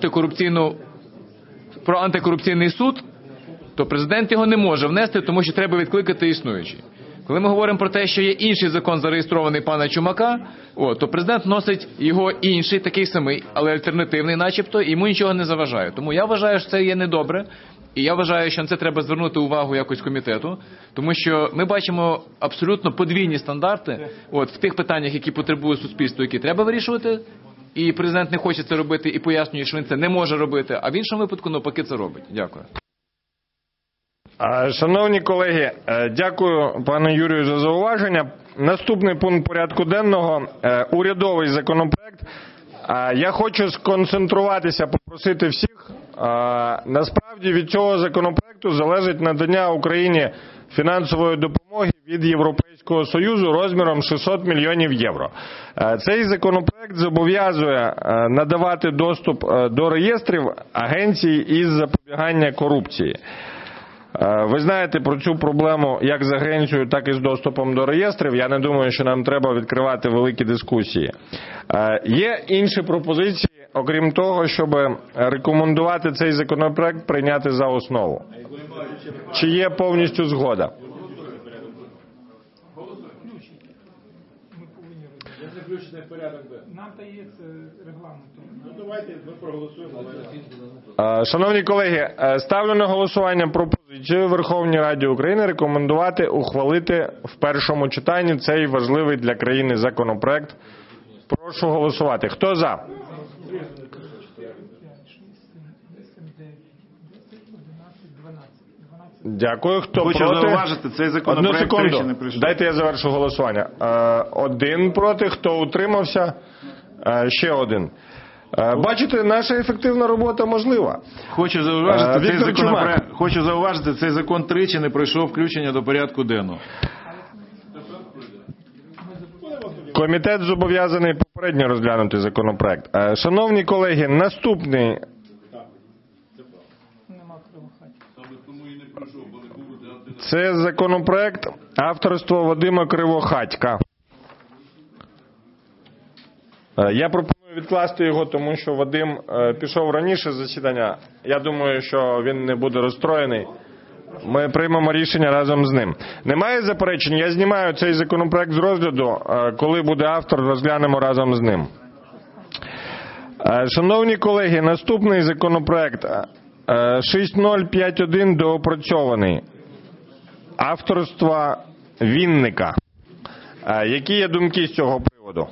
про антикорупційний суд, то президент його не може внести, тому що треба відкликати існуючий. Коли ми говоримо про те, що є інший закон, зареєстрований пана Чумака, то президент вносить його інший, такий самий, але альтернативний начебто, і йому нічого не заважає. Тому я вважаю, що це є недобре, і я вважаю, що на це треба звернути увагу якось комітету, тому що ми бачимо абсолютно подвійні стандарти в тих питаннях, які потребує суспільство, які треба вирішувати, і президент не хоче це робити і пояснює, що він це не може робити, а в іншому випадку навпаки це робить. Дякую. Шановні колеги, дякую пану Юрію за зауваження. Наступний пункт порядку денного – урядовий законопроект. Я хочу сконцентруватися, попросити всіх. Насправді від цього законопроекту залежить надання Україні фінансової допомоги від Європейського Союзу розміром 600 мільйонів євро. Цей законопроект зобов'язує надавати доступ до реєстрів агенцій із запобігання корупції. Ви знаєте про цю проблему як з агенцією, так і з доступом до реєстрів. Я не думаю, що нам треба відкривати великі дискусії. Є інші пропозиції, окрім того, щоб рекомендувати цей законопроект прийняти за основу. Чи є повністю згода? Нам дається регламентом. Ну давайте ми проголосуємо. Шановні колеги, ставлю на голосування пропозицію Верховній Раді України рекомендувати ухвалити в першому читанні цей важливий для країни законопроект. Прошу голосувати. Хто за? Дякую. Хто Хочу проти? зауважити, цей законопроект Одну тричі не секунду. прийшов. Дайте я завершу голосування. Один проти, хто утримався? Ще один. Бачите, наша ефективна робота можлива. Хочу зауважити, цей закон тричі не пройшов включення до порядку денного. Комітет зобов'язаний попередньо розглянути законопроект. Шановні колеги, наступний. Це законопроект авторства Вадима Кривохатька. Я пропоную відкласти його, тому що Вадим пішов раніше з засідання. Я думаю, що він не буде розстроєний. Ми приймемо рішення разом з ним. Немає заперечень? Я знімаю цей законопроект з розгляду. Коли буде автор, розглянемо разом з ним. Шановні колеги, наступний законопроект 6051 доопрацьований. Авторства Вінника. Які є думки з цього приводу?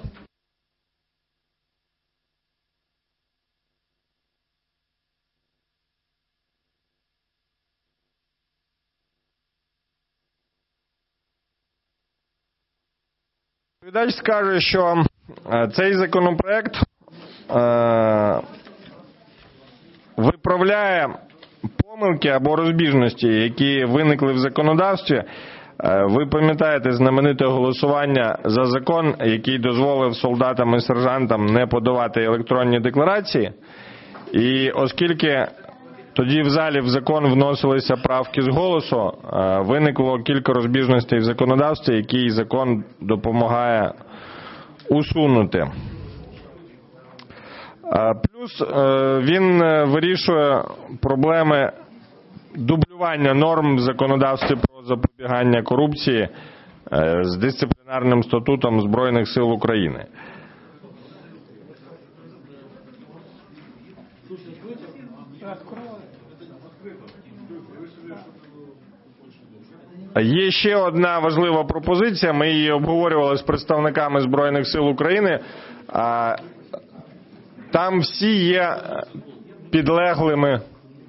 Доповідач скаже, що цей законопроект виправляє помилки або розбіжності, які виникли в законодавстві. Ви пам'ятаєте знамените голосування за закон, який дозволив солдатам і сержантам не подавати електронні декларації. І оскільки тоді в залі в закон вносилися правки з голосу, виникло кілька розбіжностей в законодавстві, які закон допомагає усунути. Плюс він вирішує проблеми дублювання норм в законодавстві про запобігання корупції з дисциплінарним статутом Збройних сил України. Є ще одна важлива пропозиція, ми її обговорювали з представниками Збройних сил України. Там всі є підлеглими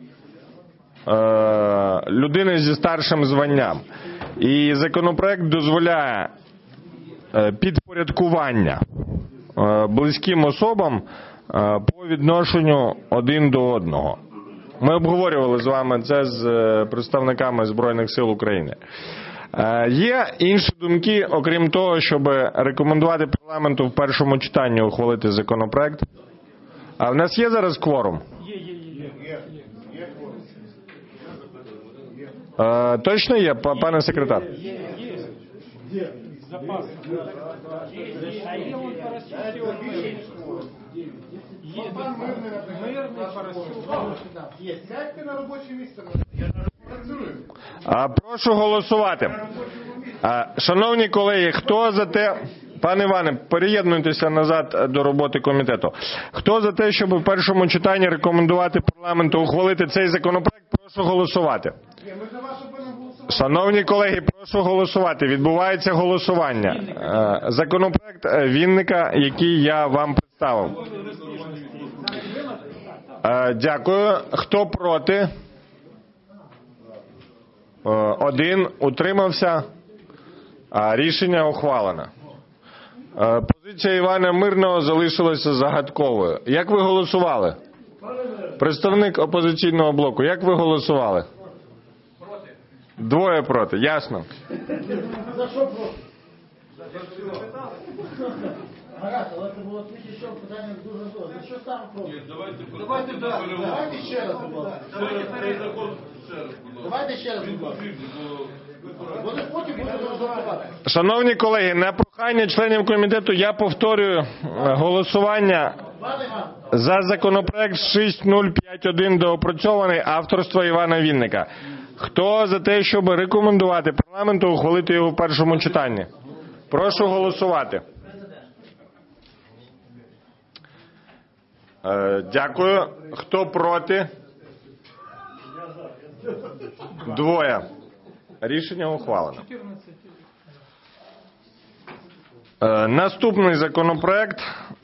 людини зі старшим званням. І законопроект дозволяє підпорядкування близьким особам по відношенню один до одного. Ми обговорювали з вами це з представниками Збройних сил України. Є інші думки, окрім того, щоб рекомендувати парламенту в першому читанні ухвалити законопроект? А в нас є зараз кворум? Точно є, пане секретар? Прошу голосувати. Шановні колеги, хто за те... Пане Іване, переєднуйтеся назад до роботи комітету. Хто за те, щоб в першому читанні рекомендувати парламенту ухвалити цей законопроект, прошу голосувати. Шановні колеги, прошу голосувати. Відбувається голосування. Законопроект Вінника, який я вам представив. Дякую. Хто проти? 1. Утримався. Рішення ухвалено. Позиція Івана Мирного залишилася загадковою. Як ви голосували? Представник опозиційного блоку, як ви голосували? Проти. 2 проти, ясно. За що проти? Гаразд, але це було тільки що питання дуже добре. За що саме проти? Давайте ще раз, будь ласка. Давайте ще раз, будь ласка. Вони потім будуть голосувати. Шановні колеги, на прохання членів комітету я повторюю голосування за законопроект 6051 доопрацьований авторства Івана Вінника. Хто за те, щоб рекомендувати парламенту ухвалити його в першому читанні? Прошу голосувати. Дякую. Хто проти? 2. Рішення ухвалено. Наступний законопроект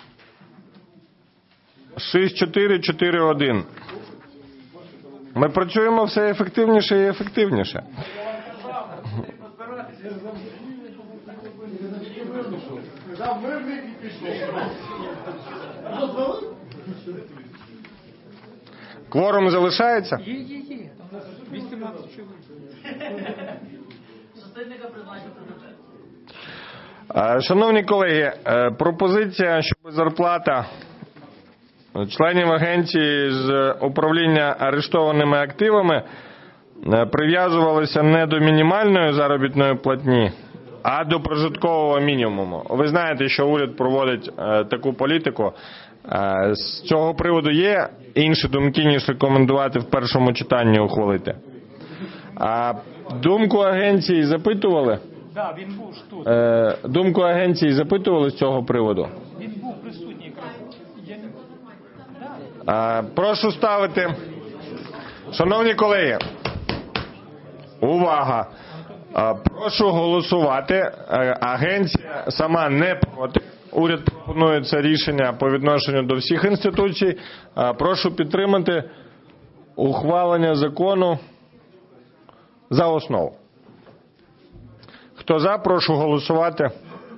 6441. Ми працюємо все ефективніше і ефективніше. Кворум залишається? Є. Там нас 18 чоловік. Шановні колеги, пропозиція, щоб зарплата членів агенції з управління арештованими активами прив'язувалася не до мінімальної заробітної платні, а до прожиткового мінімуму. Ви знаєте, що уряд проводить таку політику. З цього приводу є інші думки, ніж рекомендувати в першому читанні ухвалити. Думку агенції запитували? Так, він був ж тут. Думку агенції запитували з цього приводу? Він був присутній якраз. Прошу ставити. Шановні колеги, увага! Прошу голосувати. Агенція сама не проти. Уряд пропонує це рішення по відношенню до всіх інституцій. Прошу підтримати ухвалення закону за основу. Хто за, прошу голосувати.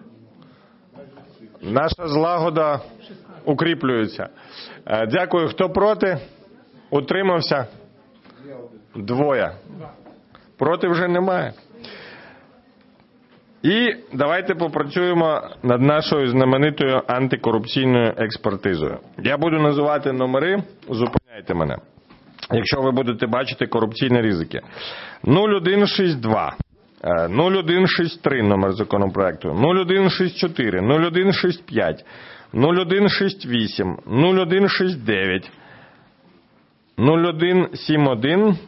Наша злагода укріплюється. Дякую. Хто проти? Утримався? 2. Проти вже немає. І давайте попрацюємо над нашою знаменитою антикорупційною експертизою. Я буду називати номери, зупиняйте мене, якщо ви будете бачити корупційні ризики. 0162, 0163 номер законопроекту, 0164, 0165, 0168, 0169, 0171,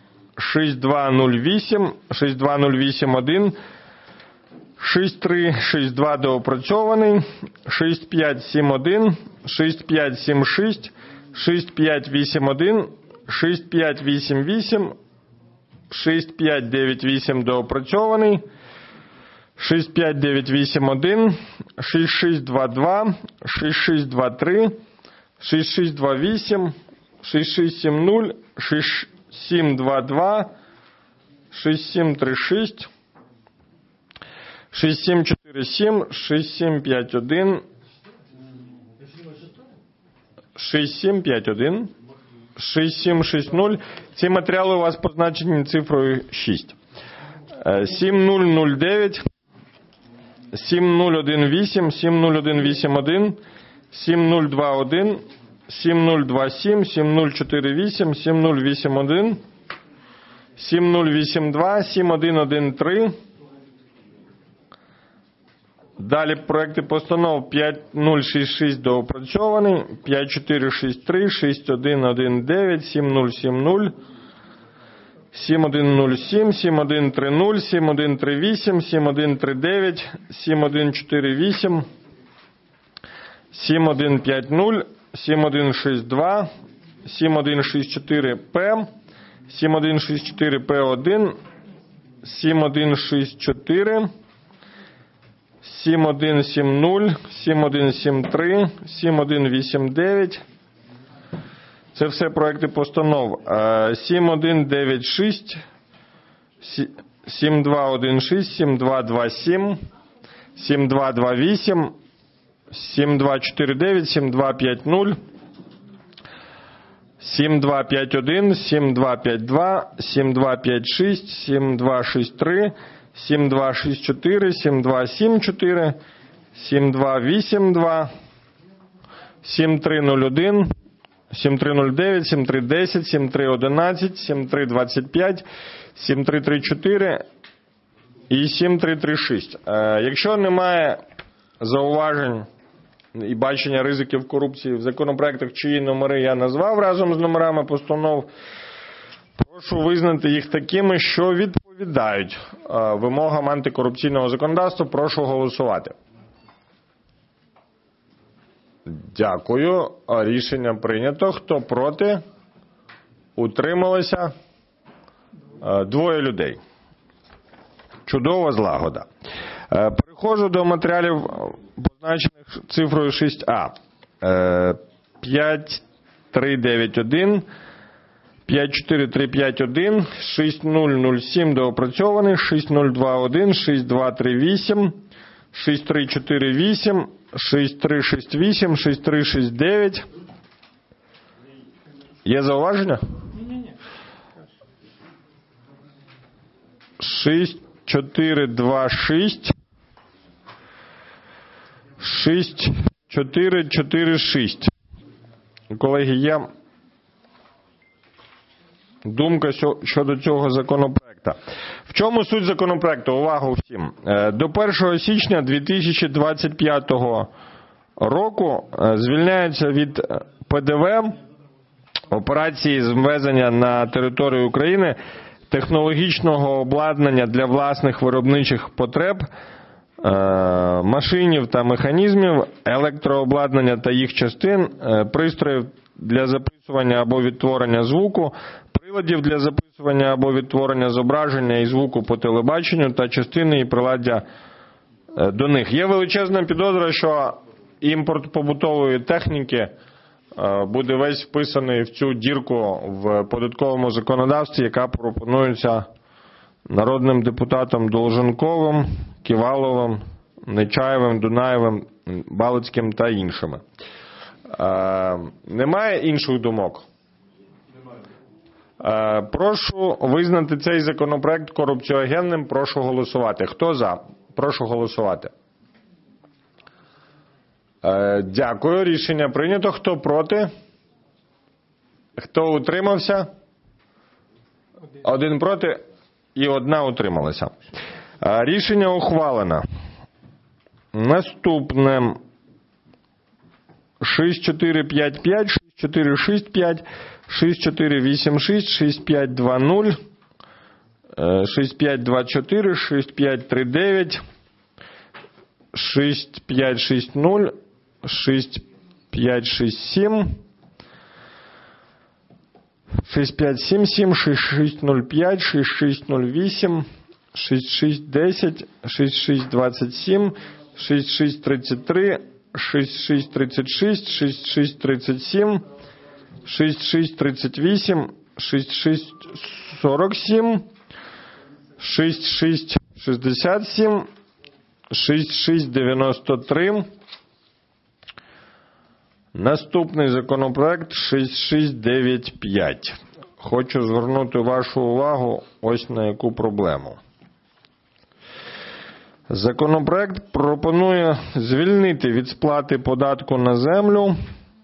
6208, 6208-1, 6362 доопрацьований, 6571, 6576, 6581, 6588, 6598 доопрацьований, 65981, 6622, 6623, 6628, 6670, 6722, 6736, 6747, 6751, 6751, 6760. Ці матеріали у вас позначені цифрою 6. 7009, 7018, 7081, 7021, 7027, 7048, 7081, 7082, 7113. Далі проекти постанов 5066 доопрацьований, 5463, 6119, 7070, 7107, 7130, 7138, 7139, 7148, 7150, 7162, 7164П, 7164П1, 7164, 7170, 7173, 7189. Це все проекти постанов. 7196, 7216, 7227, 7228, 7249, 7250, 7251, 7252, 7256, 7263, 7264, 7274, 7282, 7301, 7309, 7310, 7311, 7325, 7334 і 7336. Якщо немає зауважень і бачення ризиків корупції в законопроектах, чиї номери я назвав разом з номерами постанов, прошу визнати їх такими, що відповідають вимогам антикорупційного законодавства. Прошу голосувати. Дякую. Рішення прийнято. Хто проти? Утрималося? 2 людей. Чудова злагода. Переходжу до матеріалів, позначених цифрою 6А. 5391, 54351, 6007 доопрацьований, 6021, 6238, 6348, 6368, 6369. Є зауваження? 6426, 6446. Колеги, є думка щодо цього законопроекту. В чому суть законопроекту? Увагу всім. До 1 січня 2025 року звільняються від ПДВ операції з ввезення на територію України технологічного обладнання для власних виробничих потреб, машинів та механізмів, електрообладнання та їх частин, пристроїв для записування або відтворення звуку, приладів для записування або відтворення зображення і звуку по телебаченню та частини і приладдя до них. Є величезна підозра, що імпорт побутової техніки буде весь вписаний в цю дірку в податковому законодавстві, яка пропонується народним депутатам Долженковим, Ківаловим, Нечаєвим, Дунаєвим, Балицьким та іншими. Немає інших думок? Прошу визнати цей законопроект корупціогенним. Прошу голосувати. Хто за? Прошу голосувати. Дякую. Рішення прийнято. Хто проти? Хто утримався? 1 проти і 1 утрималася. Рішення ухвалено. Наступне. 6455, 6465, 6486, 6520, 6524, 6539, 6560, 6567, 6577, 6605, 6608, 6610, 6627, 6633, 6636, 6637, 6638, 6647, 6667, 6693. Наступний законопроект 6695. Хочу звернути вашу увагу ось на яку проблему. Законопроект пропонує звільнити від сплати податку на землю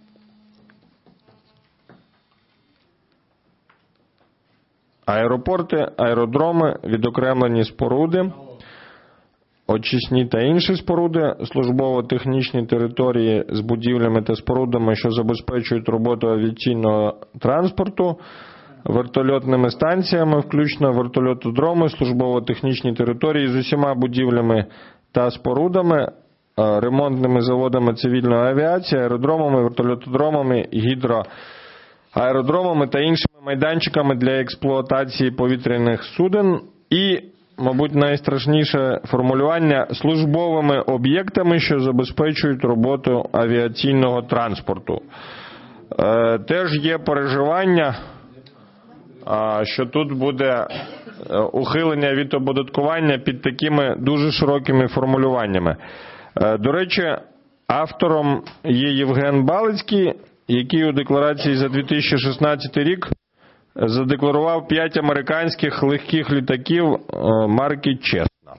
аеропорти, аеродроми, відокремлені споруди, очисні та інші споруди, службово-технічні території з будівлями та спорудами, що забезпечують роботу авіаційного транспорту, вертольотними станціями, включно вертольотодроми, службово-технічні території з усіма будівлями та спорудами, ремонтними заводами цивільної авіації, аеродромами, вертольотодромами, гідроаеродромами та іншими майданчиками для експлуатації повітряних суден і, мабуть, найстрашніше формулювання – службовими об'єктами, що забезпечують роботу авіаційного транспорту. Теж є переживання, що тут буде ухилення від оподаткування під такими дуже широкими формулюваннями. До речі, автором є Євген Балицький, який у декларації за 2016 рік задекларував 5 американських легких літаків марки Чесна.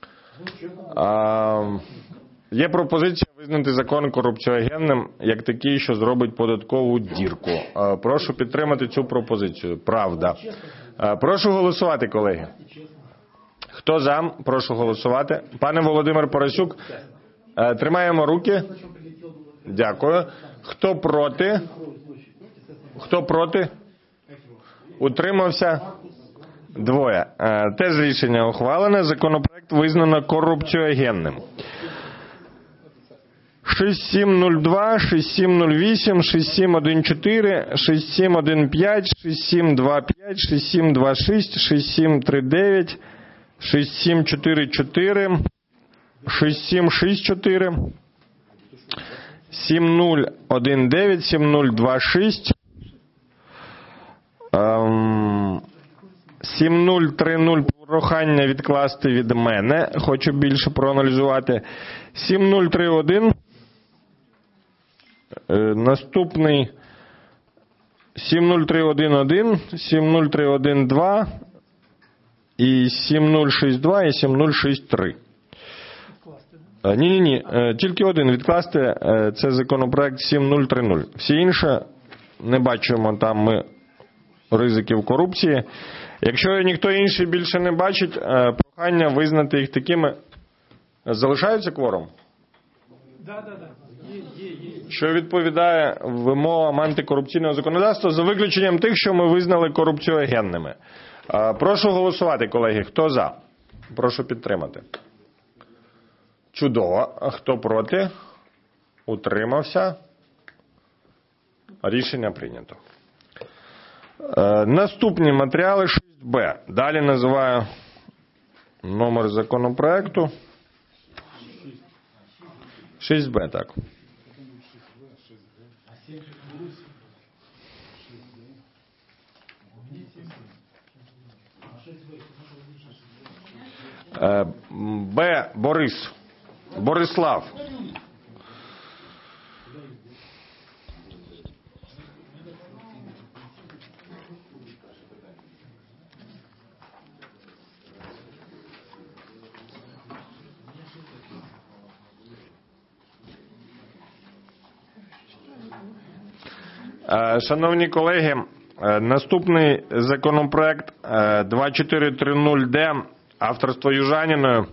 Є пропозиція визнати закон корупціогенним як такий, що зробить податкову дірку. Прошу підтримати цю пропозицію. Правда. Прошу голосувати, колеги. Хто за? Прошу голосувати. Пане Володимир Парасюк, тримаємо руки. Дякую. Хто проти? Хто проти? Утримався? 2. Теж рішення ухвалене. Законопроект визнано корупціогенним. 6702, 6708, 6714, 6715, 6725, 6726, 6739, 6744, 6764, 7019, 7026, 7030 прохання відкласти від мене, хочу більше проаналізувати. 7031, наступний 70311, 70312 і 7062 і 7063. Ні, тільки один відкласти, це законопроект 7030. Всі інші не бачимо там ми ризиків корупції. Якщо ніхто інший більше не бачить, прохання визнати їх такими. Залишається кворум? Що відповідає вимогам антикорупційного законодавства за виключенням тих, що ми визнали корупціогенними. Прошу голосувати, колеги. Хто за? Прошу підтримати. Чудово. А хто проти? Утримався. Рішення прийнято. Наступні матеріали 6Б. Далі називаю номер законопроекту. 6Б, так. Б. Борислав. Шановні колеги, наступний законопроект 2430Д авторство Южаніною.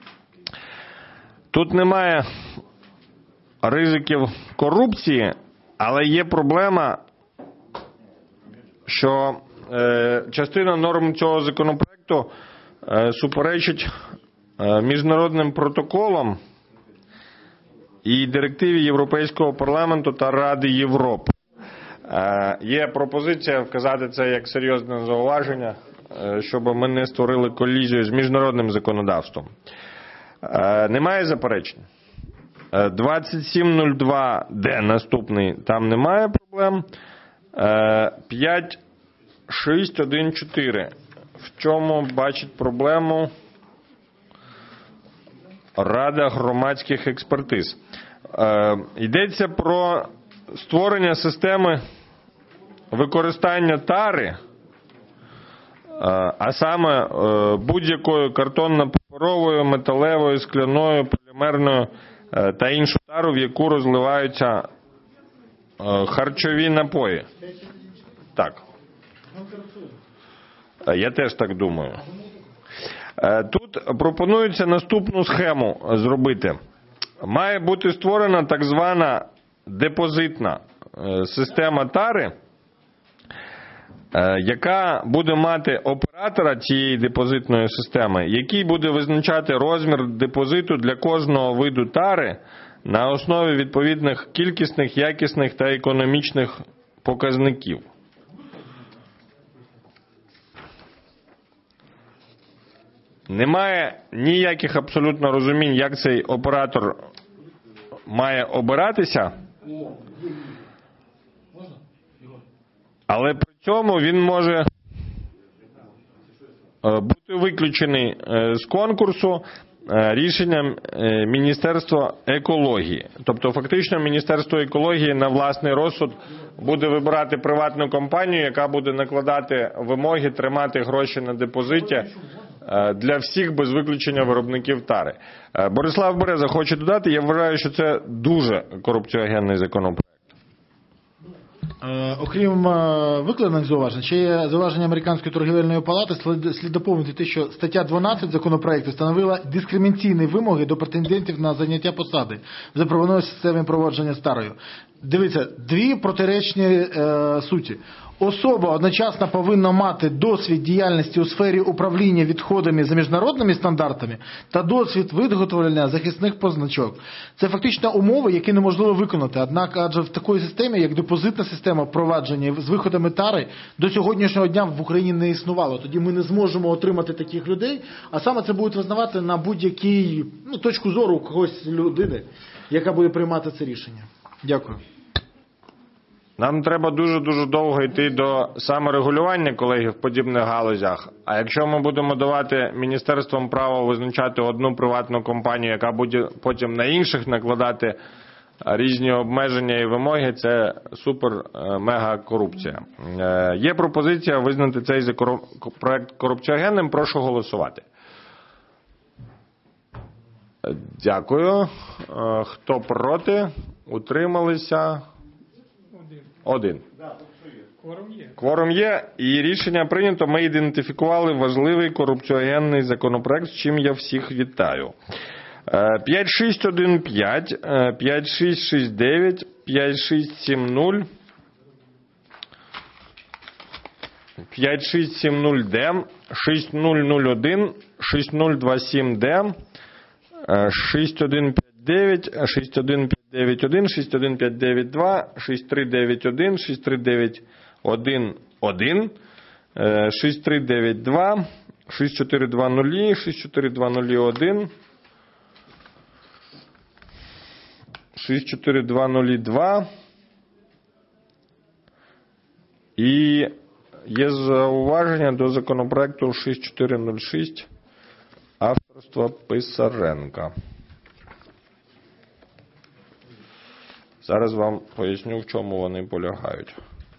Тут немає ризиків корупції, але є проблема, що частина норм цього законопроекту суперечить міжнародним протоколам і директиві Європейського парламенту та Ради Європи. Є пропозиція вказати це як серйозне зауваження, щоб ми не створили колізію з міжнародним законодавством. Немає заперечень? 2702D наступний, там немає проблем. 5614. В чому бачить проблему Рада громадських експертиз? Йдеться про створення системи використання тари, а саме будь-якою картонно-паперовою, металевою, скляною, полімерною та іншу тару, в яку розливаються харчові напої. Так. Я теж так думаю. Тут пропонується наступну схему зробити. Має бути створена так звана депозитна система тари, яка буде мати оператора цієї депозитної системи, який буде визначати розмір депозиту для кожного виду тари на основі відповідних кількісних, якісних та економічних показників. Немає ніяких абсолютно розумінь, як цей оператор має обиратися, але при цьому він може бути виключений з конкурсу рішенням Міністерства екології. Тобто фактично Міністерство екології на власний розсуд буде вибирати приватну компанію, яка буде накладати вимоги, тримати гроші на депозиті для всіх без виключення виробників тари. Борислав Береза хоче додати, я вважаю, що це дуже корупціогенний законопроект. Окрім викладених зауважень, ще є зауваження Американської торгівельної палати. Слід доповнити те, що стаття 12 законопроекту встановила дискримінаційні вимоги до претендентів на заняття посади в запропонованій системі проводження старою. Дивіться, дві протиречні суті. Особа одночасно повинна мати досвід діяльності у сфері управління відходами за міжнародними стандартами та досвід виготовлення захисних позначок. Це фактично умови, які неможливо виконати. Однак, адже в такій системі, як депозитна система впровадження з виходами тари, до сьогоднішнього дня в Україні не існувало. Тоді ми не зможемо отримати таких людей, а саме це будуть визнавати на будь-якій точку зору когось людини, яка буде приймати це рішення. Дякую. Нам треба дуже-дуже довго йти до саморегулювання, колеги, в подібних галузях. А якщо ми будемо давати міністерствам право визначати одну приватну компанію, яка буде потім на інших накладати різні обмеження і вимоги, це супер-мега-корупція. Є пропозиція визнати цей проект корупціогенним. Прошу голосувати. Дякую. Хто проти? Утрималися? Один. Кворум є. І рішення прийнято. Ми ідентифікували важливий корупціогенний законопроект, з чим я всіх вітаю. 5615, 5669, 5670, 5670Д, 6001, 6027Д, 6159, 6159.1, 6159.2, 6391, 6391.1, 6392, 6420, 6420.1, 6420.2 і є зауваження до законопроекту 6406 авторства Писаренка. Зараз вам поясню, в чому вони полягають.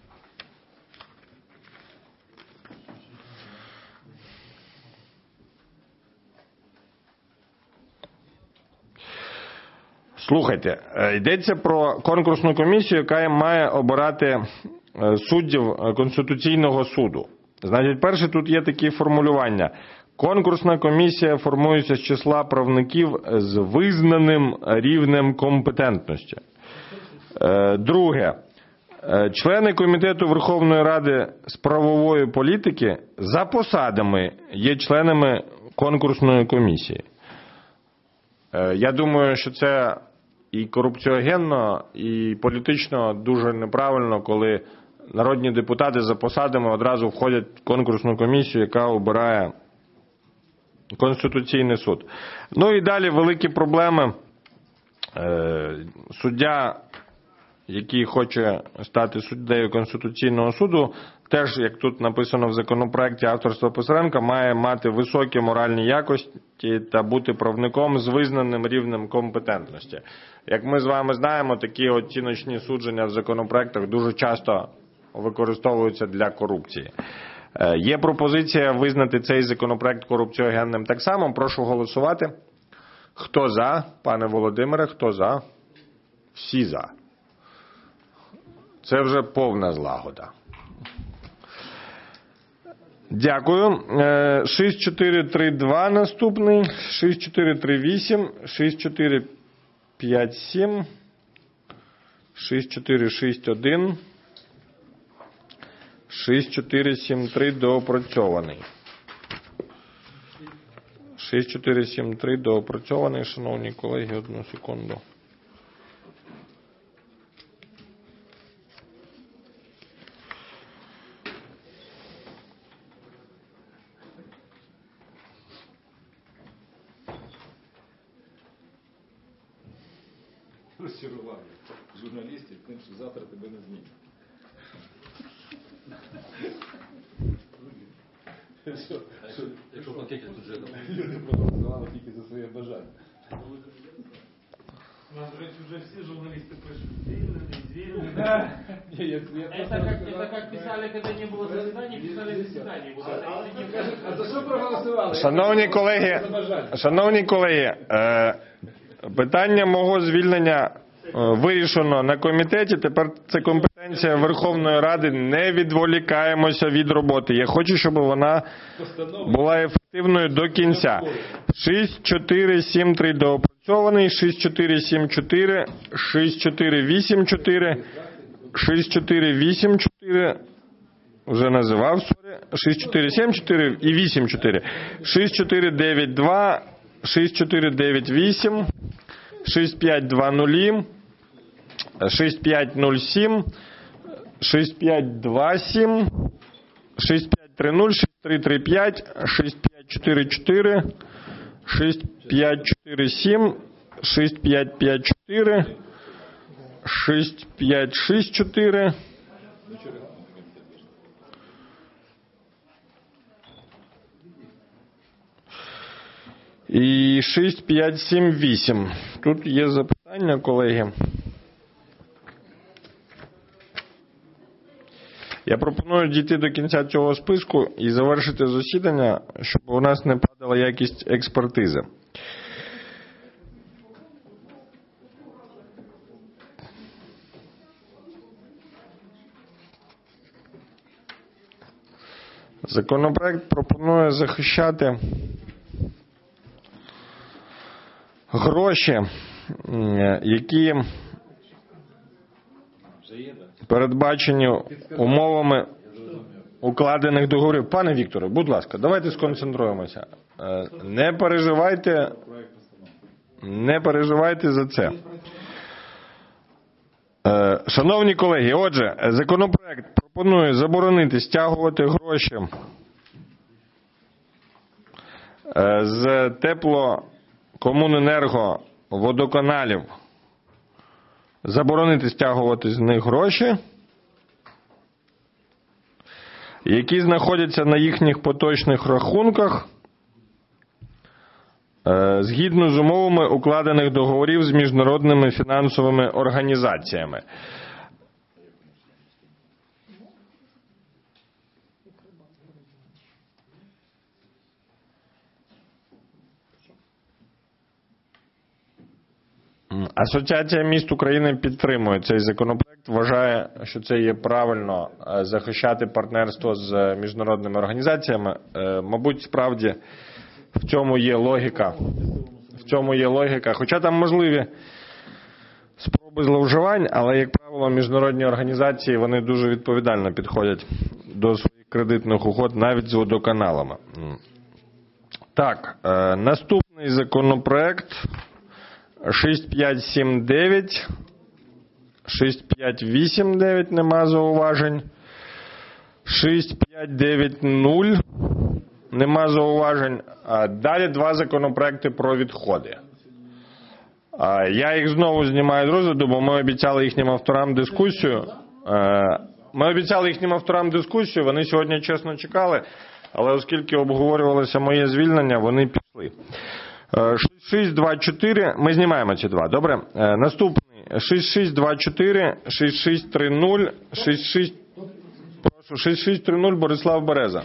Слухайте, йдеться про конкурсну комісію, яка має обирати суддів Конституційного суду. Значить, перше, тут є такі формулювання. Конкурсна комісія формується з числа правників з визнаним рівнем компетентності. Друге. Члени Комітету Верховної Ради з правової політики за посадами є членами конкурсної комісії. Я думаю, що це і корупціогенно, і політично дуже неправильно, коли народні депутати за посадами одразу входять в конкурсну комісію, яка обирає Конституційний суд. Ну і далі великі проблеми. Суддя, який хоче стати суддею Конституційного суду, теж, як тут написано в законопроекті авторства Писаренка, має мати високі моральні якості та бути правником з визнаним рівнем компетентності. Як ми з вами знаємо, такі оціночні судження в законопроектах дуже часто використовуються для корупції. Є пропозиція визнати цей законопроект корупціогенним так само. Прошу голосувати. Хто за? Пане Володимире, хто за? Всі за. Це вже повна злагода. Дякую. 6432 наступний, 6438, 6457, 6461, 6473 доопрацьований. 6473 доопрацьований, шановні колеги, одну секунду. Розчарував журналістів тим, що завтра тебе не змінять. Якщо пакети тут вже люди проголосували тільки за своє бажання. У нас, до речі, вже всі журналісти пишуть звільнений. Это как писали, когда не было заседаний, писали заседания. А за що проголосували? Шановні колеги, питання мого звільнення вирішено на комітеті, тепер це компетенція Верховної Ради, не відволікаємося від роботи. Я хочу, щоб вона була ефективною до кінця. 6473 доопрацьований, 6474, 6484, 6484, вже називав, 6474 і 84, 6492, 6498, 6520, 6507, 6527, 6530, 6335, 6544, 6547, 6554, 6564, і 6578. Тут є запитання, колеги. Я пропоную дійти до кінця цього списку і завершити засідання, щоб у нас не падала якість експертизи. Законопроект пропонує захищати гроші, які передбачені умовами укладених договорів. Пане Вікторе, будь ласка, давайте сконцентруємося. Не переживайте за це. Шановні колеги, отже, законопроект пропонує заборонити стягувати гроші з теплокомуненерго водоканалів, заборонити стягувати з них гроші, які знаходяться на їхніх поточних рахунках, згідно з умовами укладених договорів з міжнародними фінансовими організаціями. Асоціація міст України підтримує цей законопроект, вважає, що це є правильно захищати партнерство з міжнародними організаціями. Мабуть, справді в цьому є логіка. Хоча там можливі спроби зловживань, але, як правило, міжнародні організації, вони дуже відповідально підходять до своїх кредитних угод навіть з водоканалами. Так, наступний законопроект 6579, 6589, нема зауважень. 6590. Нема зауважень. Далі 2 законопроекти про відходи. Я їх знову знімаю з розгляду, бо ми обіцяли їхнім авторам дискусію. Вони сьогодні чесно чекали, але оскільки обговорювалося моє звільнення, вони пішли. 6624, ми знімаємо ці 2, добре? Наступний 6624, 6630, 6630 Борислав Береза.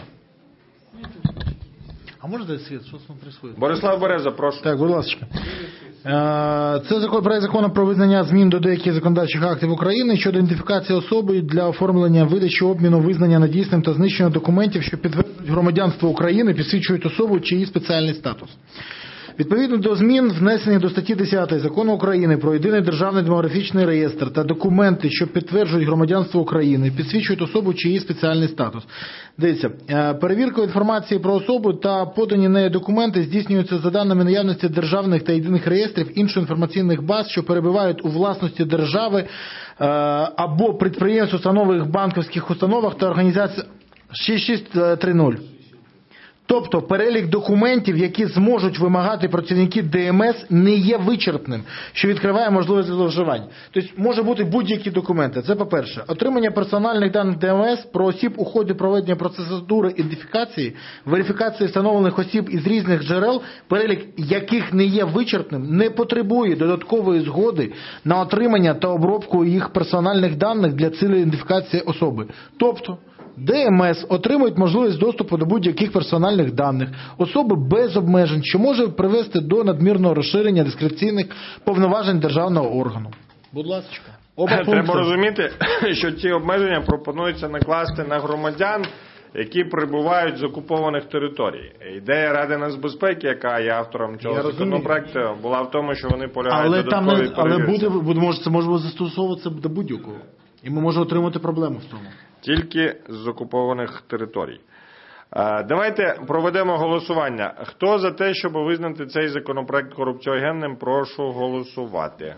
А може дати світ, що там відбувається? Борислав Береза, прошу. Так, будь ласка. Це проект закону про визнання змін до деяких законодавчих актів України щодо ідентифікації особи для оформлення, видачі, обміну, визнання недійсним та знищення документів, що підтверджують громадянство України, підсвідчують особу чи її спеціальний статус. Відповідно до змін, внесених до статті 10 Закону України про єдиний державний демографічний реєстр та документи, що підтверджують громадянство України, підсвідчують особу чи її спеціальний статус. Дивіться, перевірка інформації про особу та подані нею документи здійснюються за даними наявності державних та єдиних реєстрів інших інформаційних баз, що перебувають у власності держави або підприємств, установах, банківських установах та організаціях 6630. Тобто перелік документів, які зможуть вимагати працівники ДМС, не є вичерпним, що відкриває можливість зловживань. Тобто може бути будь-які документи. Це по-перше. Отримання персональних даних ДМС про осіб у ході проведення процедури ідентифікації, верифікації встановлених осіб із різних джерел, перелік яких не є вичерпним, не потребує додаткової згоди на отримання та обробку їх персональних даних для цілей ідентифікації особи. Тобто ДМС отримують можливість доступу до будь-яких персональних даних особи без обмежень, що може привести до надмірного розширення дискреційних повноважень державного органу. Будь ласка. Треба розуміти, що ці обмеження пропонуються накласти на громадян, які прибувають з окупованих територій. Ідея Ради нацбезпеки, яка є автором цього законопроекту, була в тому, що вони полягають додаткові перевірці. Але це може застосовуватися до будь-якого. І ми можемо отримати проблему в тому. Тільки з окупованих територій. Давайте проведемо голосування. Хто за те, щоб визнати цей законопроект корупціогенним, прошу голосувати.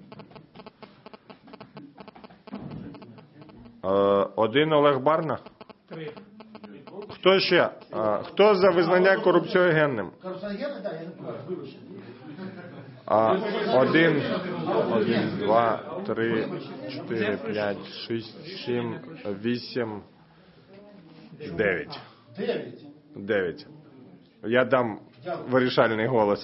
1 Олег Барна? 3. Хто ще? Хто за визнання корупціогенним? 1, 2, 3, 4, 5, 6, 7, 8, 9. 9. Я дам вирішальний голос.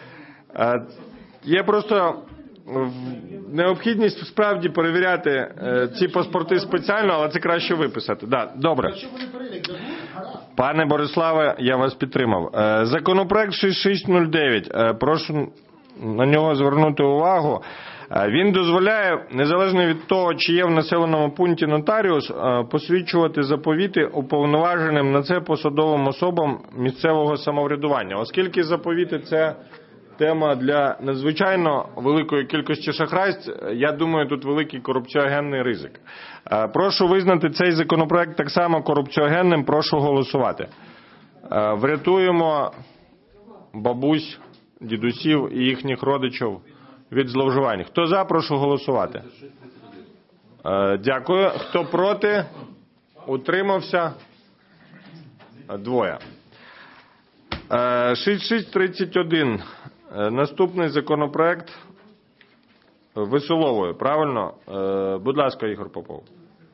Є просто необхідність справді перевіряти ці паспорти спеціально, але це краще виписати. Да, добре. Пане Бориславе, я вас підтримав. Законопроект 6609. Прошу на нього звернути увагу. Він дозволяє, незалежно від того, чи є в населеному пункті нотаріус, посвідчувати заповіти уповноваженим на це посадовим особам місцевого самоврядування. Оскільки заповіти – це тема для надзвичайно великої кількості шахрайств, я думаю, тут великий корупціогенний ризик. Прошу визнати цей законопроект так само корупціогенним, прошу голосувати. Врятуємо бабусь, дідусів і їхніх родичів від зловживань. Хто за, прошу голосувати. Дякую. Хто проти? Утримався? 2. 6631. Наступний законопроект Веселової, правильно? Будь ласка, Ігор Попов.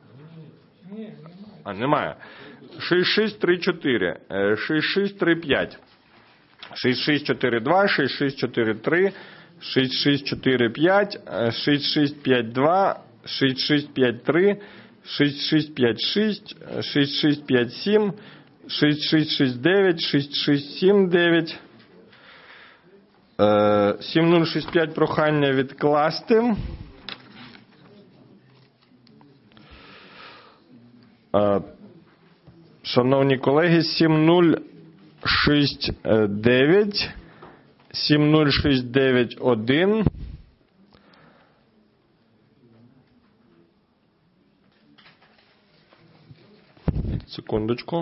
Немає. 6634, 6635, 6642, 6643, 6645, 6652, 6653, 6656, 6657, 6669, 6679, 7065 прохання відкласти. Шановні колеги, 7069, 7069-1. Секундочку.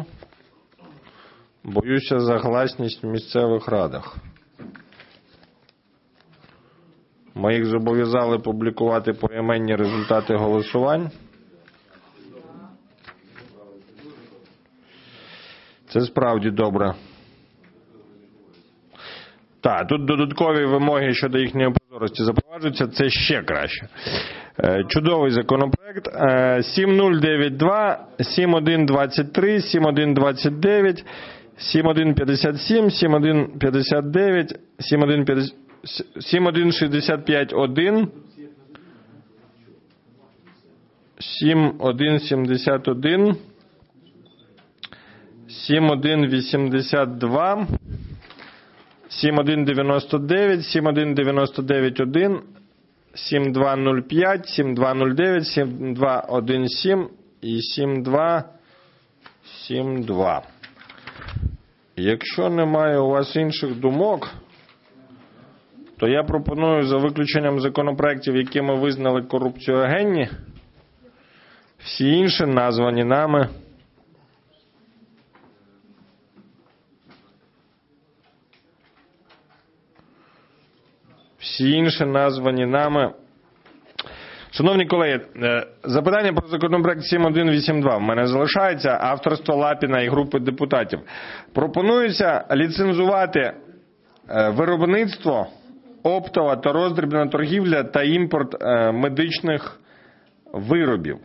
Боюся за гласність в місцевих радах. Ми їх зобов'язали публікувати поіменні результати голосувань. Це справді добре. Так, тут додаткові вимоги щодо їхньої прозорості запроваджуються, це ще краще. Чудовий законопроект. 7092, 7123, 7129, 7157, 7159, 7165-1, 7171, 7182, 7199, 7199-1, 7205, 7209, 7217 і 7272. Якщо немає у вас інших думок, то я пропоную за виключенням законопроєктів, які ми визнали корупціогенні, всі інші названі нами Шановні колеги, запитання про законопроект 7182 в мене залишається, авторство Лапіна і групи депутатів. Пропонується ліцензувати виробництво, оптова та роздрібна торгівля та імпорт медичних виробів.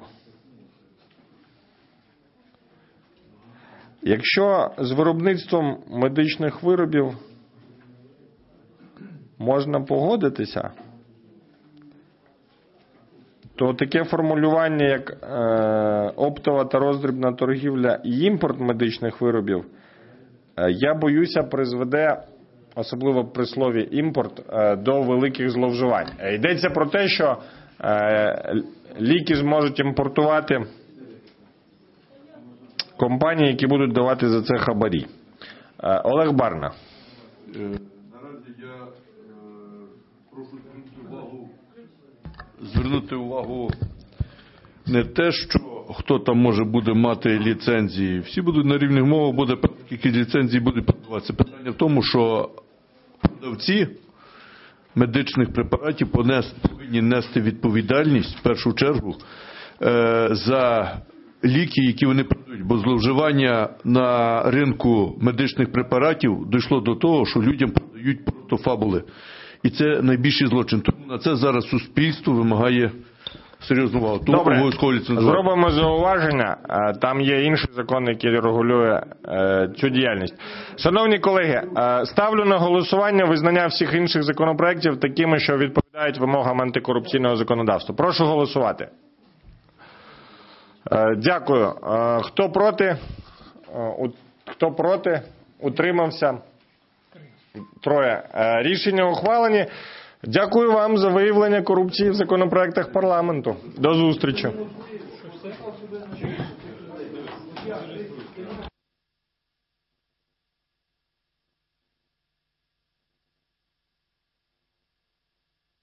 Якщо з виробництвом медичних виробів можна погодитися, то таке формулювання, як оптова та роздрібна торгівля і імпорт медичних виробів, я боюся, призведе, особливо при слові імпорт, до великих зловживань. Йдеться про те, що ліки зможуть імпортувати компанії, які будуть давати за це хабарі. Олег Барна. Наразі я прошу звернути увагу не те, що хто там може буде мати ліцензії. Всі будуть на рівних мовах, буде які ліцензії будуть продаватися. Питання в тому, що продавці медичних препаратів повинні нести відповідальність в першу чергу за ліки, які вони продають, бо зловживання на ринку медичних препаратів дійшло до того, що людям продають просто фабули. І це найбільший злочин. Тому на це зараз суспільство вимагає серйозну увагу. Добре, зробимо зауваження. Там є інший закон, який регулює цю діяльність. Шановні колеги, ставлю на голосування визнання всіх інших законопроєктів такими, що відповідають вимогам антикорупційного законодавства. Прошу голосувати. Дякую. Хто проти? Хто проти? Утримався? 3. Рішення ухвалені. Дякую вам за виявлення корупції в законопроектах парламенту. До зустрічі.